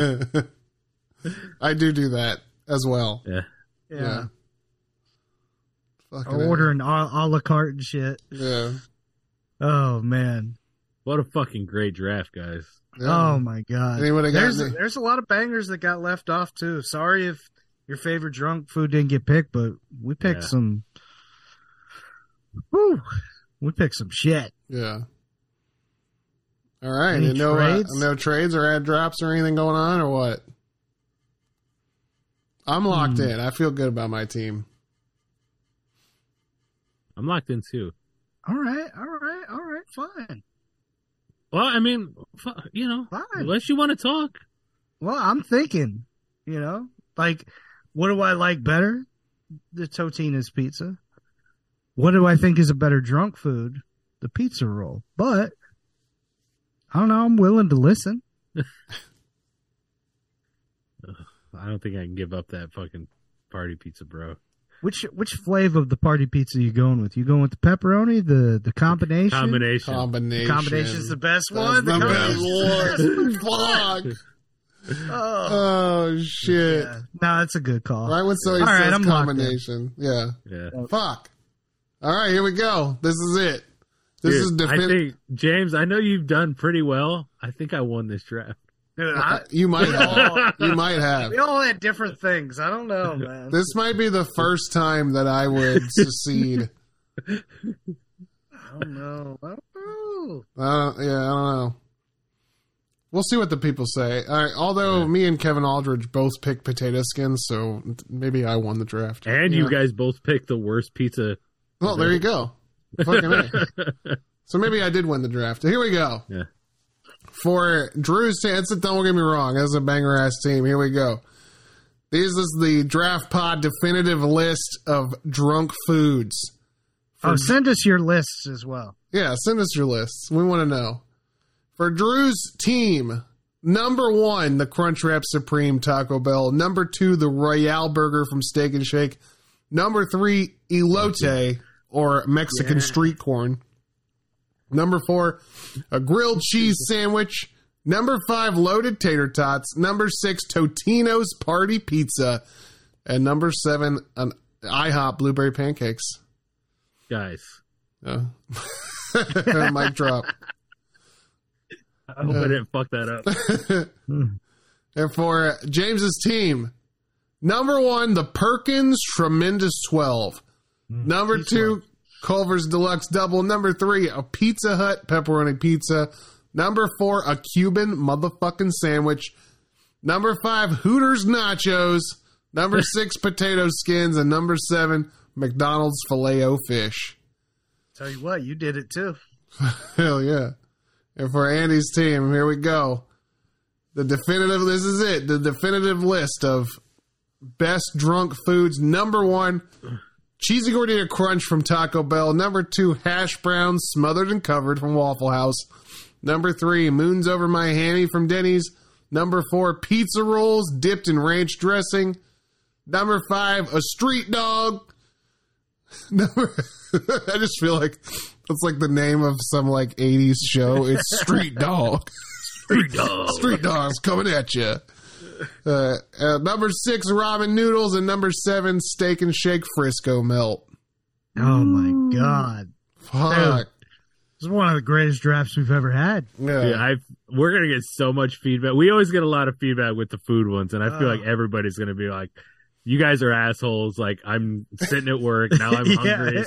I do that as well. Yeah. Yeah. Fucking Or ordering a la carte and shit. Yeah. Oh man. What a fucking great draft, guys. Yeah. Oh my god. Anybody got There's any- there's a lot of bangers that got left off too. Sorry if your favorite drunk food didn't get picked, but we picked Yeah. some. Woo, we picked some shit. Yeah. All right. Any And no trades? no trades or ad drops or anything going on or what? I'm locked in. I feel good about my team. I'm locked in too. All right, fine. Well, I mean, you know, Fine. unless you want to talk. Well, I'm thinking, like, what do I like better? The Totino's pizza. What do I think is a better drunk food? The pizza roll. But I don't know. I'm willing to listen. I don't think I can give up that fucking party pizza, bro. Which flavor of the party pizza are you going with? You going with the pepperoni, the combination? Combination. Combination's the best That's one. the best combination's one. Fuck. Oh, Oh shit! yeah. No, that's a good call. Right when somebody All right, says I'm locked in. combination, yeah. Yeah. Fuck. All right, here we go. This is it. This is Dude, I definitive. think, James, I know you've done pretty well. I think I won this draft. Dude, You might have. You might have. we all had different things. I don't know, man. This might be the first time that I would succeed. I don't know. I don't know. Yeah, I don't know. We'll see what the people say. All right, although me and Kevin Aldridge both picked potato skins, so maybe I won the draft. And you guys both picked the worst pizza. Well, there you go. Fucking A. So maybe I did win the draft. Here we go. Yeah. For Drew's chance, don't get me wrong, that's a banger ass team. Here we go. This is the Draft Pod definitive list of drunk foods. Oh, send us your lists as well. Yeah, send us your lists. We want to know. For Drew's team, number 1, the Crunchwrap Supreme Taco Bell. Number 2, the Royale Burger from Steak and Shake. Number 3, elote, or Mexican street corn. Number 4, a grilled cheese sandwich. Number 5, loaded tater tots. Number 6, Totino's Party Pizza. And number 7, an IHOP blueberry pancakes. Guys, Mic drop. I hope I didn't fuck that up. And for James's team, number 1, the Perkins Tremendous 12. Number 2, Culver's Deluxe Double. Number 3, a Pizza Hut pepperoni pizza. Number 4, a Cuban motherfucking sandwich. Number 5, Hooters nachos. Number 6, potato skins. And number 7, McDonald's Filet-O-Fish. Tell you what, you did it too. Hell yeah. And for Andy's team, here we go. This is it. The definitive list of best drunk foods. Number 1, Cheesy Gordita Crunch from Taco Bell. Number 2, hash browns smothered and covered from Waffle House. Number 3, Moons Over My Hammy from Denny's. Number 4, pizza rolls dipped in ranch dressing. Number 5, a street dog. I just feel like that's like the name of some like 80s show. It's Street Dog. Street dog. Street Dogs coming at you. Number 6, ramen noodles. And number 7, Steak and Shake Frisco Melt. Oh my god. Fuck. This is one of the greatest drafts we've ever had. Yeah. Yeah, we're gonna get so much feedback. We always get a lot of feedback with the food ones, and I feel like everybody's gonna be like, "You guys are assholes." Like, I'm sitting at work now, I'm hungry.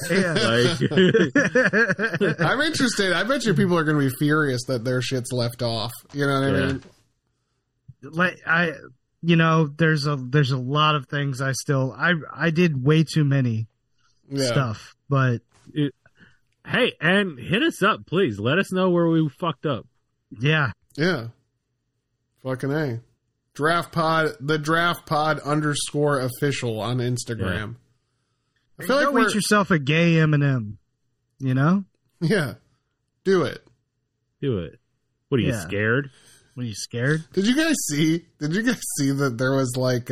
Like, I'm interested. I bet you people are going to be furious that their shit's left off. You know what I mean? Like there's a lot of things I did way too many Yeah. stuff, but hey, and hit us up, please. Let us know where we fucked up. yeah. Yeah. Fucking A. The Draft Pod _official on Instagram. I feel like Go eat yourself a gay M&M, you know? yeah, do it. Do it. What are you, Yeah. scared? Were you scared? Did you guys see that there was like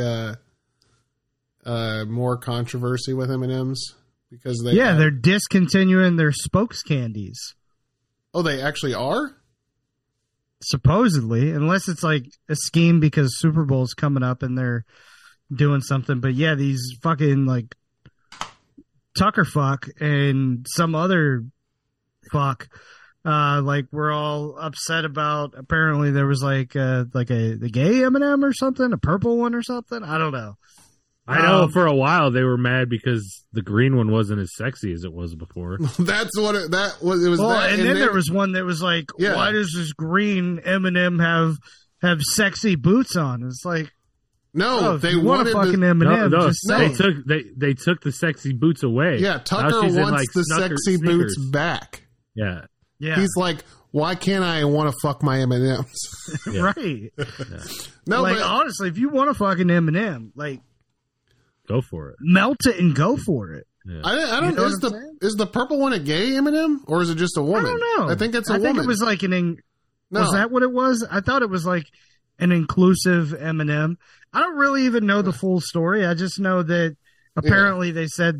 more controversy with M&Ms because They're discontinuing their spokes candies. Oh, they actually are? Supposedly, unless it's like a scheme because Super Bowl's coming up and they're doing something. But yeah, these fucking like Tucker fuck and some other fuck, like we're all upset about. Apparently, there was like the gay M&M or something, a purple one or something. I don't know. I know for a while they were mad because the green one wasn't as sexy as it was before. That's what it was. It was Well, that, and then there was one that was like, Yeah. why does this green M&M have sexy boots on? It's like, no, if they you want wanted a fucking the, M&M, No, just they say. they took the sexy boots away. yeah. Now Tucker she's wants in, like, the sexy sneakers. boots back. Yeah. Yeah, He's like, why can't I want to fuck my M&Ms? Yeah. right. No, like but honestly, if you want a fucking M&M, like Go for it. melt it and go for it. Yeah. I don't. You know Is what I'm saying? is the purple one a gay M&M or is it just a woman? I don't know. I think it's a I woman. think it was like no. Was that what it was? I thought it was like an inclusive M&M. I don't really even know the full story. I just know that Apparently, they said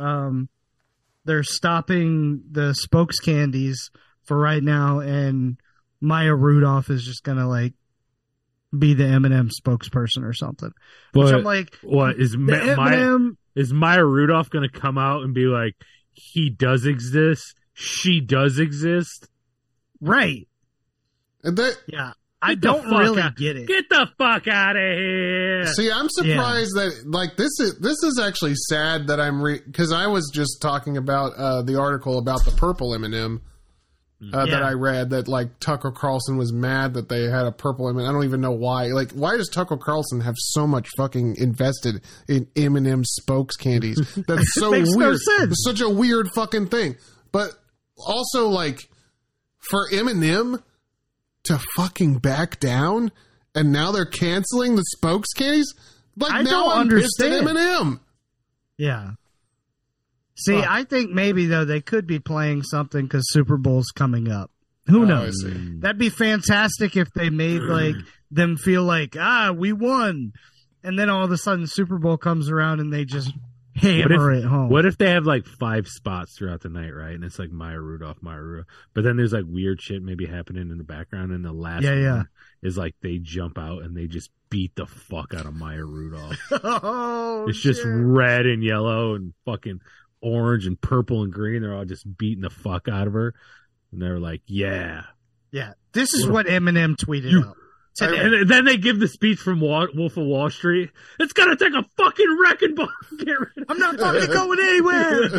they're stopping the spokes candies for right now, and Maya Rudolph is just gonna like be the M&M spokesperson or something. Which I'm like, what is is Maya Rudolph going to come out and be like, he does exist, she does exist, right? And that, Yeah, I don't really get it. Get the fuck out of here! see, I'm surprised that like this is actually sad that I'm because I was just talking about the article about the purple M&M. That I read that like Tucker Carlson was mad that they had a purple M&M. I don't even know why. Like, why does Tucker Carlson have so much fucking invested in M&M spokes candies? That's so Makes no weird. sense. It's such a weird fucking thing. But also, like, for M&M to fucking back down, and now they're canceling the spokes candies. Like, I now don't I'm understand. pissed at M&M. Yeah. See, I think maybe though they could be playing something because Super Bowl's coming up. Who knows? I see. That'd be fantastic if they made like them feel like we won, and then all of a sudden Super Bowl comes around and they just hammer it home. What if they have like 5 spots throughout the night, right? And it's like Maya Rudolph, but then there's like weird shit maybe happening in the background, and the last one is like they jump out and they just beat the fuck out of Maya Rudolph. Oh, It's just red and yellow and fucking orange and purple and green. They're all just beating the fuck out of her, and they're like, "Yeah." This is what Eminem tweeted out today. And then they give the speech from Wolf of Wall Street. It's gonna take a fucking wrecking ball to get rid of. I'm not fucking going anywhere.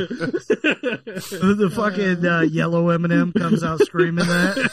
The fucking yellow Eminem comes out screaming that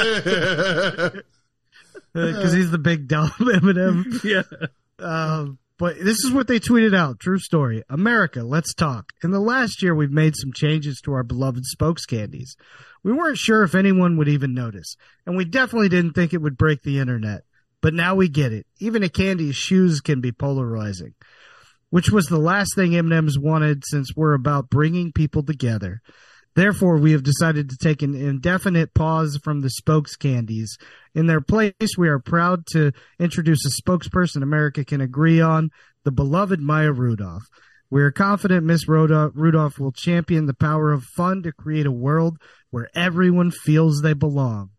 Yeah, because he's the big dumb Eminem. yeah. But this is what they tweeted out. True story. America, let's talk. In the last year, we've made some changes to our beloved spokes candies. We weren't sure if anyone would even notice, and we definitely didn't think it would break the internet. But now we get it. Even a candy's shoes can be polarizing, which was the last thing M&M's wanted since we're about bringing people together. Therefore, we have decided to take an indefinite pause from the spokes candies. In their place, we are proud to introduce a spokesperson America can agree on, the beloved Maya Rudolph. We are confident Miss Rudolph will champion the power of fun to create a world where everyone feels they belong.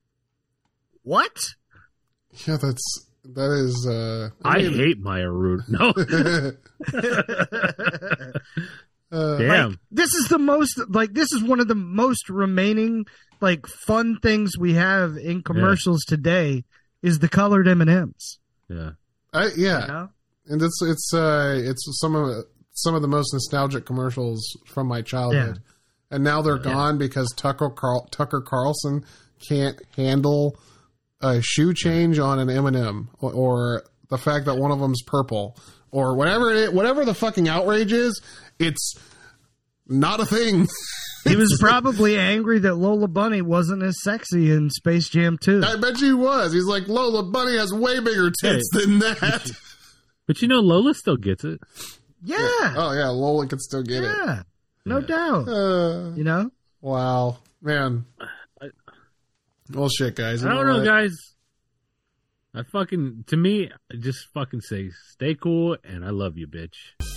What? Yeah, that is. I hate Maya Rudolph. No. Damn. Like, this is one of the most remaining like fun things we have in commercials today is the colored M&Ms. Yeah. Yeah, You know? and it's some of the most nostalgic commercials from my childhood, and now they're gone because Tucker Carlson can't handle a shoe change on an M&M or the fact that one of them's purple or whatever the fucking outrage is. It's not a thing. He was probably angry that Lola Bunny wasn't as sexy in Space Jam 2. I bet you was. He's like, Lola Bunny has way bigger tits than that. But you know, Lola still gets it. Yeah. Oh yeah, Lola can still get it. Yeah. No doubt. You know? Wow, man. Well, shit, guys. I don't know, guys. To me, I just fucking say, stay cool, and I love you, bitch.